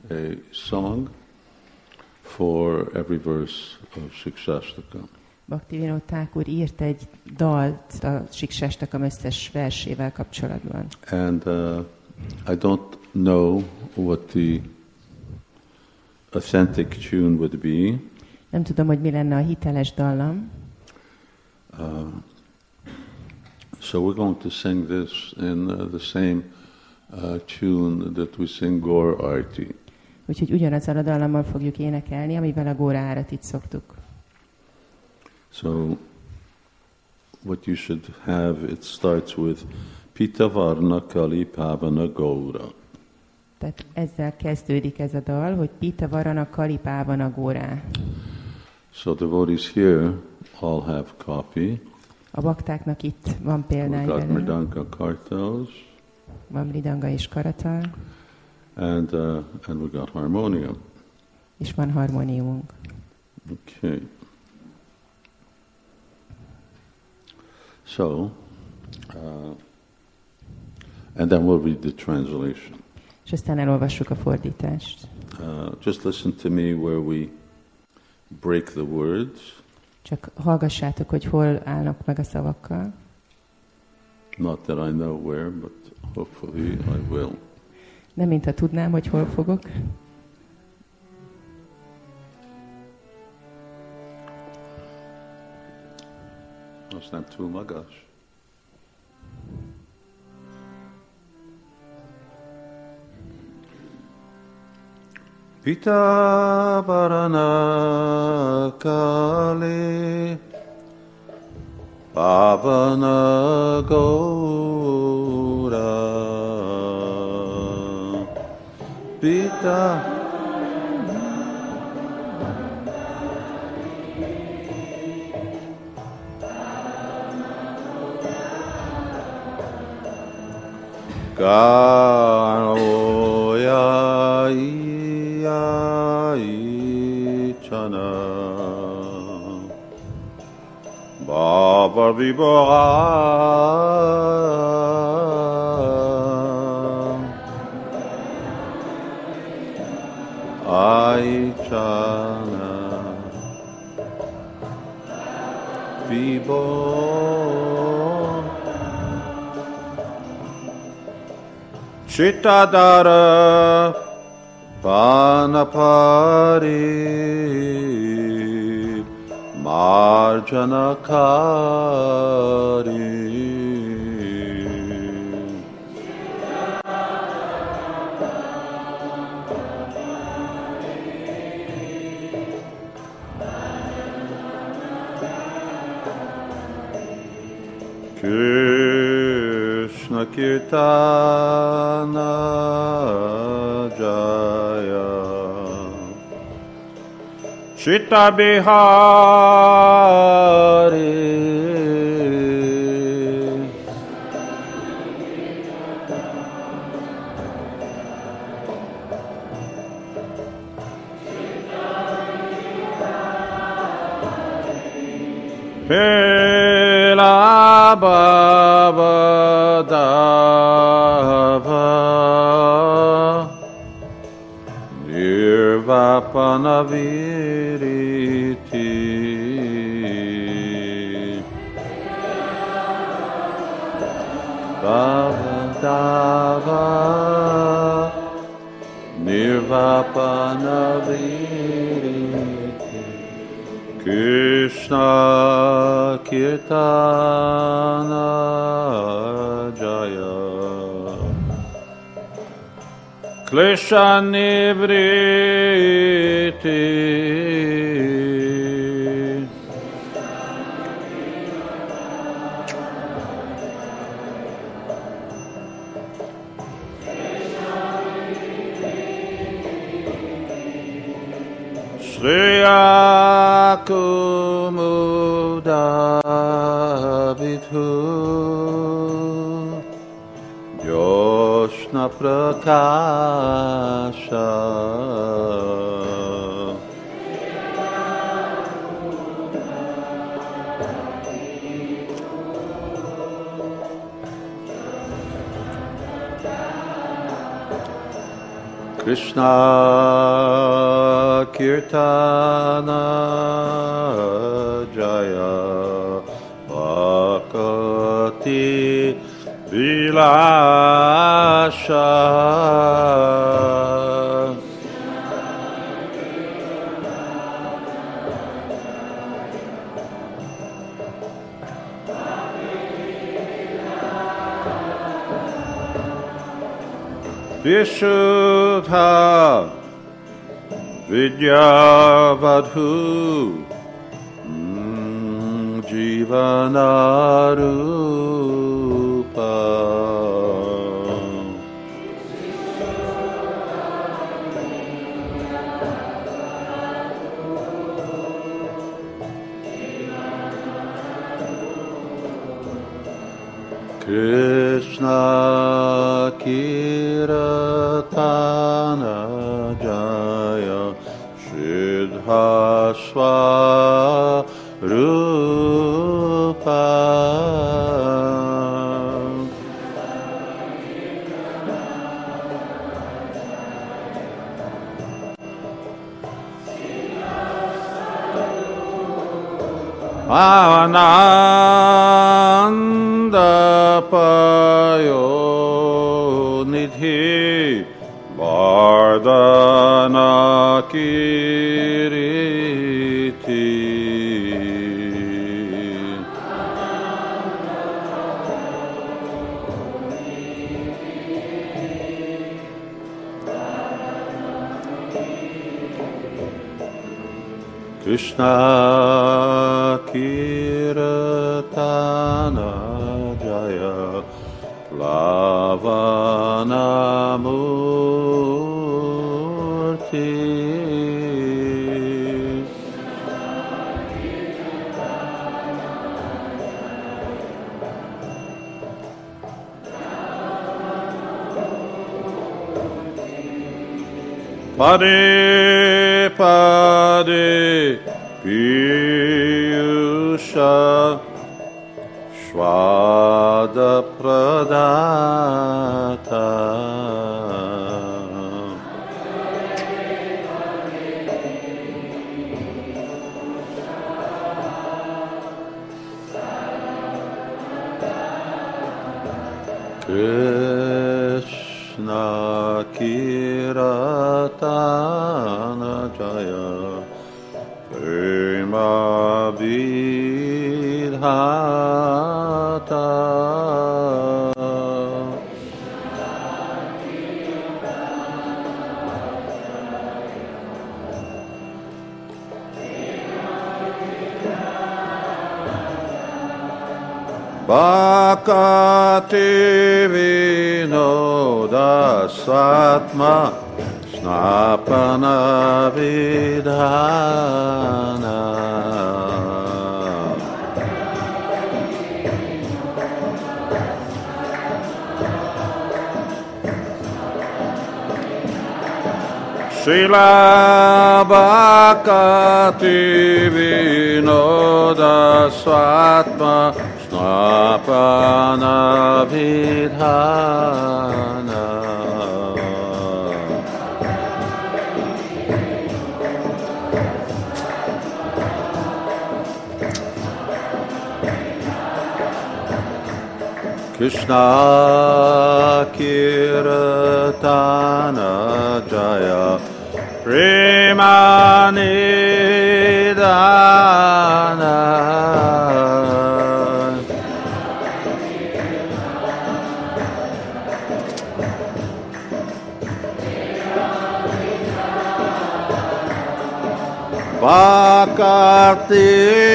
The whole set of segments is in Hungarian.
a song for every verse of Shiksastakam. Bhaktivinoda Thakur írt egy dalt a Shiksastakam összes versével kapcsolatban. And I don't know what the authentic tune would be. Nem tudom, hogy mi lenne a hiteles dallam. So we're going to sing this in the same tune that we sing Gaur Arti. Úgyhogy ugyanazzal a dallammal fogjuk énekelni, amivel a Gaura Áratit szoktuk. So what you should have, it starts with Pita Varna Kali Pavana Gaura. Tehát ezzel kezdődik ez a dal, hogy Pita Varana Kali Pavana Gaura. So devotees here all have copy. A baktáknak itt van példány We've got belőle. Mridanga Kartals. Van mridanga és karatal. And we got harmonium. És van harmóniumunk. Okay. So, and then we'll read the translation. És aztán elolvassuk a fordítást. Just listen to me where we break the words. Csak hallgassátok, hogy hol állnak meg a szavakkal. Not that I know where, but hopefully I will. Nem mintha tudnám, hogy hol fogok. Az nem túl magas. Pita Varana Kali Pavana Gaura Pita Garoya Chana Baba Vibora Aichana Vibo Chittadara Panapari Marjanakari Krishna Kirtana Jaya Chitta Bihari Hela Baba Dava Nirvapanaviriti Baba Dava Nirvapanaviriti Krishna Kirtana Jaya Klesha Nivriti Shriya Kumuda Vidhu Yoshna Prakasha Krishna Kirtana Jaya Bhakti Vilasha Vishuddha Vidyavadhu Jivanarupa Krishna Kiratana Jaya Siddhasva Rupa Ananda Payo Nidhi Vardhana Kiriti Krishna Kiratana Jaya Lavana Murti Pade Pade Piyusha Shwada Pradata Krishna Kiratana Jaya Prema Vidhata Bhakti Vinoda Satma Snapana Vidhana Srila Bhakti Vinoda Swatma Snapana Vidhana Krishna Kiratana Jaya Premanidana Bhakti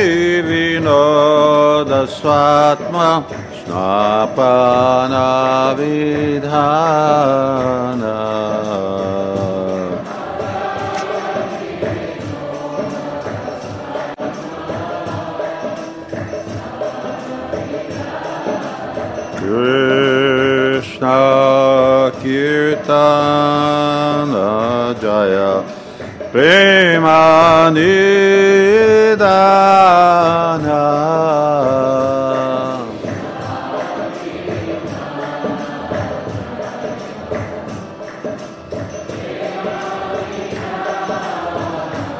Vinoda Swatma Snapana Vidhana Krishna Kirtana Jaya Premanidana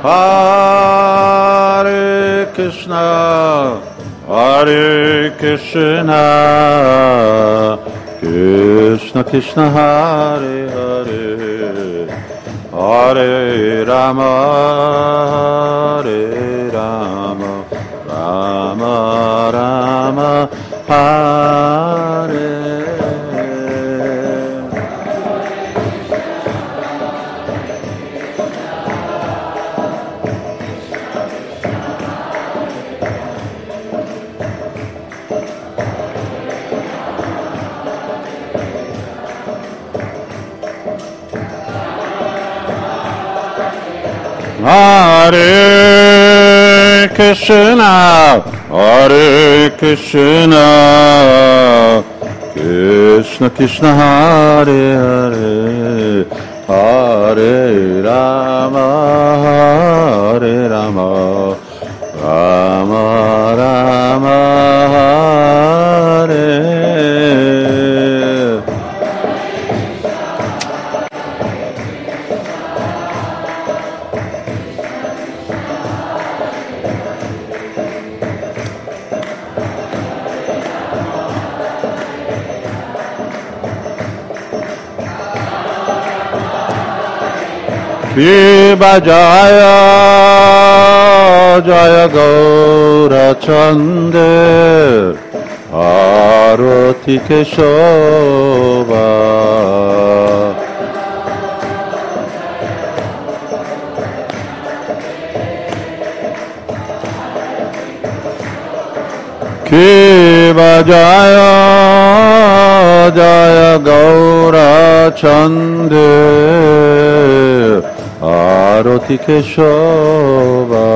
Hare Krishna, Hare Krishna, Krishna Krishna, Hare Hare, Hare Rama, Hare Rama, Rama Rama, Hare. Hare Krishna, Hare Krishna, Krishna Krishna, Hare Hare, Hare Rama, Hare Rama, Rama Rama, Hare. Shiva Jaya, Jaya Gaura Chandra, Arati Keshava. Shiva Jaya, Jaya Gaura Chandra, Arati Keshava.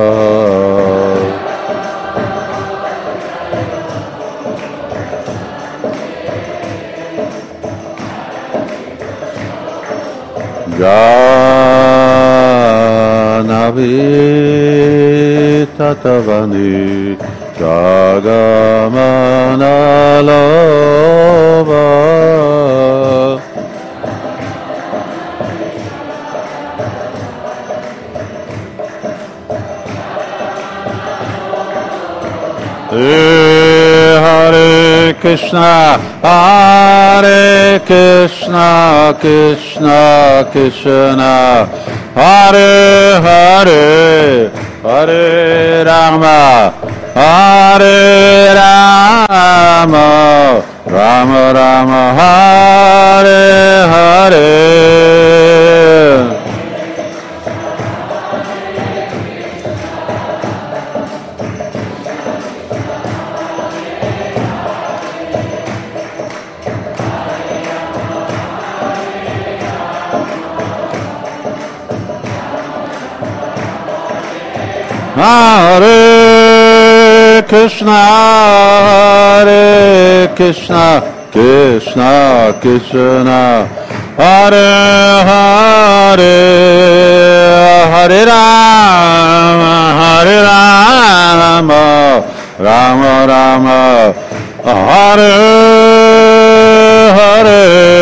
Janavi Tatavani Jagamanalava. Hare Krishna, Hare Krishna, Krishna Krishna, Hare Hare, Hare Rama, Hare Rama, Rama Rama, Hare Hare. Hare Krishna, Hare Krishna, Krishna Krishna, Hare Hare, Hare Rama, Hare Rama, Rama Rama, Hare Hare.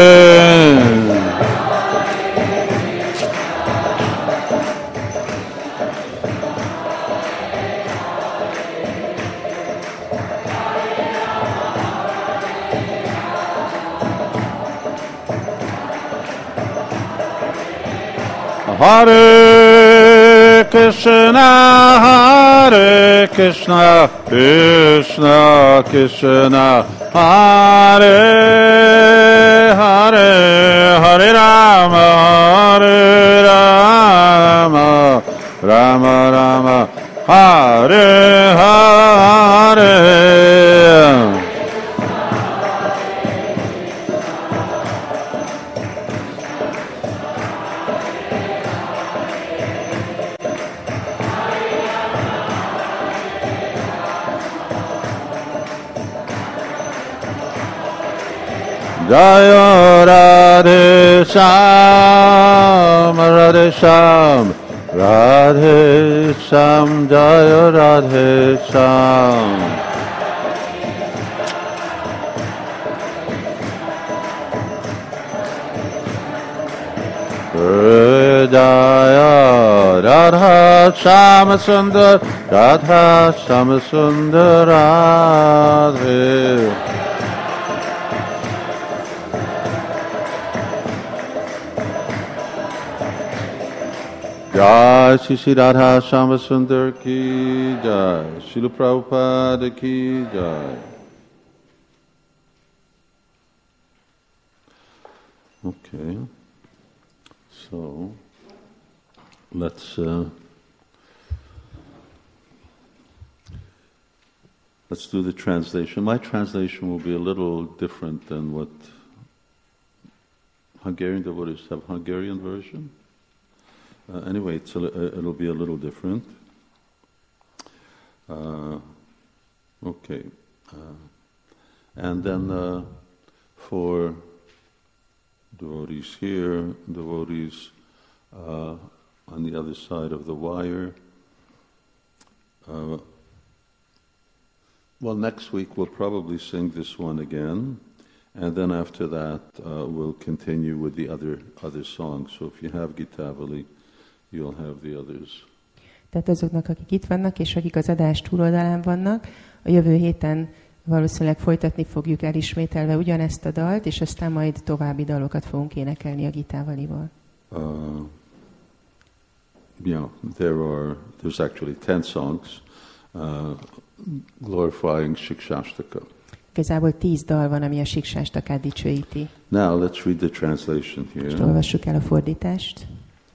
Hare Krishna, Hare Krishna, Krishna Krishna, Hare Hare, Hare Rama, Hare Rama, Rama Rama, Hare Hare. Jaya Radhe Shyam, Radhe Shyam, Radhe Shyam, Jaya Radhe Shyam. Jaya Radha Shama Sundar, Radha Shama Sundar Radhe. Jai Shri Radha Shama Sundar ki jai, Srila Prabhupada ki jai. Okay, so let's do the translation. My translation will be a little different than what Hungarian devotees have. Hungarian version. Anyway, it'll be a little different. Okay, and then for devotees here, devotees on the other side of the wire. Well, next week we'll probably sing this one again, and then after that we'll continue with the other songs. So if you have Gitavali, you'll have the others. Tehát azoknak, akik itt vannak, és akik az adás túloldalán vannak, a jövő héten valószínűleg folytatni fogjuk elismételve ugyanezt a dalt, és aztán majd további dalokat fogunk énekelni a Gitavalival. Yeah, there's actually 10 songs glorifying Shikshashtaka. Igazából 10 dal van, ami a Shiksástakát dicsőíti. Now let's read the translation here. Most olvassuk el a fordítást.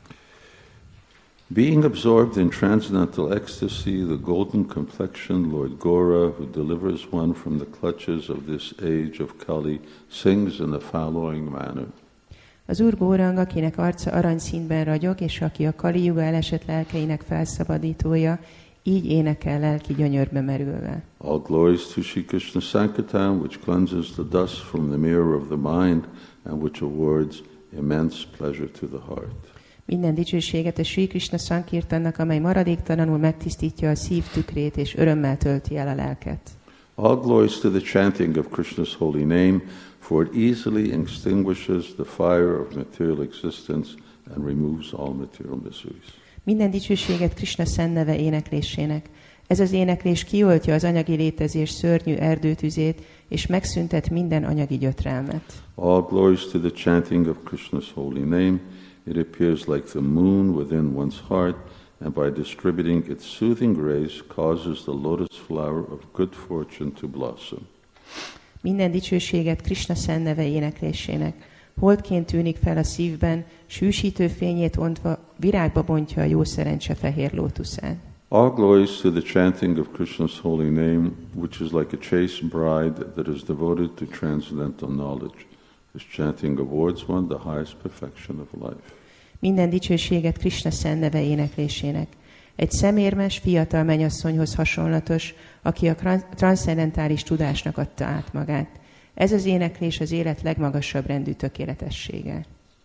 Being absorbed in transcendental ecstasy, the golden complexion Lord Gora, who delivers one from the clutches of this age of Kali, sings in the following manner. Az Úr Górang, akinek arca aranyszínben ragyog, és aki a Kali Juga elesett lelkeinek felszabadítója, így énekel lelki gyönyörbe merülve. All glories to Shri Krishna Sankirtan, which cleanses the dust from the mirror of the mind and which awards immense pleasure to the heart. Minden dicsőséget a Sri Krishna Sankirtannak, amely maradéktalanul megtisztítja a szív tükrét, és örömmel tölti el a lelket. All glories to the chanting of Krishna's holy name, for it easily extinguishes the fire of material existence and removes all material miseries. Minden dicsőséget Krishna szent neve éneklésének. Ez az éneklés kioltja az anyagi létezés szörnyű erdőtüzét, és megszüntet minden anyagi gyötrelmet. All glories to the chanting of Krishna's holy name. It appears like the moon within one's heart, and by distributing its soothing rays, causes the lotus flower of good fortune to blossom. Minden dicsőséget Krishna szent neve éneklésének. Holdként tűnik fel a szívben, sűsítő fényét ontva virágba bontja a jó szerencse fehér lótuszán. All glories to the chanting of Krishna's holy name, which is like a chaste bride that is devoted to transcendental knowledge. This chanting awards one the highest perfection of life. Minden dicsőséget Krishna szent neve éneklésének. Egy szemérmes, fiatal mennyasszonyhoz hasonlatos, aki a transzcendentális tudásnak adta át magát. Ez az éneklés az élet legmagasabb rendű tökéletessége.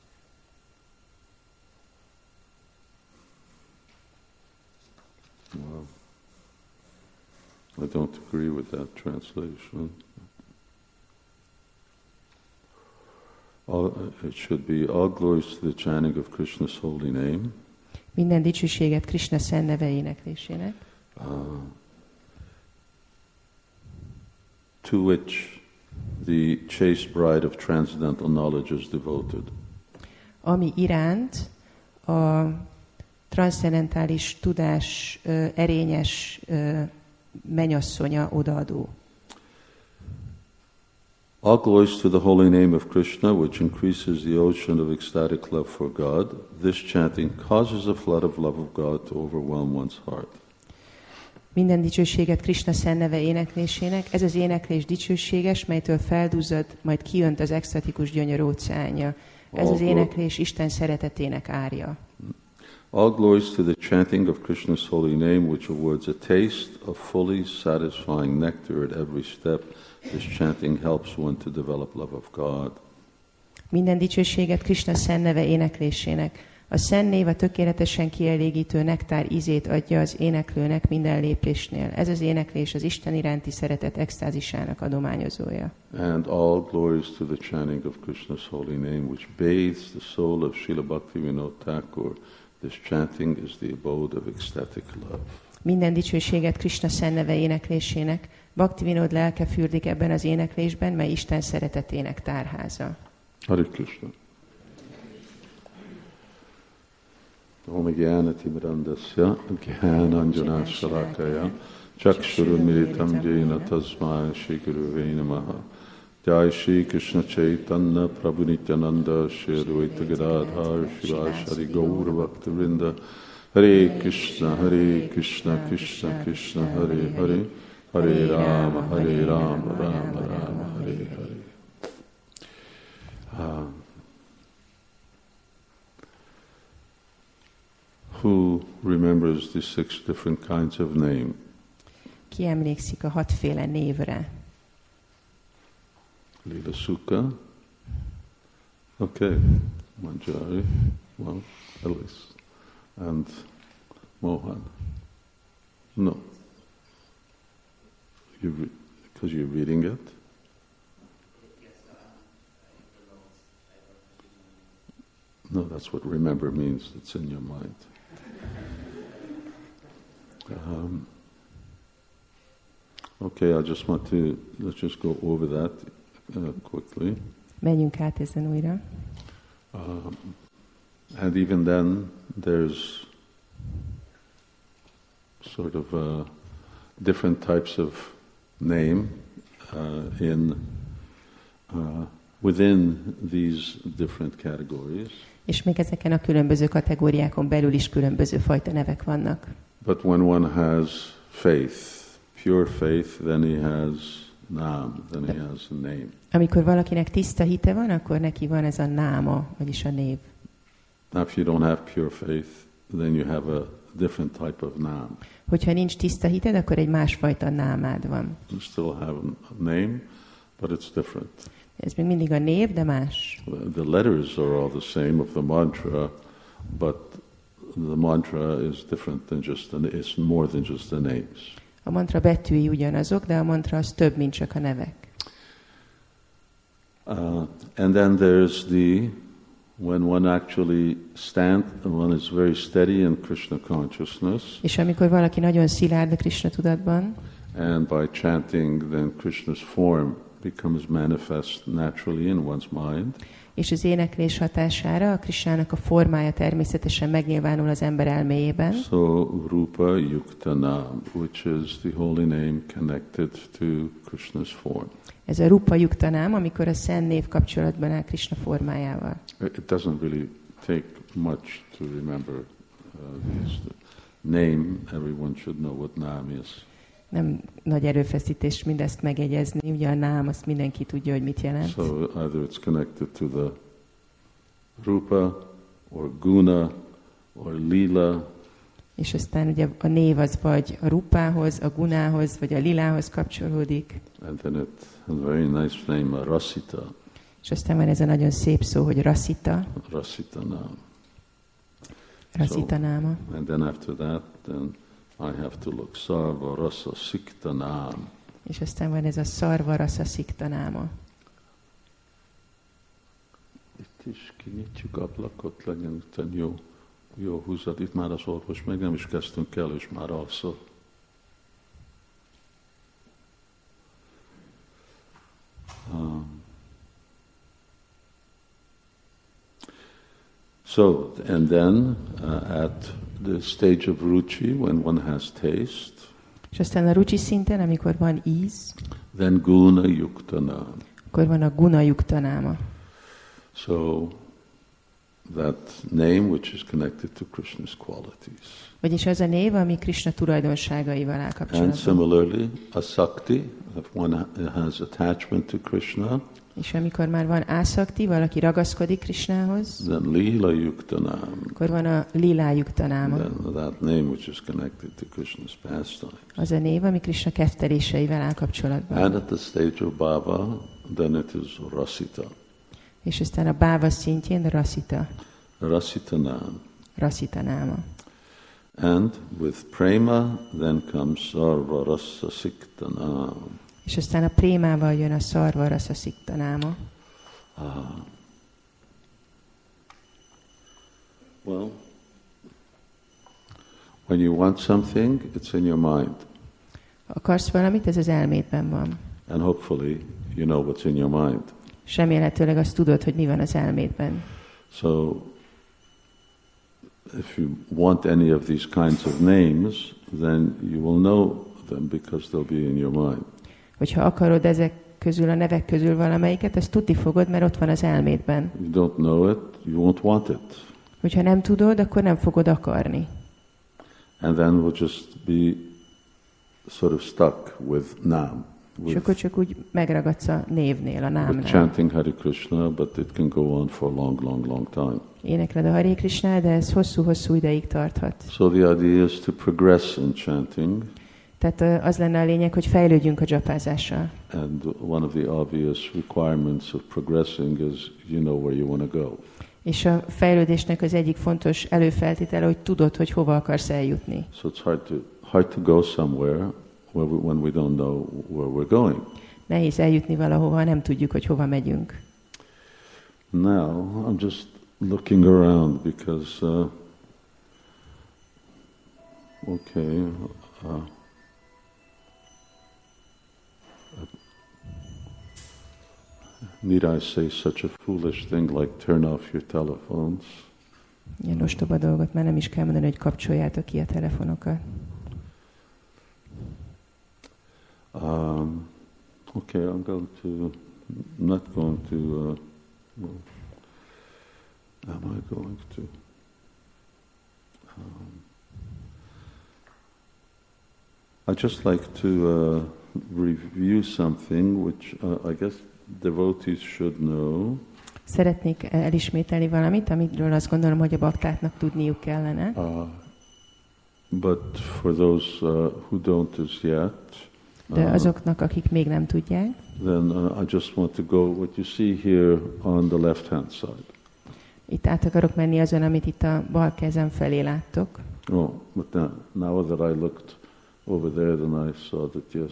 Wow. I don't agree with that translation. It should be all glories to the chanting of Krishna's holy name. Minden dicsőséget Krishna szent neve éneklésének. To which the chaste bride of transcendental knowledge is devoted. Ami iránt a transzcendentális tudás erényes mennyasszonya odaadó. All glories to the holy name of Krishna, which increases the ocean of ecstatic love for God. This chanting causes a flood of love of God to overwhelm one's heart. Minden dicsőséget Krishna szent neve éneklésének. Ez az éneklés dicsőséges, melytől felduzzad, majd kijönt az extatikus gyönyör óceánja. Ez az éneklés Isten szeretetének árja. All glories to the chanting of Krishna's holy name, which awards a taste of fully satisfying nectar at every step. This chanting helps one to develop love of God. Minden dicsőséget Krishna szent neve éneklésének. A szent név a tökéletesen kielégítő nektár ízét adja az éneklőnek minden lépésnél. Ez az éneklés az Isten iránti szeretet extázisának adományozója. And all glories to the chanting of Krishna's holy name, which bathes the soul of Srila Bhaktivinoda Thakur This chanting is the abode of ecstatic love. Minden dicsőséget Krishna szent neve éneklésének. Bhaktivinoda lelke fürdik ebben az éneklésben, mely Isten szeretetének tárháza. Hare Krishna. Om Gyánatimirandasya Gyánanjanáshalakaya Chakshurumiritam Jena Tasmai Shri Guruve Namaha. Jai Shri Krishna Chaitanya Prabhu Nityananda Shri Advaita Gadadhar Shivasari Gaura Bhaktivinoda. Hare Krishna, Krishna Krishna, Hare Hare, Hare Rama, Rama Rama, Hare Hare. Who remembers the 6 different kinds of name? Ki emlékszik a 6 féle névre? Lila Sukha. Okay. Manjari. Well, Alice. And Mohan. No. Because you're reading it? No, that's what remember means. It's in your mind. Okay, let's just go over that quickly. Menjünk át ezen újra. And even then, there's sort of different types of name within these different categories. És még ezeken a különböző kategóriákon belül is különböző fajta nevek vannak. But when one has faith, pure faith, then he has naam, then he has a name. Amikor valakinek tiszta hite van, akkor neki van ez a náma, vagyis a név. Now, if you don't have pure faith, then you have a different type of naam. Hogyha nincs tiszta hited, akkor egy másfajta námád van. You still have a name, but it's different. Ez még mindig a név, de más. The letters are all the same of the mantra, but the mantra is different than it's more than just the names. A mantra betűi ugyanazok, de a mantra az több, mint csak a nevek. And then there's when one actually one is very steady in Krishna consciousness. És amikor valaki nagyon szilárd a Krishna tudatban, and by chanting, then Krishna's form becomes manifest naturally in one's mind. És az éneklés hatására a Krishnának a formája természetesen megnyilvánul az ember elméjében. So Rupa Yukta Nam, which is the holy name connected to Krishna's form. Ez a Rupa Yukta Nam, amikor a szent név kapcsolatban áll Krishna formájával. It doesn't really take much to remember this name. Everyone should know what Nam is. Nem nagy erőfeszítés mindezt megjegyezni, ugye a nám, azt mindenki tudja, hogy mit jelent. So either it's connected to the Rupa, or Guna, or Lila. És aztán ugye a név az vagy a Rupához, a Gunához, vagy a Lilához kapcsolódik. And then it has a very nice name, Rasita. És aztán van ez a nagyon szép szó, hogy Rasita. Rasita Nam. Rasita náma. And then after that, then I have to look Sarva Rasa Sikta Nam. És aztán van ez a Sarva Rasa Sikta náma. Itt is kinyitjuk ablakot, legyen jó húzat. Itt már az orvos, meg nem is kezdtünk el, és már alszol. So, and then at the stage of ruchi, when one has taste, és aztán a ruchi szinten, amikor van íz, then guna yuktana. Akkor van a guna yuktanáma. So that name which is connected to Krishna's qualities. Vagyis az a név, ami Krishna tulajdonságaival áll kapcsolatban. And similarly, asakti, if one has attachment to Krishna, és amikor már van ásakti, valaki ragaszkodik Krishnához, then lila yuktanam. Akkor van a lila yuktanáma. Then that name which is connected to Krishna's pastime. Az a név, ami Krishna ketteléseivel áll kapcsolatban. And at the stage of bhava, then it is rasita. És aztán a báva szintjén rasita. Rasitanam. Rasitanama. And with prema, then comes sarva rasa siktanam. És aztán a prémával jön a sarva rasa siktanáma. Well, When you want something, it's in your mind. Akarsz valamit, ez az elmédben van. And hopefully you know what's in your mind. És remélhetőleg azt tudod, hogy mi van az elmédben. So if you want any of these kinds of names, then you will know them because they'll be in your mind. Hogyha akarod ezek közül, a nevek közül valamelyiket, ezt tudni fogod, mert ott van az elmédben. If you don't know it, you won't want it. Hogyha nem tudod, akkor nem fogod akarni. And then we'll just be sort of stuck with Nam. És akkor csak úgy megragadsz a névnél, a With námnál. chanting Hare Krishna, but it can go on for a long, long, long time. Énekled a Hare Krishnát, de ez hosszú-hosszú ideig tarthat. So the idea is to progress in chanting. Tehát az lenne a lényeg, hogy fejlődjünk a dzsapázással. And one of the obvious requirements of progressing is you know where you want to go. És a fejlődésnek az egyik fontos előfeltétele, hogy tudod, hogy hova akarsz eljutni. So it's hard to go somewhere when we don't know where we're going. Nehéz eljutni valahova, nem tudjuk, hogy hova megyünk. Now I'm just looking around because need I say such a foolish thing like turn off your telephones? Ilyen ostoba dolgot már nem is kell mondani, hogy kapcsoljátok ki a telefonokat. Okay, I'm not going to, am I going to? I'd just like to review something which I guess devotees should know. Szeretnék elismételni valamit, amiről azt gondolom, hogy a baktáknak tudniuk kellene. But for those who don't as yet, de azoknak, akik még nem tudják, then I just want to go what you see here on the left-hand side. Itt át akarok menni azon, amit itt a bal kezem felé láttok. Oh, but now that I looked over there, then I saw that yes,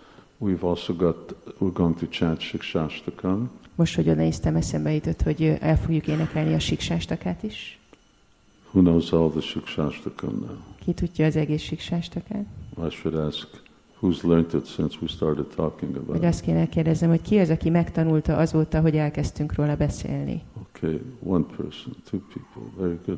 we're going to chant Shikshashtakam. Most, hogy oda néztem, eszembe jutott, hogy el fogjuk énekelni a Shiksástakát is. Who knows all the Shikshashtakam now? Ki tudja az egész Shiksástakát? I should ask who's learned it since we started talking about it. Vagy azt kéne kérdeznem, hogy ki az, aki megtanulta azóta, hogy elkezdtünk róla beszélni. Okay, one person, two people, very good.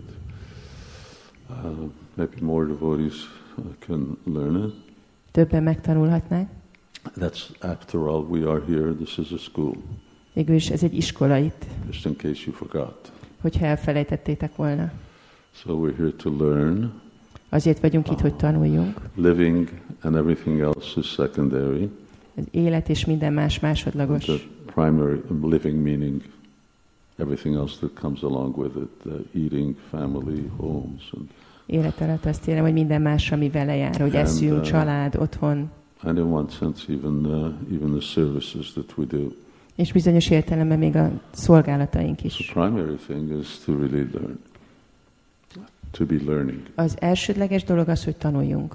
Maybe more devotees can learn it. Többen megtanulhatnák. That's after all, we are here. This is a school. Végül is ez egy iskola itt. Just in case you forgot. Hogyha elfelejtettétek volna. So we're here to learn. Azért vagyunk itt, hogy tanuljunk. Living and everything else is secondary. Az élet és minden más másodlagos. The primary living meaning everything else that comes along with it, eating, family, homes. Élet alatt azt érem, hogy minden más, ami vele jár, hogy eszünk, család, otthon. And in one sense even the services that we do. És bizonyos értelemben még a szolgálataink is. The primary thing is to really learn. To be learning. Az elsődleges dolog az, hogy tanuljunk.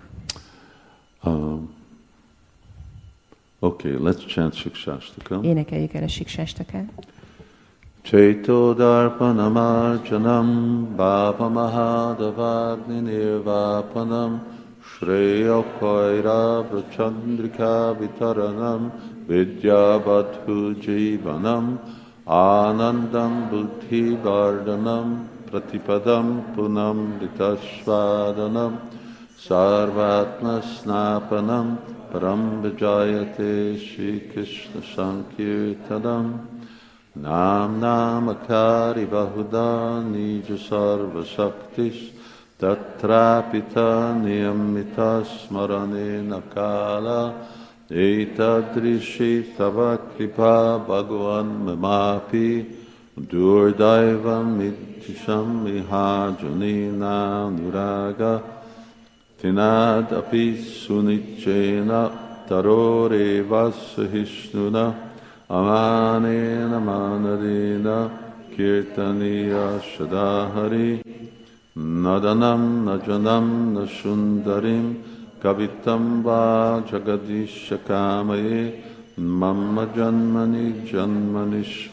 Okay, let's chant Shikshashtakam. Énekeljük el a Shiksástakát. Chaito darpanam arjanam bhava mahadavagni nirvapanam shreya kaira vrachandrika vitaranam vidyabadhu jivanam anandam buddhi vardhanam pratipadam punam ditashvadanam sarvatma snapanam param vijayate Shri Krishna Sankirtanam Nam Namakari Bahuda Nija Sarva Shaktish Tatrapita Niyamita Smarane Nakala Etadrishi Tava Kripa Bhagavan Mamapi Durdaivam Mitisham Mihajunina Nuraga Tinad Api Sunichena Tarore Vasahishnuna Amanena manadena kirtaniya shadahari nadanam najanam nashundarim kavitam va jagadishakamaye mamma janmani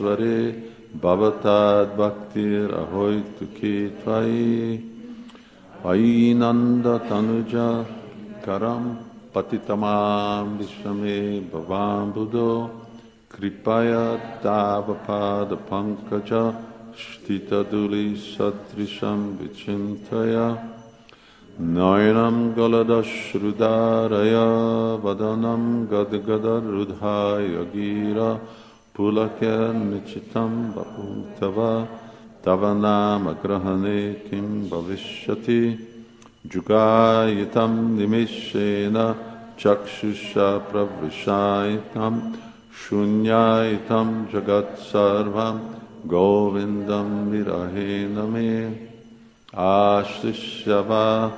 janmanishvare bhavatad bhaktir ahoytu kitvai Ainanda tanuja karam patitamam vishame bhavam buddho kripaya davapada pankaja shtita duli sadrisham vichintaya nayanam galadashrudaraya vadanam gadgadarudhaya gira pulakya nichitam bhutava tavanam agrahane kim bhavishyati jugayitam nimishena chakshusha pravrishayitam shunyayitam jagat sarvam govindam virahename ashtishyava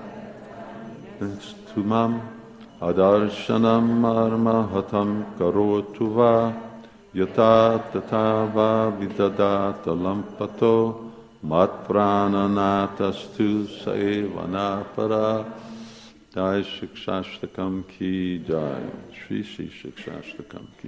tumam adarshanam armahatam karotuva yata tatava vidadata lampato mat prananatastu sevanapara. Jai Shikshashtakam ki jai. Shri Shri Shikshashtakam ki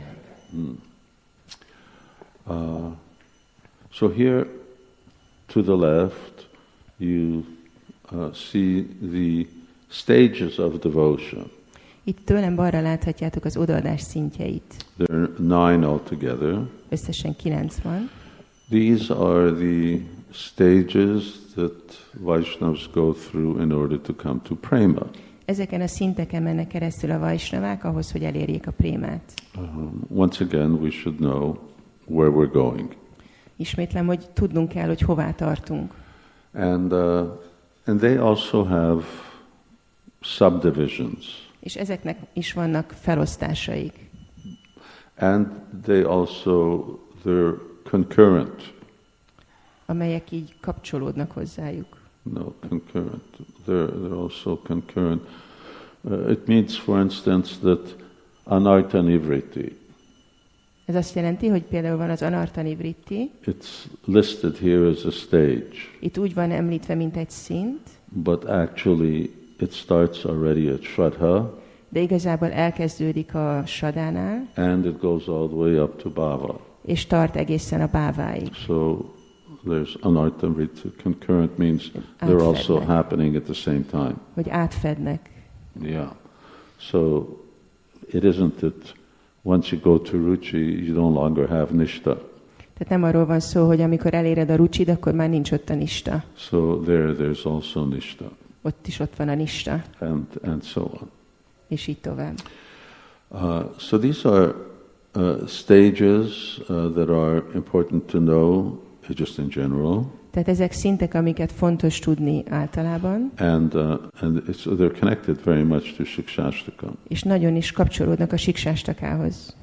jai. So here to the left you see the stages of devotion. Itt tőlem balra láthatjátok az odaadás szintjeit. There are 9 altogether. Összesen 9 van. These are the stages that Vaishnavas go through in order to come to prema. Ezeken a szinteken mennek keresztül a vaisnavák ahhoz, hogy elérjék a prémát. Once again, we should know where we're going. Ismétlem, hogy tudnunk kell, hogy hová tartunk. And they also have subdivisions. És ezeknek is vannak felosztásaik. And they're concurrent. Amelyek így kapcsolódnak hozzájuk. No, concurrent. They're also concurrent. It means, for instance, that anartha nivritti. Ez azt jelenti, hogy például van az anartha nivritti. It's listed here as a stage. Itt úgy van említve, mint egy szint. But actually it starts already at Shraddha. De igazából elkezdődik a Shraddhánál. And it goes all the way up to Bhava. És tart egészen a báváig. So there's anartha nivritti. Concurrent means they're also happening at the same time. Hogy átfednek. Yeah. So it isn't that once you go to Ruchi, you no longer have Nishta. Tehát nem arról van szó, hogy amikor eléred a Ruchid, akkor már nincs ott a Nishta. So there's also Nishta. Ott van a Nishta. And so on. És így tovább. So these are stages that are important to know just in general. Tehát ezek szintek, amiket fontos tudni általában. And they're connected very much to Shikshashtakam. És nagyon is kapcsolódnak a Shikshashtakához.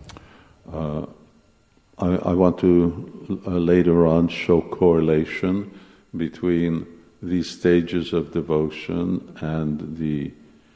I want to later on show correlation between these stages of devotion and the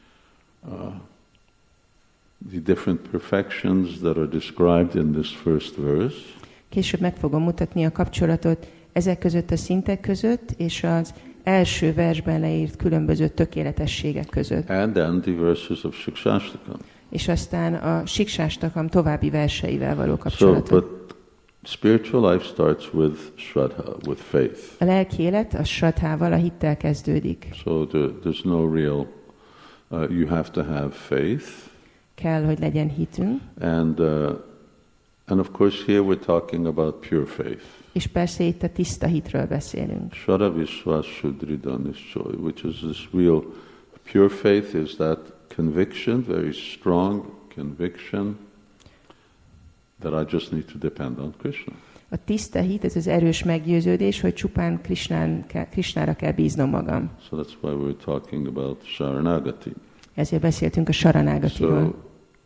different perfections that are described in this first verse. Később meg fogom mutatni a kapcsolatot ezek között a szintek között, és az első versben leírt különböző tökéletességek között. And then the verses of Shikshashtakam. És aztán a Shikshashtakam további verseivel való kapcsolatot. So, but spiritual life starts with Shraddha, with faith. A lelki élet a Shraddhával, a hittel kezdődik. So there's no real, you have to have faith. Kell, hogy legyen hitünk. And of course here we're talking about pure faith. És persze itt a tiszta hitről beszélünk. Shraddha Vishwas Shuddhida Nishchoy, which is this real pure faith, is that conviction, very strong conviction that I just need to depend on Krishna. A tiszta hit, ez az erős meggyőződés, hogy csupán Krishnára kell bíznom magam. So that's why we're talking about Sharanagati. Ezért beszéltünk a Sharanagatiról.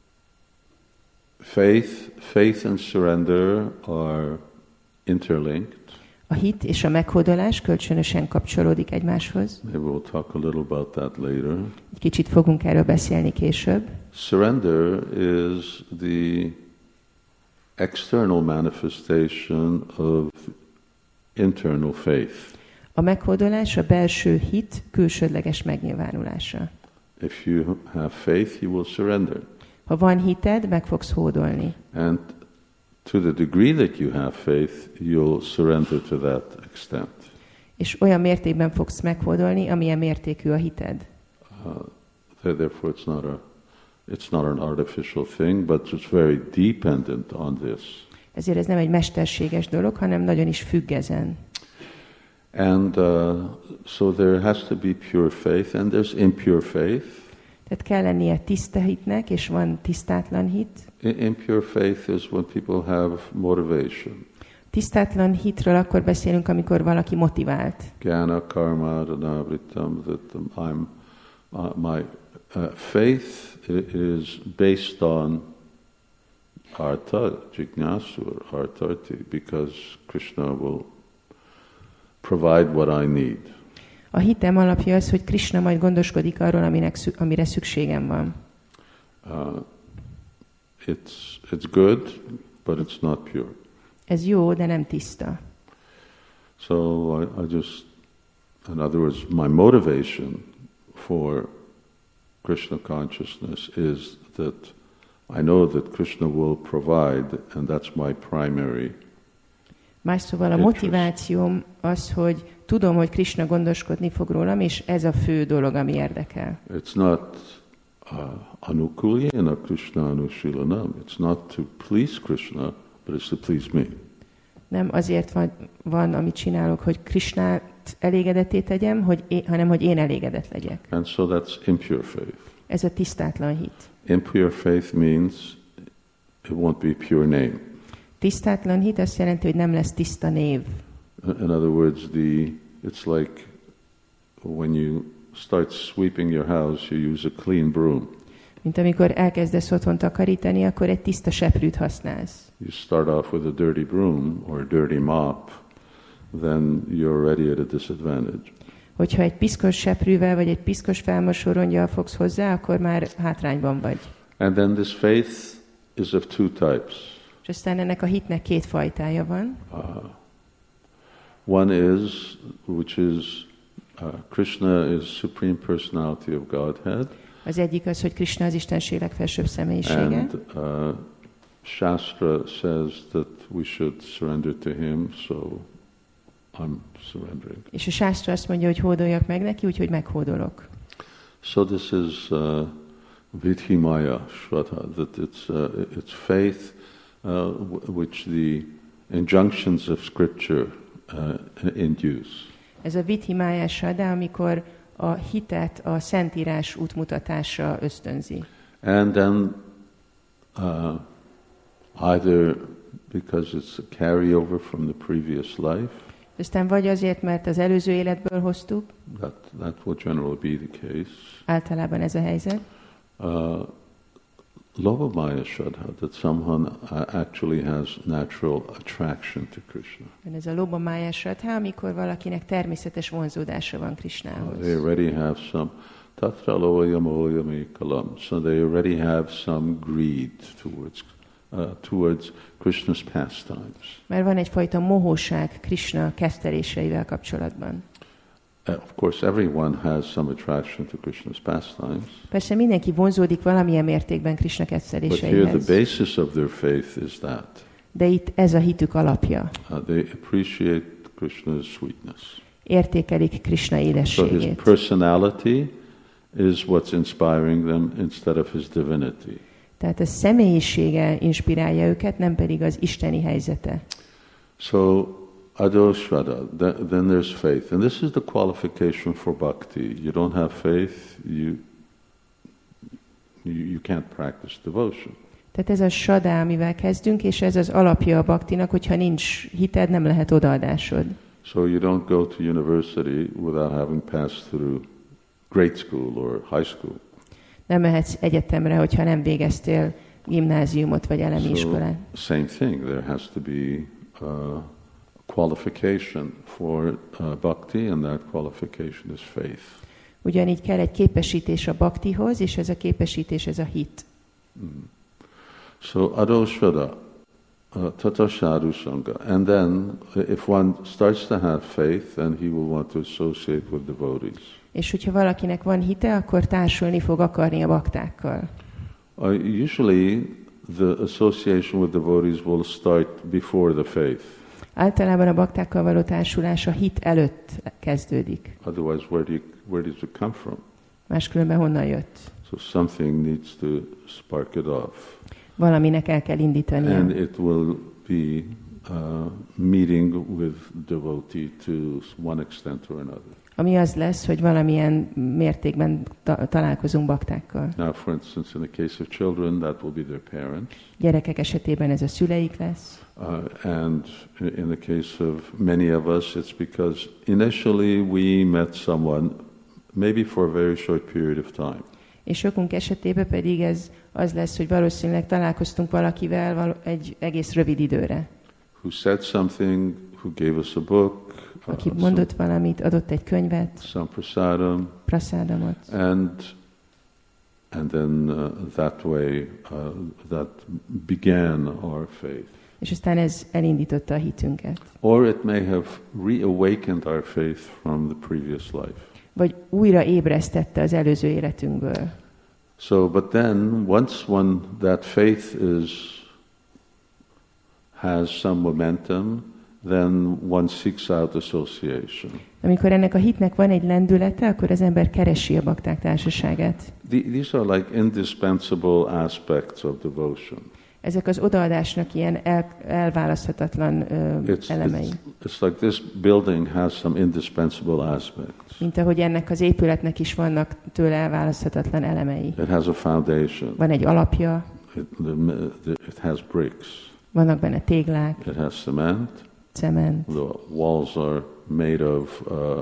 So, faith and surrender are interlinked. A hit és a meghódolás kölcsönösen kapcsolódik egymáshoz. Maybe we'll talk a little about that later. Egy kicsit fogunk erről beszélni később. Surrender is the external manifestation of internal faith. A meghódolás a belső hit külsődleges megnyilvánulása. If you have faith, you will surrender. Ha van hited, meg fogsz hódolni. And to the degree that you have faith, you'll surrender to that extent. És olyan mértékben fogsz meghódolni, amilyen mértékű a hited. Therefore it's not an artificial thing, but it's very dependent on this. Ezért ez nem egy mesterséges dolog, hanem nagyon is függ ezen. And so there has to be pure faith, and there's impure faith. Tehát kell lennie tiszta hitnek, és van tisztátlan hit. Impure faith is when people have motivation. Tisztátlan hitről akkor beszélünk, amikor valaki motivált. Jnana karma adanavritam, that my faith is based on artha, jignasu, or artharti, because Krishna will provide what I need. A hitem alapja az, hogy Krishna majd gondoskodik arról, amire szükségem van. It's good, but it's not pure. Ez jó, de nem tiszta. So I just, in other words, my motivation for Krishna consciousness is that I know that Krishna will provide, and that's my primary. Más szóval a motivációm az, hogy tudom, hogy Krishna gondoskodni fog rólam, és ez a fő dolog, ami érdekel. It's not anukulyena Krishna anushilanam. It's not to please Krishna, but it's to please me. Nem azért van, amit csinálok, hogy Krishnát elégedetté tegyem, hanem hogy én elégedett legyek. And so that's impure faith. Ez a tisztátlan hit. Impure faith means it won't be pure name. Tisztátlan hit azt jelenti, hogy nem lesz tiszta név. In other words, it's like when you start sweeping your house, you use a clean broom. Mint amikor elkezdesz otthon takarítani, akkor egy tiszta seprűt használsz. You start off with a dirty broom or a dirty mop, then you're already at a disadvantage. Hogyha egy piszkos seprűvel vagy egy piszkos felmosorongyal fogsz hozzá, akkor már hátrányban vagy. And then this faith is of two types. És aztán ennek a hitnek két fajtája van. One is, which is Krishna is Supreme Personality of Godhead. Az egyik az, hogy Krishna az Istenség legfelsőbb személyisége. And Shastra says that we should surrender to him, so I'm surrendering. És a Shastra azt mondja, hogy hódoljak meg neki, úgyhogy meghódolok. So this is Vidhimaya Shraddha, that it's faith which the injunctions of Scripture induce. Ez a Vidhimaya Shraddha, amikor a hitet a Szentírás útmutatása ösztönzi. And then either because it's a carryover from the previous life. Aztán vagy azért, mert az előző életből hoztuk. That will generally be the case. Általában ez a helyzet. Lobhamaya Shraddha, that someone actually has natural attraction to Krishna. Ez a Lobhamaya Shraddha, amikor valakinek természetes vonzódása van Krishnához. They already have some tatraloyam. So they already have some greed towards Krishna's pastimes. Mert van egyfajta mohóság Krishna kezdteléseivel kapcsolatban. Of course, everyone has some attraction to Krishna's pastimes. Persze mindenki vonzódik valamilyen mértékben Krishna kezdteléseihez. But here the basis of their faith is that. De itt ez a hitük alapja. They appreciate Krishna's sweetness. Értékelik Krishna édességét. So his personality is what's inspiring them instead of his divinity. Tehát a személyisége inspirálja őket, nem pedig az isteni helyzete. So Ado Shraddha, then there's faith. And this is the qualification for bhakti. You don't have faith, you can't practice devotion. Tehát ez a Shraddha, amivel kezdünk, és ez az alapja a bhaktinak, hogyha nincs hited, nem lehet odaadásod. So you don't go to university without having passed through grade school or high school. Nem mehetsz egyetemre, hogyha nem végeztél gimnáziumot vagy elemi iskolát. Same thing. There has to be qualification for bhakti, and that qualification is faith. Ugyanígy kell egy képesítés a bhaktihoz, és ez a képesítés, ez a hit. So Ado Shraddha, Tata Sadhu Sangha. And then if one starts to have faith, then he will want to associate with devotees. És hogyha valakinek van hite, akkor társulni fog akarni a baktákkal. Usually the association with devotees will start before the faith. Általában a baktákkal való társulás a hit előtt kezdődik. Otherwise, where does it come from? Máskülönben honnan jött? So something needs to spark it off. Valaminek el kell indítania. And it will be meeting with devotee to one extent or another. Ami az lesz, hogy valamilyen mértékben találkozunk baktákkal. Now, for instance, in the case of children, that will be their parents. Gyerekek esetében ez a szüleik lesz. And in the case of many of us, it's because initially we met someone, maybe for a very short period of time. És sokunk esetében pedig ez az lesz, hogy valószínűleg találkoztunk valakivel egy egész rövid időre. Who said something, who gave us a book, aki mondott valamit, adott egy könyvet, some prasadamot, and then that way that began our faith. És aztán ez elindította a hitünket. Or it may have reawakened our faith from the previous life. Vagy újra ébresztette az előző életünkből. So, but then once that faith has some momentum, then one seeks out association. Amikor ennek a hitnek van egy lendülete, akkor az ember keresi a bakták társaságát. These are like indispensable aspects of devotion. Ezek az odaadásnak ilyen elválaszthatatlan elemei. It's like this building has some indispensable aspects. Mint ahogy ennek az épületnek is vannak tőle elválaszthatatlan elemei. It has a foundation. Van egy alapja. It has bricks. Vannak benne téglák. It has cement. Cement. The walls are made of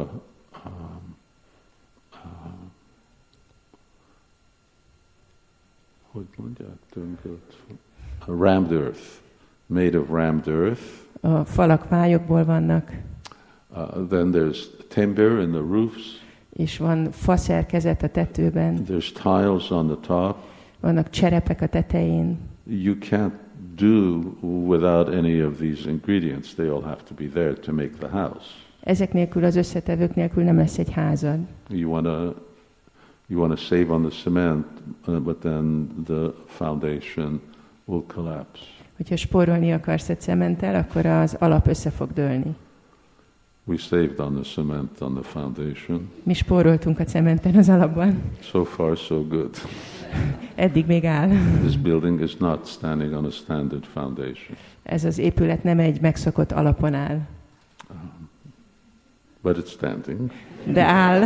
hogy mondják tönkölt? Rammed earth. Made of rammed earth. A falak vályokból vannak. Then there's timber in the roofs. És van faszerkezet a tetőben. There's tiles on the top. Vannak cserepek a tetején. You can't do without any of these ingredients. They all have to be there to make the house. Ezek nélkül, az összetevők nélkül nem lesz egy házad. You want to save on the cement, but then the foundation will collapse. Hogyha spórolni akarsz a cementtel, akkor az alap össze fog dőlni. We saved on the cement, on the foundation. Mi spóroltunk a cementen az alapban. So far, so good. Eddig még áll. This building is not standing on a standard foundation. Ez az épület nem egy megszokott alapon áll. But it's standing. De áll.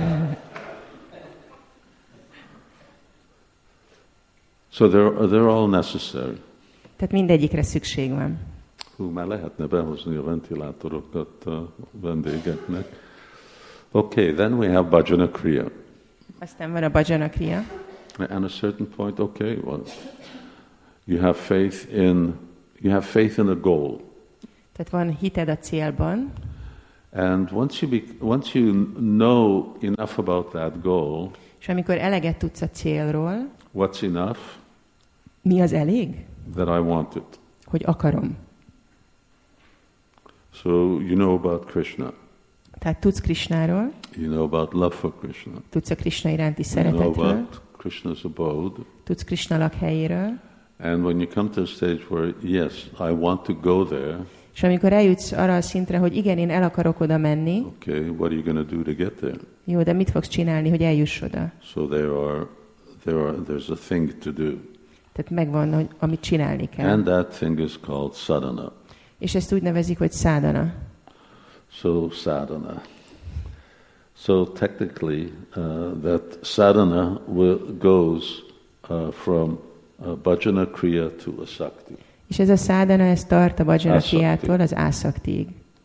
So they're all necessary. Tehát mindegyikre szükség van. Már lehetne behozni a ventilátorokat a vendégeknek. Okay, then we have bhajana kriya. Aztán van a bhajana kriya. At a certain point, okay, well, you have faith in a goal. Tehát van hited a célban. And once you know enough about that goal, és amikor eleget tudsz a célról, what's enough? Mi az elég? That I want it. Hogy akarom. So you know about Krishna. Tehát tudsz Krishnáról. You know about love for Krishna. Tudsz a Krishna iránti You szeretetről. know about Krishna's abode. Tudsz Krishna lakhelyéről. And when you come to a stage where, yes, I want to go there. És amikor eljutsz arra a szintre, hogy igen, én el akarok oda menni. Okay, what are you going to do to get there? Jó, de mit fogsz csinálni, hogy eljuss oda? So there's a thing to do. Tehát megvan, hogy amit csinálni kell. And that thing is called sadhana. És ezt úgy nevezik, hogy sadhana. So sadhana. So technically, that sadhana goes from bhajana kriya to asakti. És ez a sadhana, ez tart a bhajana kriyától az ásaktig.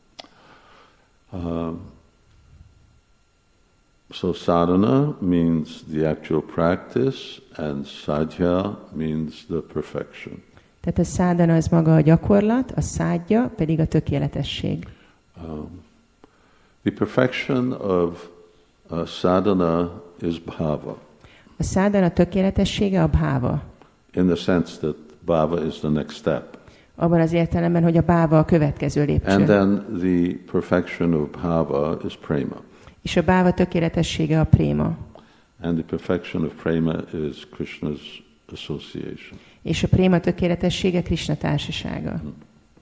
So sadhana means the actual practice, and sadhya means the perfection. Tehát a sadhana az maga a gyakorlat, a sadhya pedig a tökéletesség. The perfection of sadhana is bhava. A sadhana tökéletessége a bhava. In the sense that bhava is the next step. Abban az értelemben, hogy a bhava a következő lépcső. And then the perfection of bhava is prema. És a bhava tökéletessége a préma. And the perfection of prema is Krishna's association. És a préma tökéletessége Krishna társasága.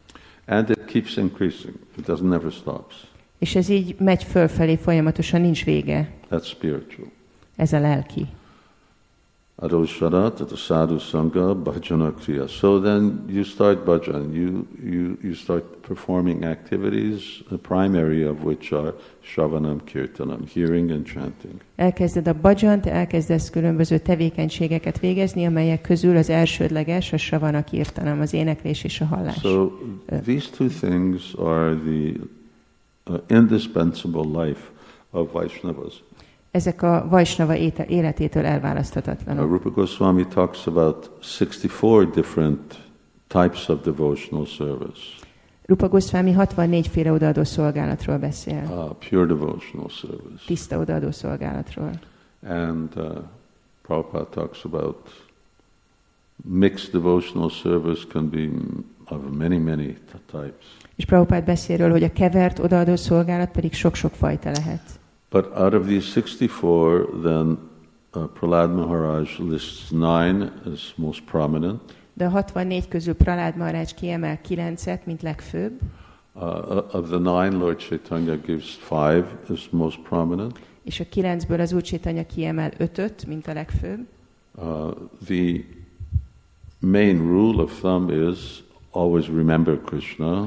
And it keeps increasing. It never stops. És ez így megy fölfelé folyamatosan, nincs vége. That's spiritual. Ez a lelki. Adoshara, tata sadhu sangha, bhajana kriya. So then you start bhajan, you start performing activities, the primary of which are shravanam, kirtanam, hearing and chanting. Elkezded a bhajant, elkezdesz különböző tevékenységeket végezni, amelyek közül az elsődleges a shravana, kirtanam, az éneklés és a hallás. So these two things are the indispensable life of Vaishnavas. Ezek a Vaisnava életétől elválaszthatatlanok. Rupa Goswami talks about 64 different types of devotional service. Rupa Goswami 64 féle odaadó szolgálatról beszél. Pure devotional service. Tiszta odaadó szolgálatról. And Prabhupada talks about mixed devotional service can be of many types. És Prabhupada beszél róla, hogy a kevert odaadó szolgálat pedig sok-sok fajta lehet. But out of these 64, then Prahlad Maharaj lists 9 as most prominent. De a 64 közül Prahlad Maharaj kiemel 9-et, mint legfőbb. Of the 9, Lord Chaitanya gives 5 as most prominent. És a 9-ből az Úr Chaitanya kiemel 5-öt, mint a legfőbb. The main rule of thumb is always remember Krishna,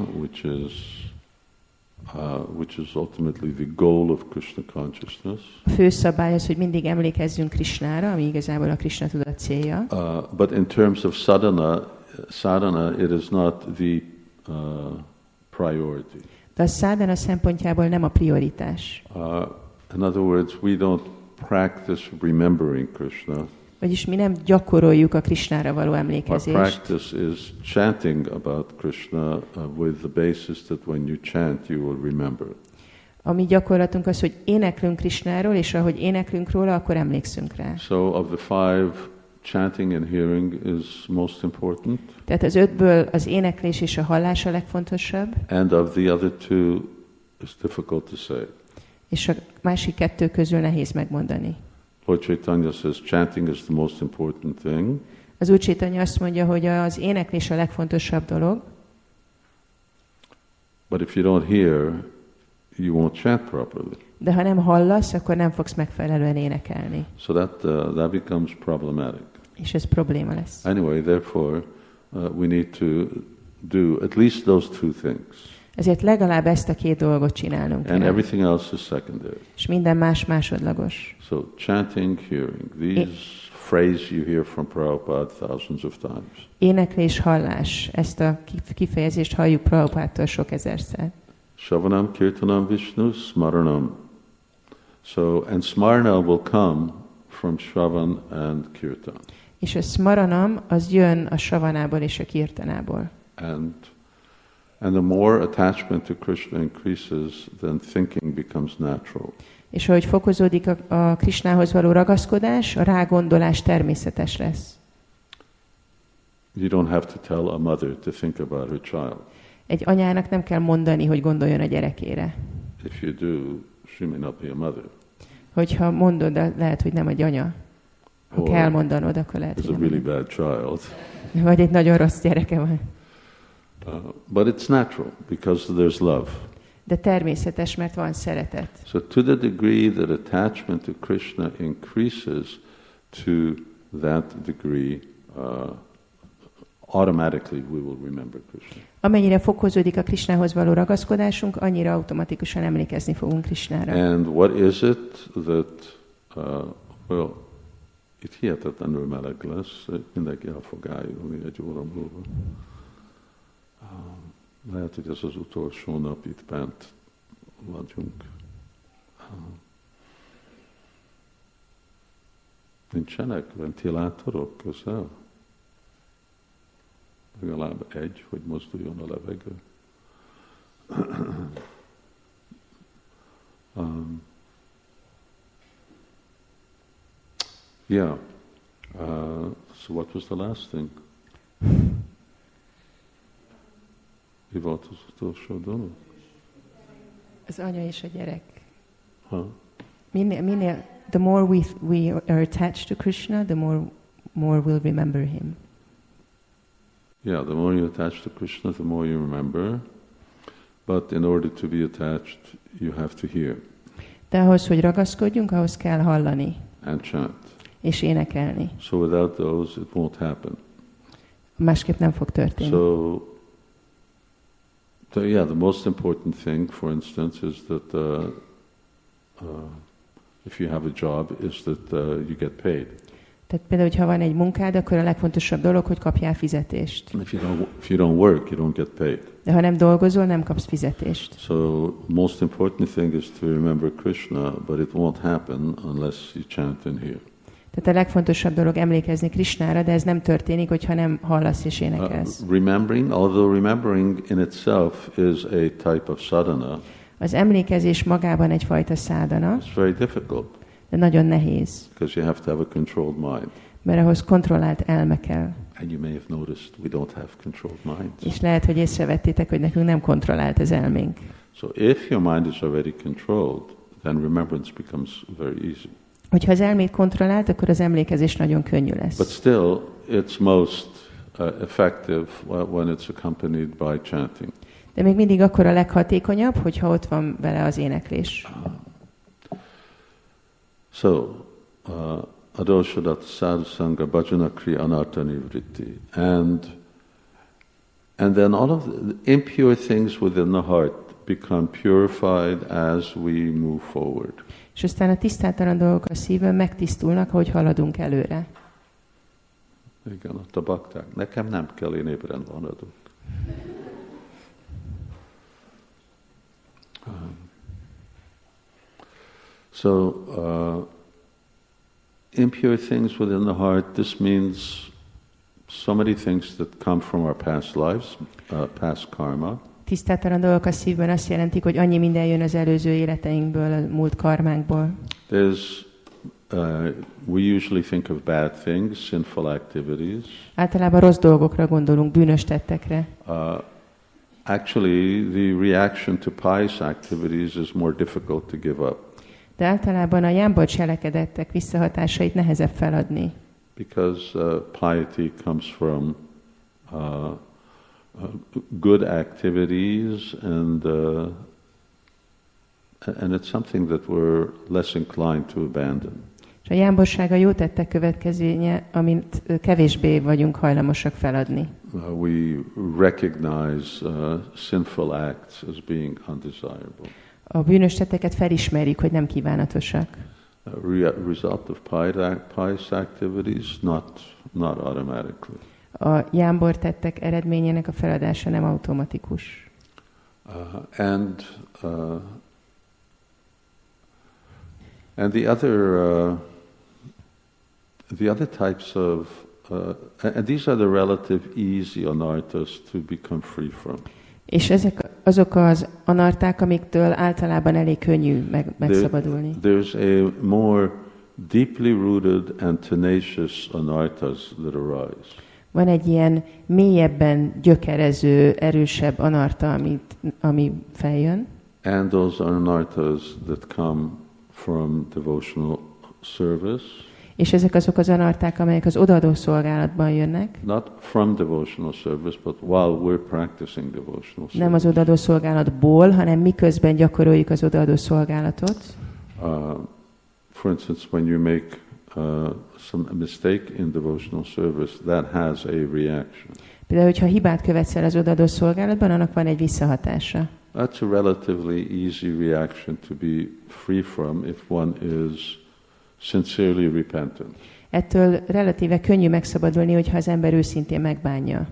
which is ultimately the goal of Krishna consciousness. A fő szabály az, hogy mindig emlékezzünk Krishnára, ami igazából a Krishna tudat célja. But in terms of sadhana, it is not the priority. De a sadhana szempontjából nem a prioritás. In other words, we don't practice remembering Krishna. Vagyis mi nem gyakoroljuk a Krishnára való Our emlékezést. practice is chanting about Krishna with the basis that when you chant, you will remember. A mi gyakorlatunk az, hogy éneklünk Krishnáról, és ahogy éneklünk róla, akkor emlékszünk rá. So of the 5, chanting and hearing is most important. Tehát az 5-ből az éneklés és a hallás a legfontosabb, And of the other 2, it's difficult to say. és a másik 2 közül nehéz megmondani. Lord Chaitanya says chanting is the most important thing. Az Úr Chaitanya azt mondja, hogy az éneklés a legfontosabb dolog, But if you don't hear, you won't chant properly. de ha nem hallasz, akkor nem fogsz megfelelően énekelni. So that becomes problematic. És ez probléma lesz. Anyway, therefore, we need to do at least those 2 things. Ezért legalább ezt a 2 dolgot csinálnunk And kell. everything else is secondary. És minden más másodlagos. So chanting, hearing, these phrases you hear from Prabhupada thousands of times. Éneklés, hallás. Ezt a kifejezést halljuk Prabhupádtól sok ezerszer. Shravanam, Kirtanam, Vishnu, Smaranam. So, and Smarana will come from Shravan and Kirtan. És a smaranam az jön a savanából és a kirtanából. And the more attachment to Krishna increases, then thinking becomes natural. És ahogy fokozódik a Krishnához való ragaszkodás, a rágondolás természetes lesz. You don't have to tell a mother to think about her child. Egy anyának nem kell mondani, hogy gondoljon a gyerekére. If you do, she may not be a mother. Hogyha mondod, lehet, hogy nem egy anya. Ha kell mondanod, akkor lehet, hogy a really bad child. Vagy egy nagyon rossz gyereke van. But it's natural, because there's love. De természetes, mert van szeretet. So to the degree that attachment to Krishna increases, to that degree, automatically we will remember Krishna. Amennyire fokozódik a Krishnához való ragaszkodásunk, annyira automatikusan emlékezni fogunk Krishnára. And what is it that, well, itt hihetetlenül meleg lesz, mindenki el fog ájulni egy óra múlva. Lehet, hogy ez az utolsó nap itt bent vagyunk. Nincsenek ventilátorok közel? Legalább egy, hogy mozduljon a levegő. Yeah. So what was the last thing? Mi volt az utolsó dolog? Az anya és a gyerek. Huh? The more we are attached to Krishna, the more we'll remember him. Yeah, the more you attach to Krishna, the more you remember. But in order to be attached, you have to hear. De ahhoz, hogy ragaszkodjunk, ahhoz kell hallani. And chant. És énekelni. So without those, it won't happen. Másképp nem fog történni. So the most important thing, for instance, is that if you have a job, is that you get paid. Tehát például, hogyha van egy munkád, akkor a legfontosabb dolog, hogy kapjál fizetést. If you don't work, you don't get paid. De ha nem dolgozol, nem kapsz fizetést. So most important thing is to remember Krishna, but it won't happen unless you chant and hear. Tehát a legfontosabb dolog emlékezni Krishnára, de ez nem történik, hogyha nem hallasz és énekelsz. Although remembering in itself is a type of sadhana. Az emlékezés magában egyfajta szádana. It's very difficult. De nagyon nehéz. Because you have to have a controlled mind. Mert ahhoz kontrollált elme kell. And you may have noticed we don't have controlled minds. És lehet, hogy észrevettétek, hogy nekünk nem kontrollált az elménk. So if your mind is already controlled, then remembrance becomes very easy. Hogyha az elmét kontrollált, akkor az emlékezés nagyon könnyű lesz. But still, it's most effective when it's accompanied by chanting. De még mindig akkor a leghatékonyabb, hogyha ott van vele az éneklés. So, adoshadat sadhusanga bhajana kriya anartha nivritti. And then all of the impure things within the heart become purified as we move forward. És aztán a tisztátalan dolgok a szívben megtisztulnak, ahogy haladunk előre. Igen, ott a bakták. Nekem nem kell, én ébren maradok. So, impure things within the heart, this means so many things that come from our past lives, past karma. Tisztátalan dolgok a szívben azt jelentik, hogy annyi minden jön az előző életeinkből, a múlt karmánkból. We usually think of bad things, sinful activities. Általában rossz dolgokra gondolunk, bűnös tettekre. Actually, the reaction to pious activities is more difficult to give up. De általában a jámbor cselekedettek visszahatásait nehezebb feladni. Because piety comes from good activities, and it's something that we're less inclined to abandon. És a jámborság a jó tettek következménye, amit kevésbé vagyunk hajlamosak feladni. We recognize sinful acts as being undesirable. A bűnös tetteket felismerjük, hogy nem kívánatosak. Result of pious activities, not automatically. A jámbor tettek eredményének a feladása nem automatikus. And the other types of and these are the relative easy anarthas to become free from. És ezek azok az anarták, amiktől általában elég könnyű megszabadulni. There's a more deeply rooted and tenacious anarthas that arise. Van egy ilyen mélyebben gyökerező, erősebb anarta, ami feljön. And those are anarthas that come from devotional service. És ezek azok az anarták, amelyek az odaadó szolgálatban jönnek. Not from devotional service, but while we're practicing devotional service. Nem az odaadó szolgálatból, hanem miközben gyakoroljuk az odaadó szolgálatot. For instance, when you make some mistake in devotional service, that has a reaction. Például, hogyha hibát követsz el az odaadó szolgálatban, annak van egy visszahatása. That's a relatively easy reaction to be free from if one is sincerely repentant. Ettől relatíve könnyű megszabadulni, hogyha az ember őszintén megbánja.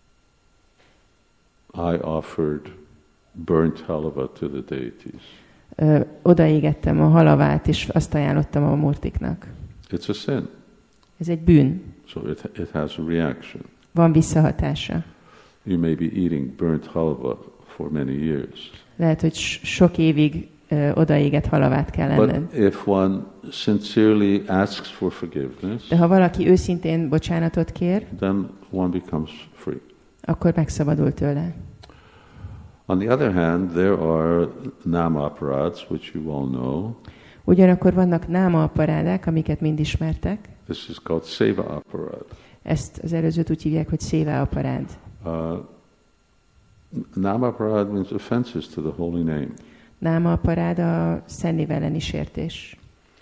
I offered burnt halava to the deities. Odaégettem a halavát, és azt ajánlottam a murtiknak. It's a sin. Ez egy bűn. So it has a reaction. Van visszahatása. You may be eating burnt halava for many years. Lehet, hogy sok évig odaégett halavát kell enned. But if one sincerely asks for forgiveness, de ha valaki őszintén bocsánatot kér, then one becomes free. Akkor megszabadul tőle. On the other hand, there are nama aparads, which you all know. Ugyanakkor vannak náma aparádák, amiket mind ismertek. This is called seva aparad. Ezt az előzőt úgy hívják, hogy széva aparád. Namaparad means offenses to the holy name. Námaparád a Szentnév elleni sértés.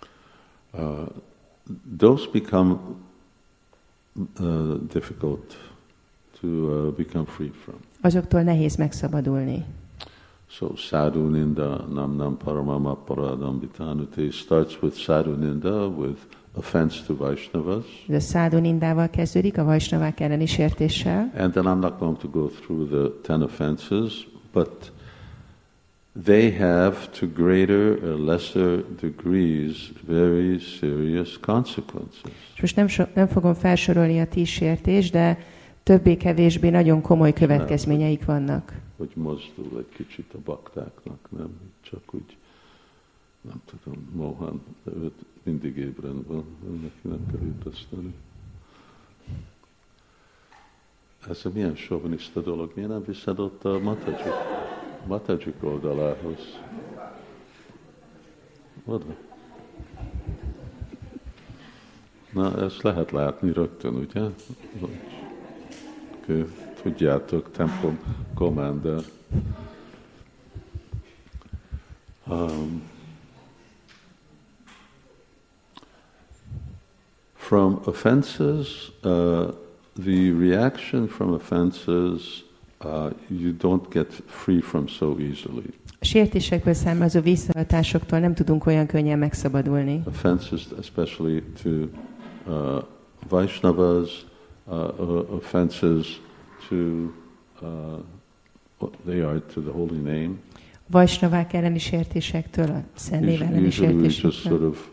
Those become difficult to become free from. Azoktól nehéz megszabadulni. So sadhu ninda nam paramam aparadam vitanute starts with sadhu ninda, with offense to Vaishnavas. Ez a sadhu nindával kezdődik, a Vaisnavák elleni sértéssel. And then I'm not going to go through the 10 offenses, but they have to greater or lesser degrees very serious consequences. És most nem fogom felsorolni a 10 sértést, de többé-kevésbé nagyon komoly következményeik vannak. Hogy mozdul egy kicsit a baktáknak, nem? Csak úgy, nem tudom, Mohan, de őt mindig ébren van, neki nem kell üdvözteni. Ez a milyen soviniszta dolog, miért nem viszed ott a Matajik oldalához? Oda. Na, ezt lehet látni rögtön, ugye? Tudjátok, templom commander. From offenses, the reaction from offenses, you don't get free from so easily. A sértésekből származó visszahatásoktól nem tudunk olyan könnyen megszabadulni. Offenses, especially to Vaishnavas, offenses to what they are to the holy name. Vaisnavák elleni sértésektől, a Szentnév elleni sértésektől. Sort of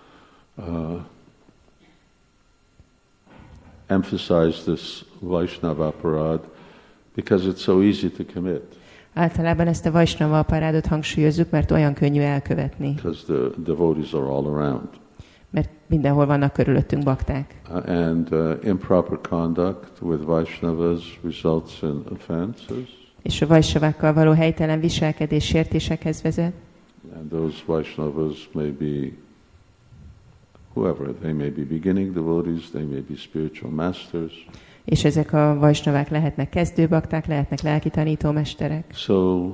emphasize this Vaishnava aparad because it's so easy to commit. Általában ezt a Vaisnava aparádot hangsúlyozzuk, mert olyan könnyű elkövetni. Because the devotees are all around. Mert mindenhol vannak körülöttünk bakták. And improper conduct with Vaishnavas results in offenses. És a Vaisnavákkal való helytelen viselkedés sértésekhez vezet. And those Vaishnavas may be whoever, they may be beginning devotees, they may be spiritual masters. És ezek a Vaisnavák lehetnek kezdőbakták, lehetnek lelki tanítómesterek. So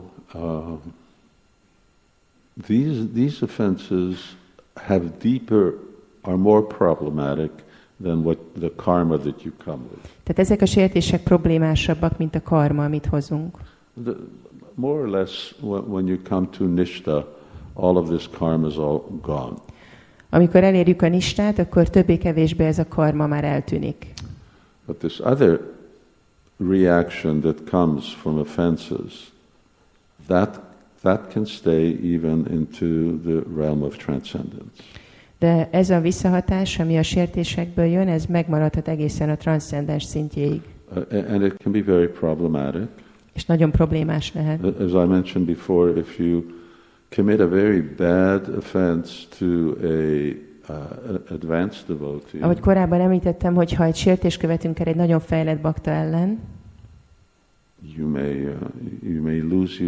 these offenses have deeper, are more problematic than what the karma that you come with. Tehát ezek a sértések problémásabbak, mint a karma, amit hozunk. More or less, when you come to nishta, all of this karma is all gone. Amikor elérjük a nistát, akkor többé-kevésbé ez a karma már eltűnik. But this other reaction that comes from offenses, that can stay even into the realm of transcendence. De ez a visszahatás, ami a sértésekből jön, ez megmaradhat egészen a transzcendens szintjéig. And it can be very problematic. És nagyon problémás lehet. As I mentioned before, if you commit a very bad offense to an advanced devotee. Ahogy korábban említettem, hogy ha egy sértést követünk el egy nagyon fejlett bakta ellen, you may lose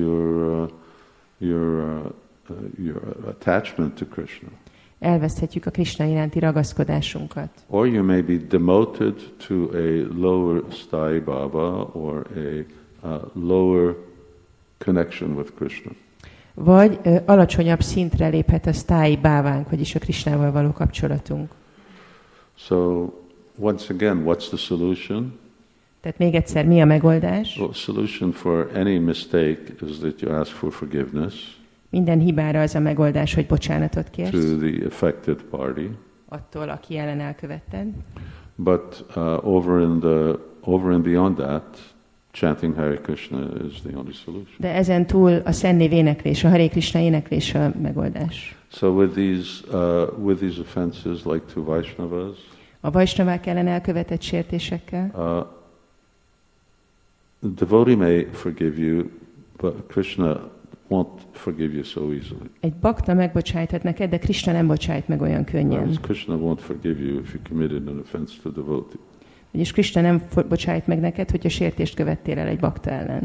your attachment to Krishna. Elveszthetjük a Krishna iránti ragaszkodásunkat. Or you may be demoted to a lower Sthai Baba or a lower connection with Krishna. Vagy alacsonyabb szintre léphet a sztái bávánk, vagyis a Krishnával való kapcsolatunk. So, once again, what's the solution? Tehát még egyszer, mi a megoldás? Well, solution for any mistake is that you ask for forgiveness. Minden hibára az a megoldás, hogy bocsánatot kérsz. To the affected party. Attól, aki ellen elkövetted. But over and beyond that, chanting Hare Krishna is the only solution. De ezen túl a Szentnév éneklés, a Hare Krishna éneklés a megoldás. So with these offenses like to Vaishnavas, a Vaisnavák ellen elkövetett sértésekkel, the devotee may forgive you, but Krishna won't forgive you so easily. Egy bakta megbocsájthat neked, de Krishna nem bocsájt meg olyan könnyen. Krishna won't forgive you if you committed an offense to devotee. Vagyis Krishna nem bocsájt meg neked, hogyha sértést követtél el egy bakta ellen.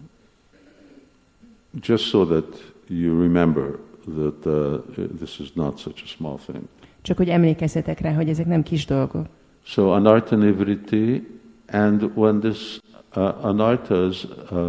Just so that you remember that this is not such a small thing. Csak hogy emlékezzetek rá, hogy ezek nem kis dolgok. So anartha nivriti, and when this anarthas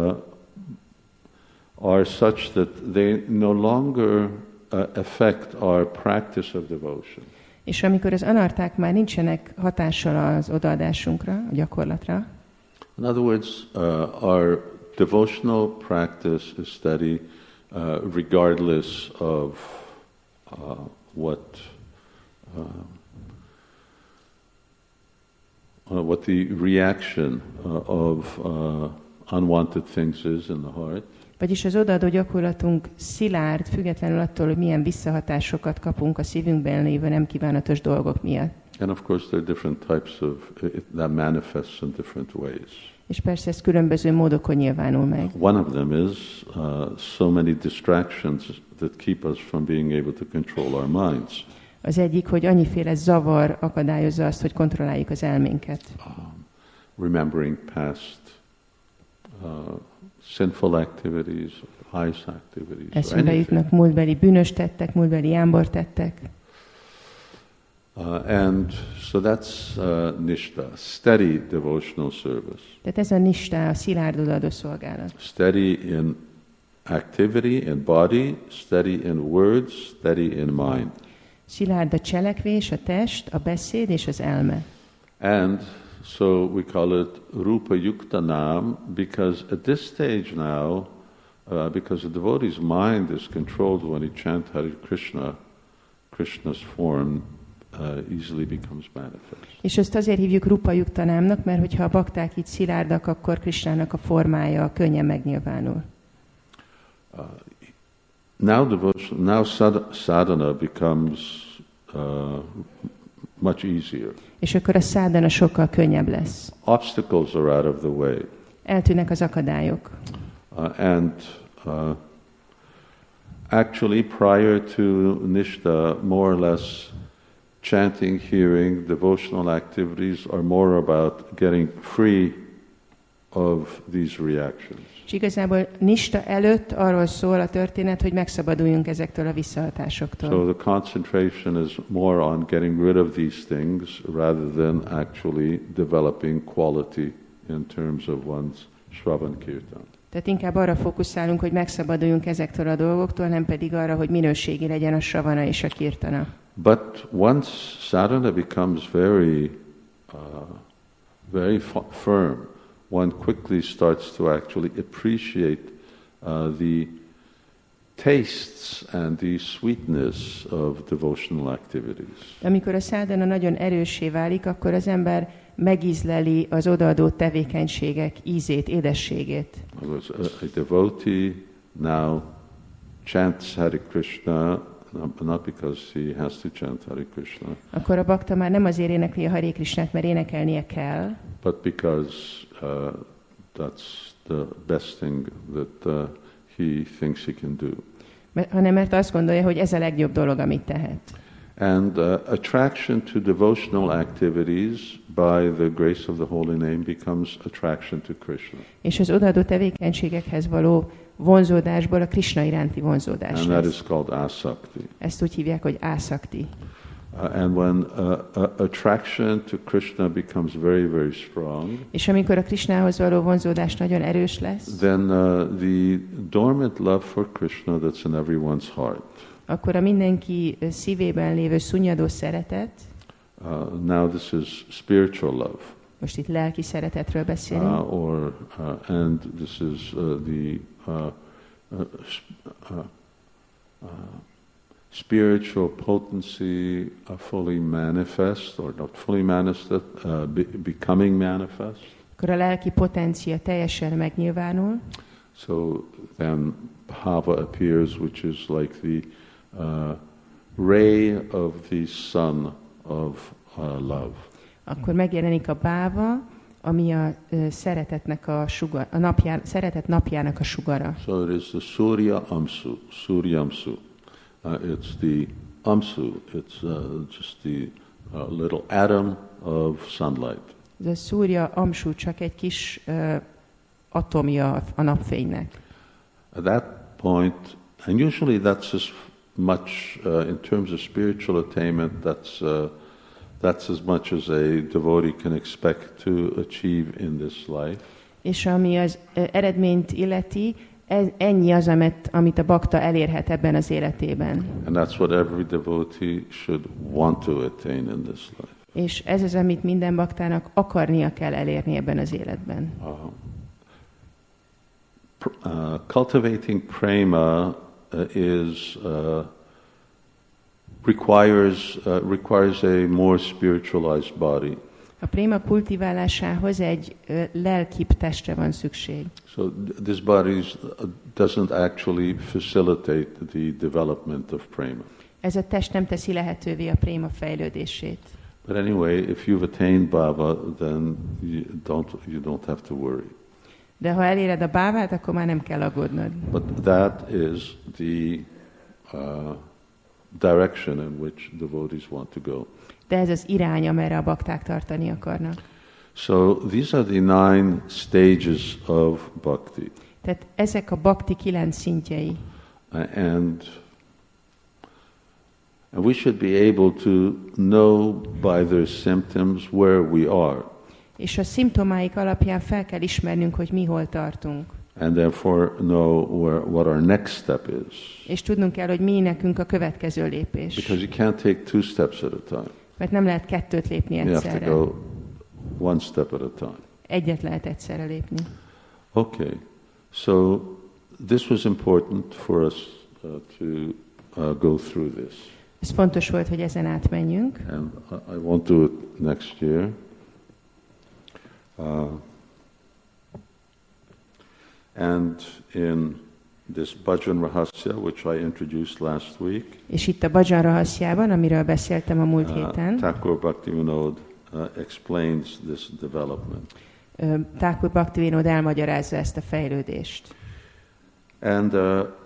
are such that they no longer affect our practice of devotion. És amikor az anarták már nincsenek hatással az odaadásunkra, a gyakorlatra, In other words, our devotional practice is steady regardless of what the reaction of unwanted things is in the heart. vagyis az odaadó gyakorlatunk szilárd, függetlenül attól, hogy milyen visszahatásokat kapunk a szívünkben lévő nem kívánatos dolgok miatt. And of course there are different types of, that manifests in different ways. És persze ez különböző módokon nyilvánul meg. One of them is so many distractions that keep us from being able to control our minds. Az egyik, hogy annyiféle zavar akadályozza azt, hogy kontrolláljuk az elménket. Remembering past sinful activities, pious activities. Eszünkbe jutnak múltbeli bűnös tettek, múltbeli jámbor tettek. And so that's nishta, steady devotional service. Tehát ez a nistá, a szilárd odaadó szolgálat. Steady in activity, in body, steady in words, steady in mind. Szilárd a cselekvés, a test, a beszéd és az elme. And so we call it Rupa Yuktanam because at this stage now, because the devotee's mind is controlled when he chants Hare Krishna, Krishna's form easily becomes manifest. És ezt azért hívjuk Rupa Yuktanámnak, mert hogyha a bakták így szilárdak, akkor Krishnának a formája könnyen megnyilvánul. Now sadhana becomes much easier. És akkor a szádana sokkal könnyebb lesz. Obstacles are out of the way. Eltűnnek az akadályok. And actually prior to Nishta, more or less chanting, hearing, devotional activities are more about getting free of these reactions. És igazából nista előtt arról szól a történet, hogy megszabaduljunk ezektől a visszahatásoktól. So the concentration is more on getting rid of these things rather than actually developing quality in terms of one's Shravan Kirtan. Tehát inkább arra fókuszálunk, hogy megszabaduljunk ezektől a dolgoktól, nem pedig arra, hogy minőségi legyen a Shravana és a Kirtana. But once sadhana becomes very firm, one quickly starts to actually appreciate the tastes and the sweetness of devotional activities. Amikor a szádana nagyon erőssé válik, akkor az ember megízleli az odaadó tevékenységek ízét, édességét. A devotee now chants Hare Krishna, not because he has to chant Hare Krishna. Akkor a bakta már nem azért énekli a Hare Krishnát, mert énekelnie kell, but because that's the best thing that he thinks he can do. Hanem mert azt gondolja, hogy ez a legjobb dolog, amit tehet. And attraction to devotional activities by the grace of the holy name becomes attraction to Krishna. És az odaadó tevékenységekhez való vonzódásból a Krishna iránti vonzódás And lesz. that is called asakti. Ezt úgy hívják, hogy ásakti. And when attraction to Krishna becomes very, very strong, És amikor a Krishnához való vonzódás nagyon erős lesz, then the dormant love for Krishna that's in everyone's heart. Akkor a mindenki szívében lévő szunnyadó szeretet, Now this is spiritual love. most itt lelki szeretetről beszélünk, And this is the spiritual potency fully manifest, or not fully manifest, becoming manifest. akkor a lelki potencia teljesen megnyilvánul, So then bhava appears, which is like the ray of the sun of love. akkor megjelenik a báva, ami a szeretetnek a sugar, szeretet napjának a sugara. So it is the Surya Amsu, Suryamsu. It's the Amsu, it's just the little atom of sunlight. Ez a Surya Amsu csak egy kis atomja a napfénynek. At that point, and usually that's as much, in terms of spiritual attainment, that's as much as a devotee can expect to achieve in this life. És ami az eredményt illeti, ennyi az, amit a bakta elérhet ebben az életében. And that's what every devotee should want to attain in this life. És ez az, amit minden baktának akarnia kell elérni ebben az életben. Cultivating prema requires a more spiritualized body. A préma kultiválásához egy lelkibb testre van szükség. So this body doesn't actually facilitate the development of prema. Ez a test nem teszi lehetővé a préma fejlődését. But anyway, if you've attained bhava, then you don't have to worry. De ha eléred a bhávát, akkor már nem kell aggódnod. But that is the direction in which devotees want to go. De ez az irány, amerre a bakták tartani akarnak. So these are the 9 stages of bhakti. Tehát ezek a bhakti 9 szintjei. And we should be able to know by their symptoms where we are. És a szimptomáik alapján fel kell ismernünk, hogy mi hol tartunk. And therefore know what our next step is. És tudnunk kell, hogy mi nekünk a következő lépés. Because you can't take 2 steps at a time. Mert nem lehet 2 lépni egyszerre. You have to go 1 step at a time. Egyet lehet egyszerre lépni. Okay. So this was important for us to go through this. Ez fontos volt, hogy ezen átmenjünk. And I won't do it next year. And in this Bhajan Rahasya, which I introduced last week, és itt a Bhajan Rahasjában, amiről beszéltem a múlt héten, Thakur Bhaktivinoda explains this development. Thakur Bhaktivinoda elmagyarázza ezt a fejlődést. And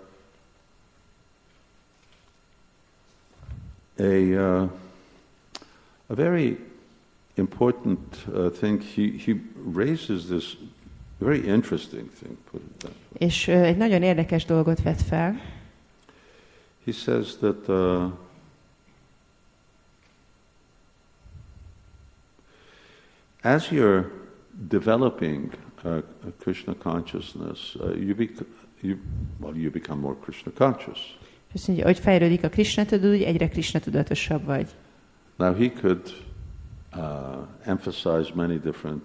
a very important thing, he raises this very interesting thing, put it that way. És egy nagyon érdekes dolgot vet fel. He says that as you're developing Krishna consciousness, you become more Krishna conscious. Azt mondja, hogy fejlődik a Krishna tudat, úgy egyre Krishna tudatosabb vagy. Now he could emphasize many different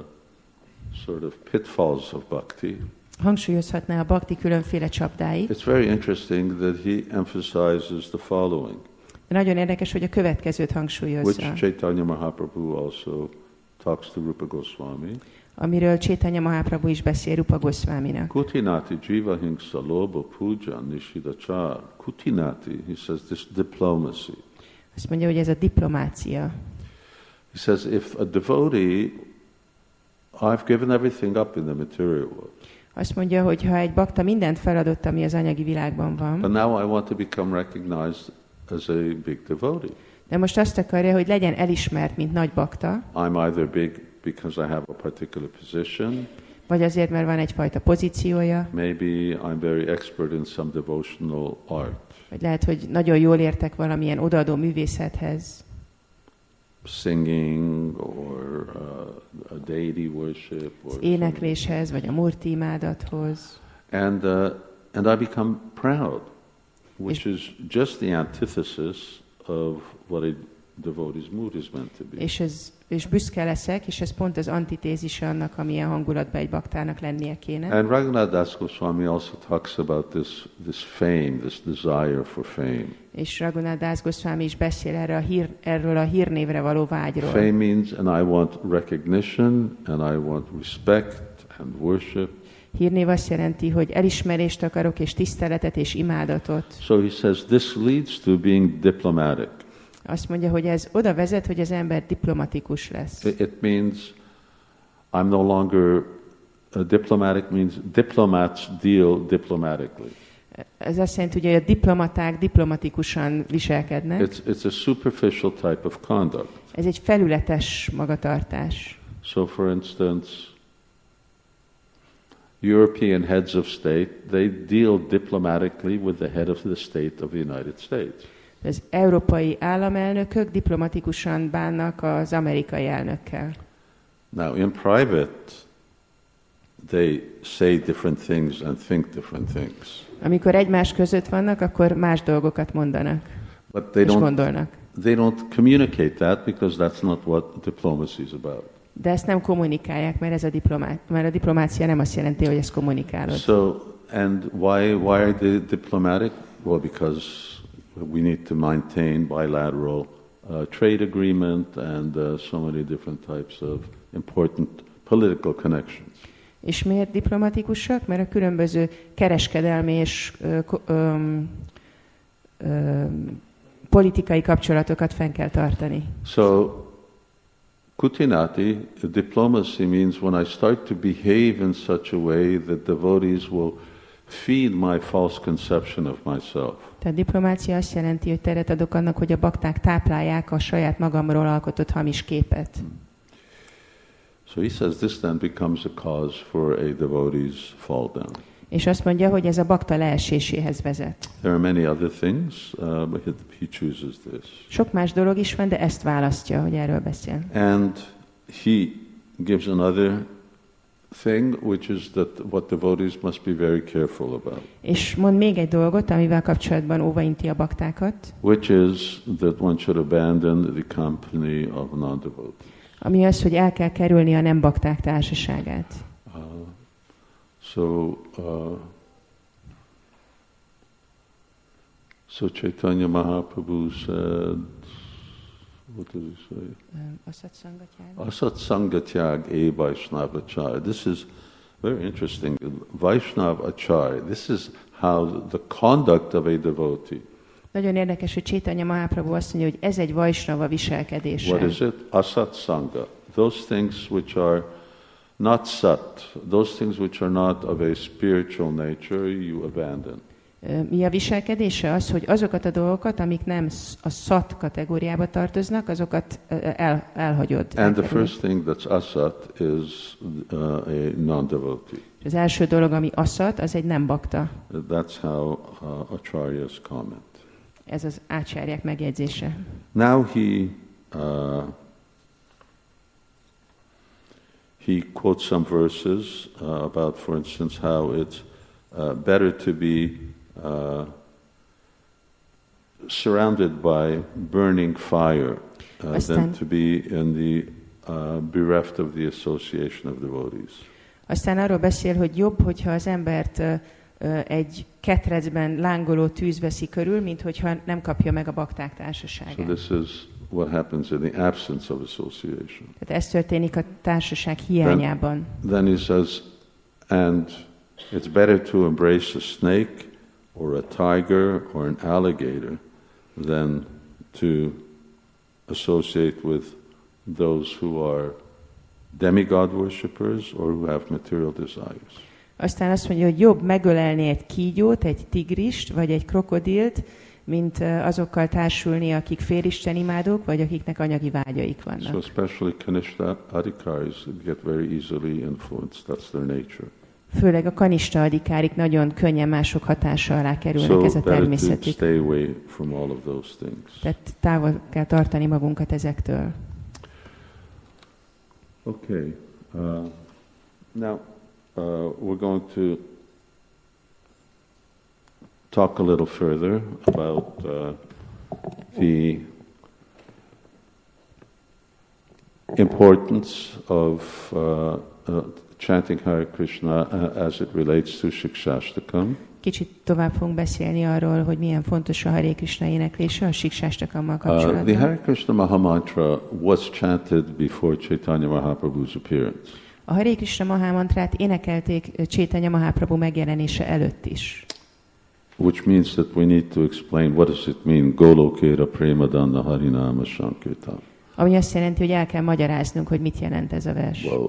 sort of pitfalls of bhakti. Hangsúlyozhatná a bhakti különféle csapdáit. It's very interesting that he emphasizes the following. De nagyon érdekes, hogy a következőt hangsúlyozza. Which Chaitanya Mahaprabhu also talks to Rupa Goswami. Amiről Chaitanya Mahaprabhu is beszél Rupa Goswaminak. Kutinati jiva hingsa loba puja nishidachar. Kutinati, he says, this diplomacy. Azt mondja, hogy ez a diplomácia. He says, if a devotee, I've given everything up in the material world. Azt mondja, hogy ha egy bakta mindent feladott, ami az anyagi világban van. But now I want to become recognized as a big devotee. De most azt akarja, hogy legyen elismert, mint nagy bakta. I'm either big because I have a particular position. Vagy azért, mert van egyfajta pozíciója. Maybe I'm very expert in some devotional art. Vagy lehet, hogy nagyon jól értek valamilyen odaadó művészethez. Singing or a deity worship or énekléshez vagy a murti imádathoz. And I become proud, which is just the antithesis of what a devotee's mood is meant to be. És büszke leszek, és ez pont az antitézise annak, amilyen hangulatban egy baktának lennie kéne. And Raghunath Das Goswami also talks about this fame, this desire for fame. És Raghunath Das Goswami is beszél erről a hírnévre való vágyról. Fame means, and I want recognition, and I want respect and worship. Hírnév azt jelenti, hogy elismerést akarok, és tiszteletet, és imádatot. So he says this leads to being diplomatic. Azt mondja, hogy ez oda vezet, hogy az ember diplomatikus lesz. It means I'm no longer diplomatic, means diplomats deal diplomatically. Ez azt jelenti, hogy a diplomaták diplomatikusan viselkednek. It's a superficial type of conduct. Ez egy felületes magatartás. So for instance, European heads of state, they deal diplomatically with the head of the state of the United States. Az európai államelnökök diplomatikusan bánnak az amerikai elnökkel. Now, in private, they say different things and think different things. Amikor egymás között vannak, akkor más dolgokat mondanak But they és gondolnak. they don't communicate that because that's not what diplomacy is about. De ezt nem kommunikálják, mert a diplomácia nem azt jelenti, hogy ezt kommunikálod. So, and why are they diplomatic? Well, because we need to maintain bilateral trade agreement and so many different types of important political connections. És miért diplomatikusak? Mert a különböző kereskedelmi és politikai kapcsolatokat fenn kell tartani. So, Kutinati, diplomacy means when I start to behave in such a way that devotees will feed my false conception of myself. Tehát diplomácia azt jelenti, hogy teret adok annak, hogy a bakták táplálják a saját magamról alkotott hamis képet. So he says this then becomes a cause for a devotee's fall down. És azt mondja, hogy ez a bakta leeséséhez vezet. There are many other things, but he chooses this. Sok más dolog is van, de ezt választja, hogy erről beszél. And he gives another thing, which is that what devotees must be very careful about. És mond még egy dolgot, amivel kapcsolatban óvainti a baktákat. Which is that one should abandon the company of non-devotees. Ami az, hogy el kell kerülni a nem bakták társaságát. So Chaitanya Mahaprabhu said, what does he say? Asat Sangatyag e Vaishnava Acharya. This is very interesting. Vaishnava Acharya. This is how the conduct of a devotee. Nagyon érdekes, hogy Chaitanya Mahaprabhu azt mondja, hogy ez egy Vaishnava viselkedése. What is it? Asat Sanga. Those things which are not sat, those things which are not of a spiritual nature, you abandon. Mi a viselkedése? Az, hogy azokat a dolgokat, amik nem a szat kategóriába tartoznak, azokat elhagyod. And the first thing that's asat is a non-devotee. Az első dolog, ami aszat, az egy nem bakta. That's how Acharyas comment. Ez az ácsárják megjegyzése. Now he quotes some verses about, for instance, how it's better to be surrounded by burning fire than to be in the bereft of the association of devotees. Aztán arról beszél, hogy jobb, hogyha az embert egy ketrecben lángoló tűz veszi körül, mint hogyha nem kapja meg a bakták társaságát. So this is what happens in the absence of association. Tehát ez történik a társaság hiányában. Then he says, and it's better to embrace a snake or a tiger or an alligator than to associate with those who are demigod worshippers or who have material desires. Aztán azt mondja, hogy jobb megölelni egy kígyót, egy tigrist, vagy egy krokodilt, mint azokkal társulni, akik félisten imádók, vagy akiknek anyagi vágyaik vannak. So especially Kanishta adhikaris get very easily influenced. That's their nature. Főleg a kanista adikárik nagyon könnyen mások hatása alá kerülnek, ez a természetük. Stay away from all of those things. Tehát távol kell tartani magunkat ezektől. Okay. Now we're going to talk a little further about the importance of chanting Hare Krishna as it relates to Shikshashtakam. Kicsit tovább fogunk beszélni arról, hogy milyen fontos a Hare Krishna éneklése a Shikshashtakammal kapcsolatban. The Hare Krishna Mahamantra was chanted before Chaitanya Mahaprabhu's appearance. A Hare Krishna Mahamantrát énekelték Chaitanya Mahaprabhu megjelenése előtt is. Which means that we need to explain what does it mean, Golokera Premadanna Harinama Sankirtan. Ami azt jelenti, hogy el kell magyaráznunk, hogy mit jelent ez a vers. Well,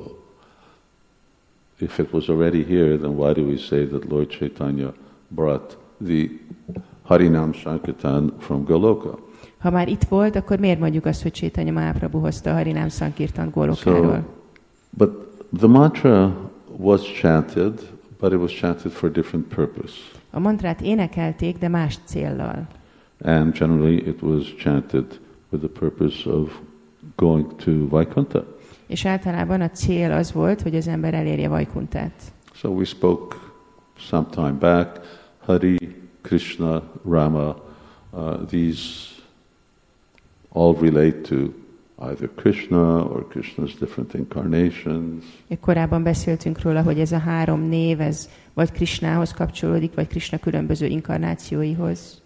if it was already here, then why do we say that Lord Chaitanya brought the Harinam Sankirtan from Goloka? Ha már itt volt, akkor miért mondjuk azt, hogy Chaitanya Mahaprabhu hozta a Harinam Sankirtan Golokáról? But the mantra was chanted, but it was chanted for a different purpose. A mantrát énekelték, de más céllal. And generally it was chanted with the purpose of going to Vaikuntha. És általában a cél az volt, hogy az ember elérje Vajkuntát. So we spoke some time back, Hari, Krishna, Rama, these all relate to either Krishna or Krishna's different incarnations. Korábban beszéltünk róla, hogy ez a 3 név, ez vagy Krishnához kapcsolódik, vagy Krishna különböző inkarnációihoz.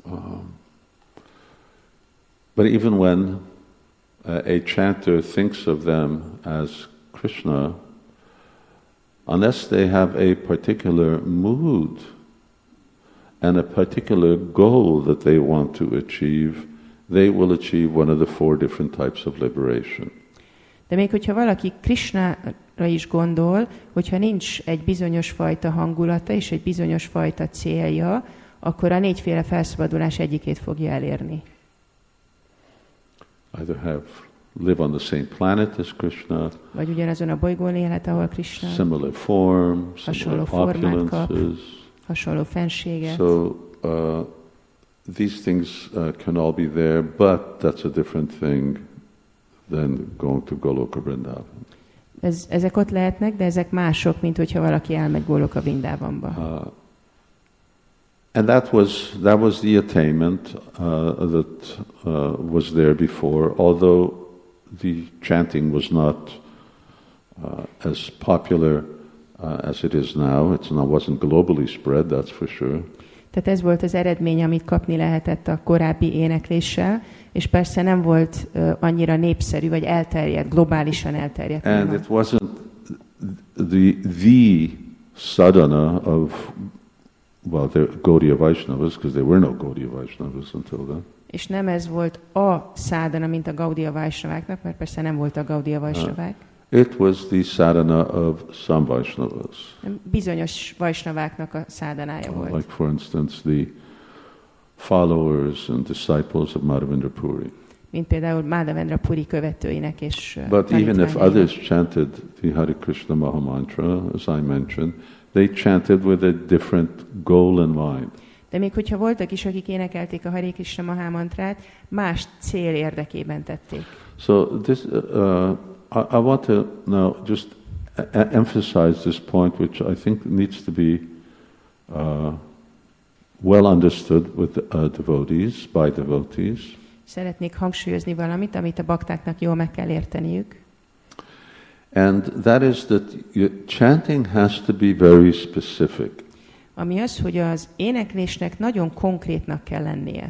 But even when a chanter thinks of them as Krishna, unless they have a particular mood and a particular goal that they want to achieve, they will achieve one of the 4 different types of liberation. De még hogyha valaki Krishnára is gondol, hogyha nincs egy bizonyos fajta hangulata és egy bizonyos fajta célja, akkor a 4 féle felszabadulás egyikét fogja elérni. Either live on the same planet as Krishna, vagy ugyanazon a bolygón élhet, ahol Krishna, similar form, similar opulences, hasonló fenséget. So these things can all be there, but that's a different thing than going to Goloka Vrindavan. Ezek ott lehetnek, de ezek mások, mint hogyha valaki elmegy Goloka Vrindavanba. And that was the attainment that was there before, although the chanting was not as popular as it is now. Wasn't globally spread, that's for sure. Tehát ez volt az eredmény, amit kapni lehetett a korábbi énekléssel, és persze nem volt annyira népszerű, vagy elterjedt, globálisan elterjedt. And it wasn't the sadhana of, well, the Gaudiya Vaishnavas, because there were no Gaudiya Vaishnavas until then. És nem ez volt a szádana, mint a Gaudiya Vaishnaváknak, mert persze nem volt a Gaudiya Vaishnavák. It was the sadhana of some Vaishnavas. Bizonyos Vaishnaváknak a szádanája volt. Like for instance the followers and disciples of Madhavendra Puri. Mint például Madhavendra Puri követőinek és But even if others chanted the Hare Krishna Maha Mantra, as I mentioned, they chanted with a different goal in mind. De még hogyha voltak is, akik énekelték a Hare Krishna Maha Mantrát, más cél érdekében tették. So this, I want to now just emphasize this point, which I think needs to be well understood with devotees, by devotees. Szeretnék hangsúlyozni valamit, amit a baktáknak jól meg kell érteniük. And that is that chanting has to be very specific. Ami az, hogy az éneklésnek nagyon konkrétnak kell lennie.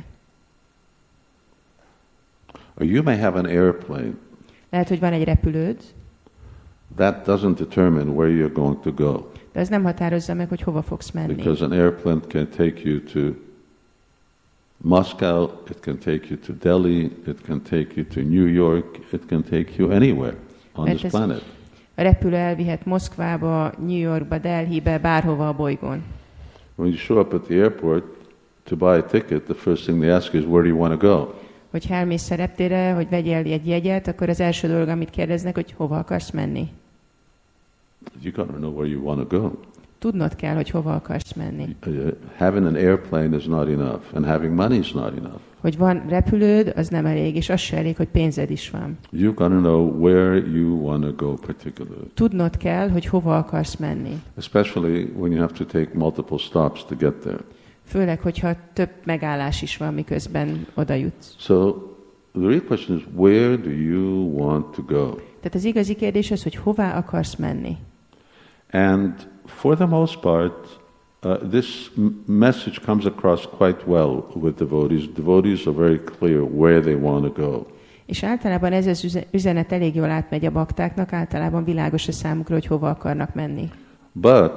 Or you may have an airplane. Lehet, hogy van egy repülőd. That doesn't determine where you're going to go. De ez nem határozza meg, hogy hova fogsz menni. Because an airplane can take you to Moscow, it can take you to Delhi, it can take you to New York, it can take you anywhere on this planet. A repülő elvihet Moszkvába, New Yorkba, Delhibe, bárhova a bolygón. When you show up at the airport to buy a ticket, the first thing they ask is, where do you want to go? Hogyha elmész a reptérre, hogy vegyél egy jegyet, akkor az első dolog, amit kérdeznek, hogy hova akarsz menni. You got to know where you want to go. Tudnod kell, hogy hova akarsz menni. Having an airplane is not enough, and having money is not enough. Hogy van repülőd, az nem elég, és az se elég, hogy pénzed is van. You got to know where you want to go particularly. Tudnod kell, hogy hova akarsz menni. Especially when you have to take multiple stops to get there. Főleg, hogyha több megállás is van, miközben oda jutsz. So the real question is, where do you want to go? Tehát az igazi kérdés az, hogy hová akarsz menni. And for the most part, this message comes across quite well with devotees. Devotees are very clear where they want to go. És általában ez az üzenet elég jól átmegy a baktáknak, általában világos a számukra, hogy hova akarnak menni. But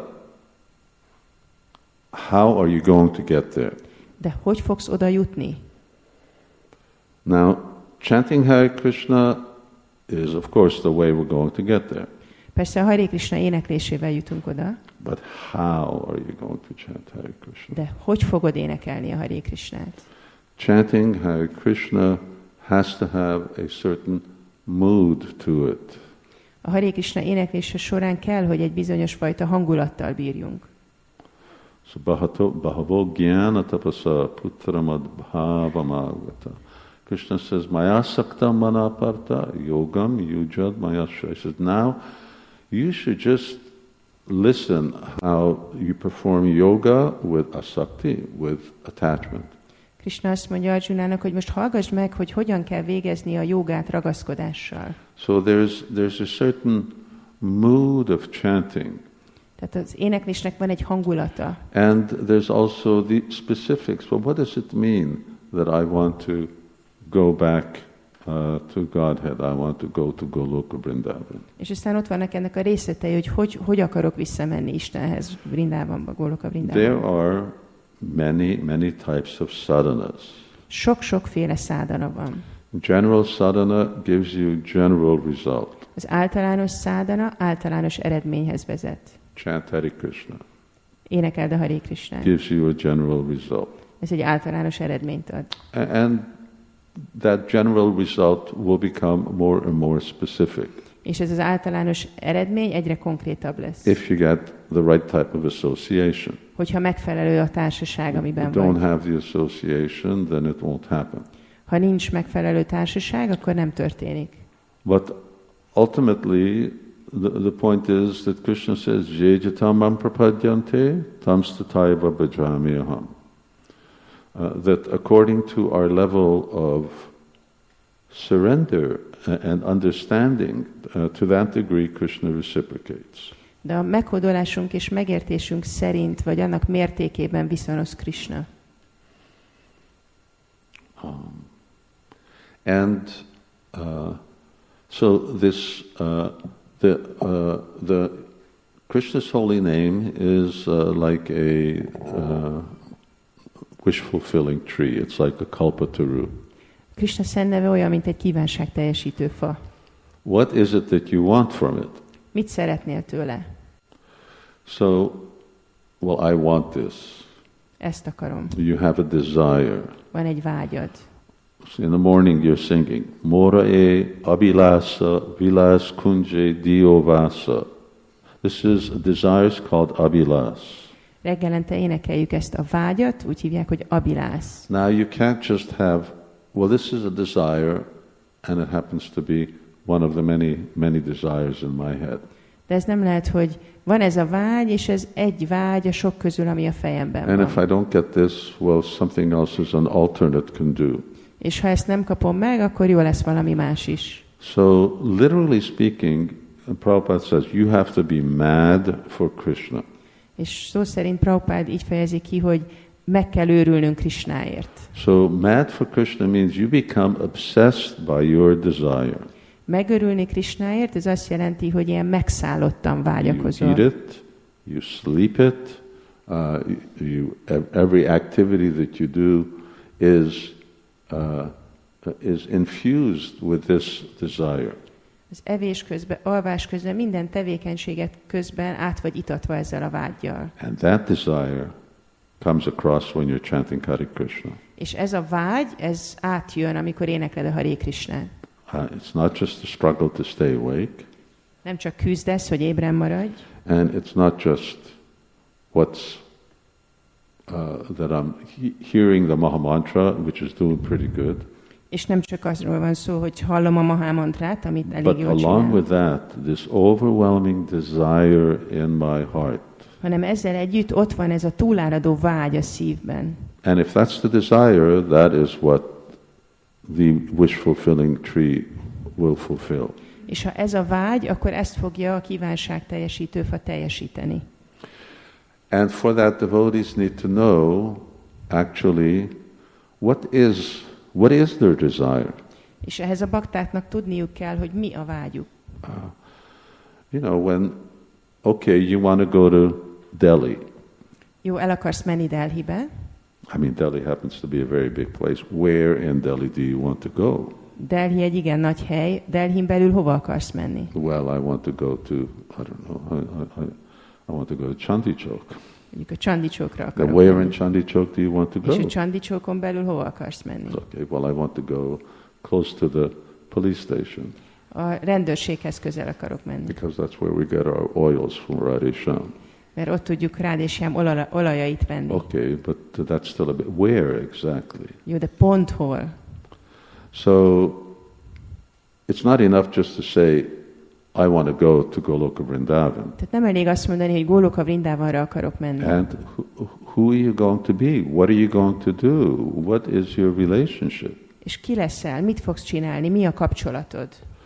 how are you going to get there? De hogy fogsz oda jutni? Now, chanting Hare Krishna is of course the way we're going to get there. Persze a Hare Krishna éneklésével jutunk oda. But how are you going to chant Hare Krishna? De hogy fogod énekelni a Hare Krishnát? Chanting Hare Krishna has to have a certain mood to it. A Hare Krishna éneklése során kell, hogy egy bizonyos fajta hangulattal bírjunk. So bahavo gyana tapasa putramad bhavamagata Krishna says, Maya saktam manaparta yogam yujad mayasha. He says, now you should just listen how you perform yoga with asakti, with attachment. Krishna azt mondja Arjunának, hogy most hallgass meg, hogy hogyan kell végezni a jogát ragaszkodással. So there's a certain mood of chanting. Tehát az éneklésnek van egy hangulata. And there's also the specifics. Well, what does it mean that I want to go back to Godhead? I want to go to Goloka Vrindavan. És aztán ott vannak ennek a részletei, hogy akarok visszamenni Istenhez, Vrindavanba, Goloka Vrindavanba. There are many types of sadhanas. Sok-sokféle szádana van. General sadhana gives you general result. Az általános szádana általános eredményhez vezet. Chant Hare Krishna. Énekeld a Hare Krishnát. Gives you a general result. Ez egy általános eredményt ad. And that general result will become more and more specific. És ez az általános eredmény egyre konkrétabb lesz. If you get the right type of association. Hogyha megfelelő a társaság, amiben vagy. Don't have the association, then it won't happen. Ha nincs megfelelő társaság, akkor nem történik. But ultimately, the point is that Krishna says, Jejatamam prapadyante tamstataiva bhajamiham. That according to our level of surrender and understanding, to that degree Krishna reciprocates. De a meghódolásunk és megértésünk szerint, vagy annak mértékében viszonos Krishna. So this the Krishna's holy name is like a wish-fulfilling tree. It's like a kalpataru. Krishna szent neve olyan, mint egy kívánságteljesítő fa. What is it that you want from it? Mit szeretnél tőle? So, well, I want this. Ezt akarom. You have a desire. Van egy vágyad. So in the morning you're singing, Mora e abhilasa vilas kunje diovasa. This is a desire called abhilas. Reggelente énekeljük ezt a vágyat, úgy hívják, hogy abhilász. Now you can't just have, well, this is a desire, and it happens to be one of the many desires in my head. De ez nem lehet, hogy van ez a vágy, és ez egy vágy a sok közül, ami a fejemben van. And if I don't get this, well, something else is an alternate can do. És ha ezt nem kapom meg, akkor jó lesz valami más is. So, literally speaking, Prabhupada says, you have to be mad for Krishna. És szó szerint Prabhupád így fejezi ki, hogy meg kell őrülnünk Krishnáért. So, mad for Krishna means you become obsessed by your desire. Megörülni Krishnáért, ez azt jelenti, hogy ilyen megszállottan vágyakozol. You eat it, you sleep it, every activity that you do is infused with this desire. Az evés közben, alvás közben, minden tevékenységet közben át vagy itatva ezzel a vággyal. And that desire comes across when you're chanting Hare Krishna. És ez a vágy, ez átjön, amikor énekled a Hare Krishnát. It's not just a struggle to stay awake. Nem csak küzdesz, hogy ébren maradj. And it's not just what's that I'm hearing the Maha Mantra, which is doing pretty good. És nem csak azról van szó, hogy hallom a Maha Mantrát, amit elég jól csinál. But along with that, this overwhelming desire in my heart. Hanem ezzel együtt ott van ez a túláradó vágy a szívben. And if that's the desire, that is what the wish-fulfilling tree will fulfill. És ha ez a vágy, akkor ezt fogja a kívánság teljesítő fa teljesíteni. And for that, devotees need to know, actually, what is their desire. És ehhez a baktáknak tudniuk kell, hogy mi a vágyuk. You know, when, okay, you want to go to Delhi. Jó, el akarsz menni Delhibe. I mean, Delhi happens to be a very big place. Where in Delhi do you want to go? Delhi egy igen nagy hely. Delhin belül hova akarsz menni? Well, I want to go to, I don't know, I want to go to Chandichok. Mondjuk a Chandichokra akarok Where menni. in Chandichok do you want to go? És a Chandichokon belül hova akarsz menni? Okay, well, I want to go close to the police station. A rendőrséghez közel akarok menni. Because that's where we get our oils from Radhesham. Mert ott tudjuk Radhesham olajait venni. Okay, but that's still a bit, where exactly? Jó, de pont hol? So it's not enough just to say, I want to go to Goloka Vrindavan. Tehát nem elég azt mondani, hogy Goloka Vrindavanra akarok menni. And who are you going to be? What are you going to do? What is your relationship? És ki leszel? Mit fogsz csinálni? Mi a kapcsolatod?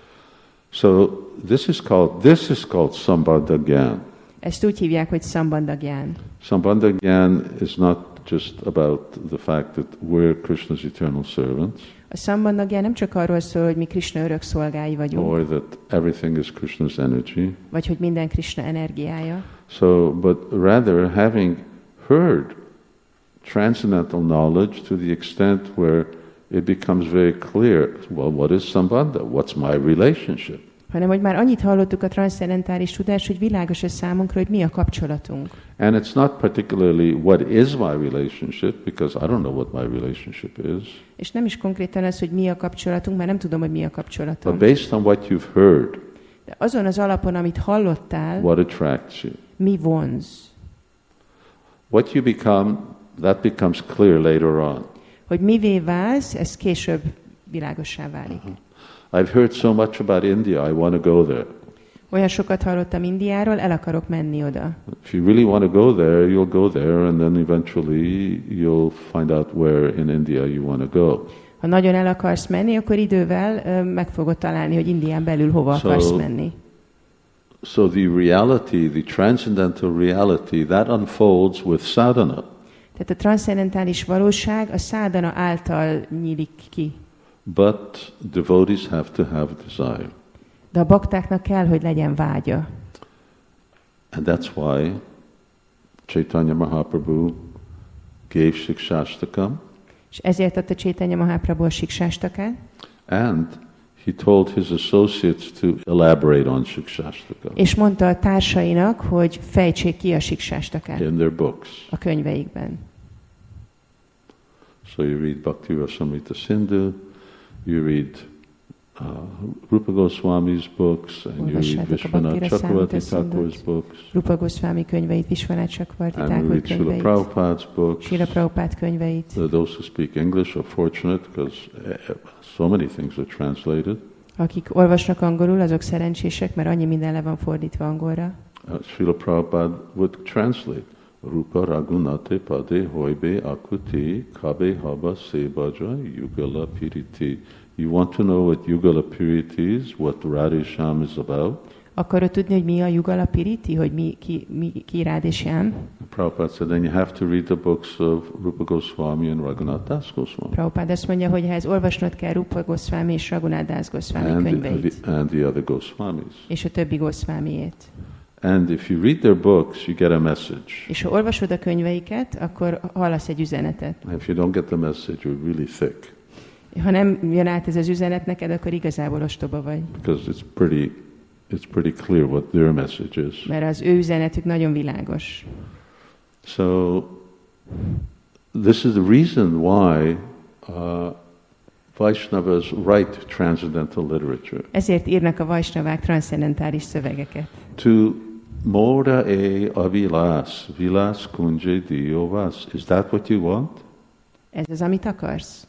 So this is called Sambandha Gyan. Ezt úgy hívják, hogy Sambandha Gyan. Sambandha Gyan is not just about the fact that we're Krishna's eternal servants. A Sambandha Gyan nem csak arról szól, hogy mi Krishna örök szolgái vagyunk. Or that everything is Krishna's energy. Vagy hogy minden Krishna energiája. So, but rather having heard transcendental knowledge to the extent where it becomes very clear, well, what is Sambandha? What's my relationship? Hanem, hogy már annyit hallottuk a transzcendentális tudást, hogy világos a számunkra, hogy mi a kapcsolatunk. And it's not particularly what is my relationship, because I don't know what my relationship is. És nem is konkrétan az, hogy mi a kapcsolatunk, mert nem tudom, hogy mi a kapcsolatom. But based on what you've heard, de azon az alapon, amit hallottál, what attracts you? Mi vonz? What you become, that becomes clear later on. Hogy mivé válsz, ez később világossá válik. I've heard so much about India, I want to go there. Olyan sokat hallottam Indiáról, el akarok menni oda. If you really want to go there, you'll go there, and then eventually you'll find out where in India you want to go. Ha nagyon el akarsz menni, akkor idővel meg fogod találni, hogy Indián belül hova akarsz menni. So the reality, the transcendental reality, that unfolds with sadhana. Tehát a transzcendentális valóság a szádana által nyílik ki. But devotees have to have desire. De a baktáknak kell, hogy legyen vágya. And that's why Chaitanya Mahaprabhu gave Shikshashtakam. És ezért adta Chaitanya Mahaprabhu a Shiksástakát. And he told his associates to elaborate on Shikshashtakam. És mondta a társainak, hogy fejtsék ki a Shiksástakát. In their books. A könyveikben. So you read Bhakti Rasamrita Sindhu, you read Rupa Goswami's books, and you read Vishwanath Chakravarti Thakur's books. Rupa Goswami könyveit, Vishwanath Chakravarti Thakur könyveit. Srila Prabhupada's books. Srila Prabhupada könyveit. Those who speak English are fortunate because so many things are translated. Akik olvasnak angolul, azok szerencsések, mert annyi minden le van fordítva angolra. Srila Prabhupada would translate. Rupa Raghunate Pade Hoibe Akuti Kabe Haba Sebaja Yugala Piriti. You want to know what Yugala Piriti is, what Radhesham is about? Akarod tudni, hogy mi a Yugala Piriti, hogy ki Radhesham? Prabhupada said, then you have to read the books of Rupa Goswami and Raghunath Das Goswami. Prabhupada azt mondja, hogy ehhez olvasnod kell Rupa Goswami és Raghunath Das Goswami könyveit. And the other Goswamis. És a többi Goswamiét. And if you read their books, you get a message. És ha olvasod a könyveiket, akkor hallasz egy üzenetet. And if you don't get the message, you're really thick. Ha nem jön át ez az üzenet neked, akkor igazából ostoba vagy. Because it's pretty clear what their message is. Mert az ő üzenetük nagyon világos. So this is the reason why Vaishnavas write transcendental literature. Ezért írnak a Vaishnavák transzcendentális szövegeket. To Mora e avilas, vilas kunje diovas. Is that what you want? Ez az, amit akarsz?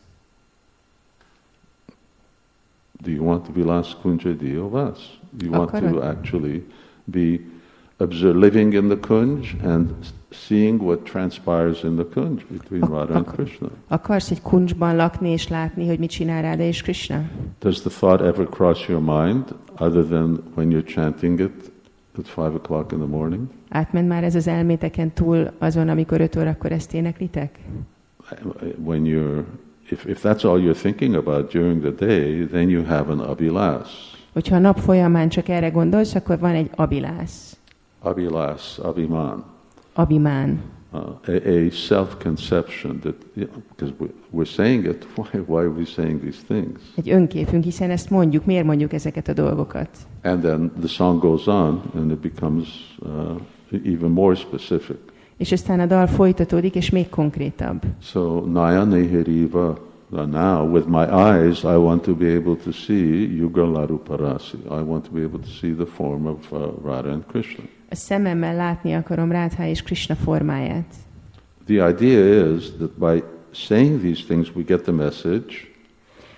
Do you want vilas kunje diovas? You want to actually be living in the kunj and seeing what transpires in the kunj between Radha and Krishna. Akarsz egy kuncsban lakni és látni, hogy mit csinál Radha és Krishna? Does the thought ever cross your mind other than when you're chanting it at 5 o'clock in the morning? Átment már ez az elméteken túl azon, amikor 5 órakor ezt éneklitek? When if that's all you're thinking about during the day, then you have an abhilas. Hogyha a nap folyamán csak erre gondolsz, akkor van egy abilász. Abhilas, abhiman. Abhimán. A self-conception that, because we're saying it, why are we saying these things? Egy önképünk, hiszen ezt mondjuk, miért mondjuk ezeket a dolgokat? And then the song goes on, and it becomes even more specific. És aztán a dal folytatódik, és még konkrétabb. So, Naya Nehiriva, now with my eyes, I want to be able to see Yugala Ruparasi. I want to be able to see the form of Radha and Krishna. A szememmel látni akarom Radha és Krishna formáját. The idea is that by saying these things we get the message.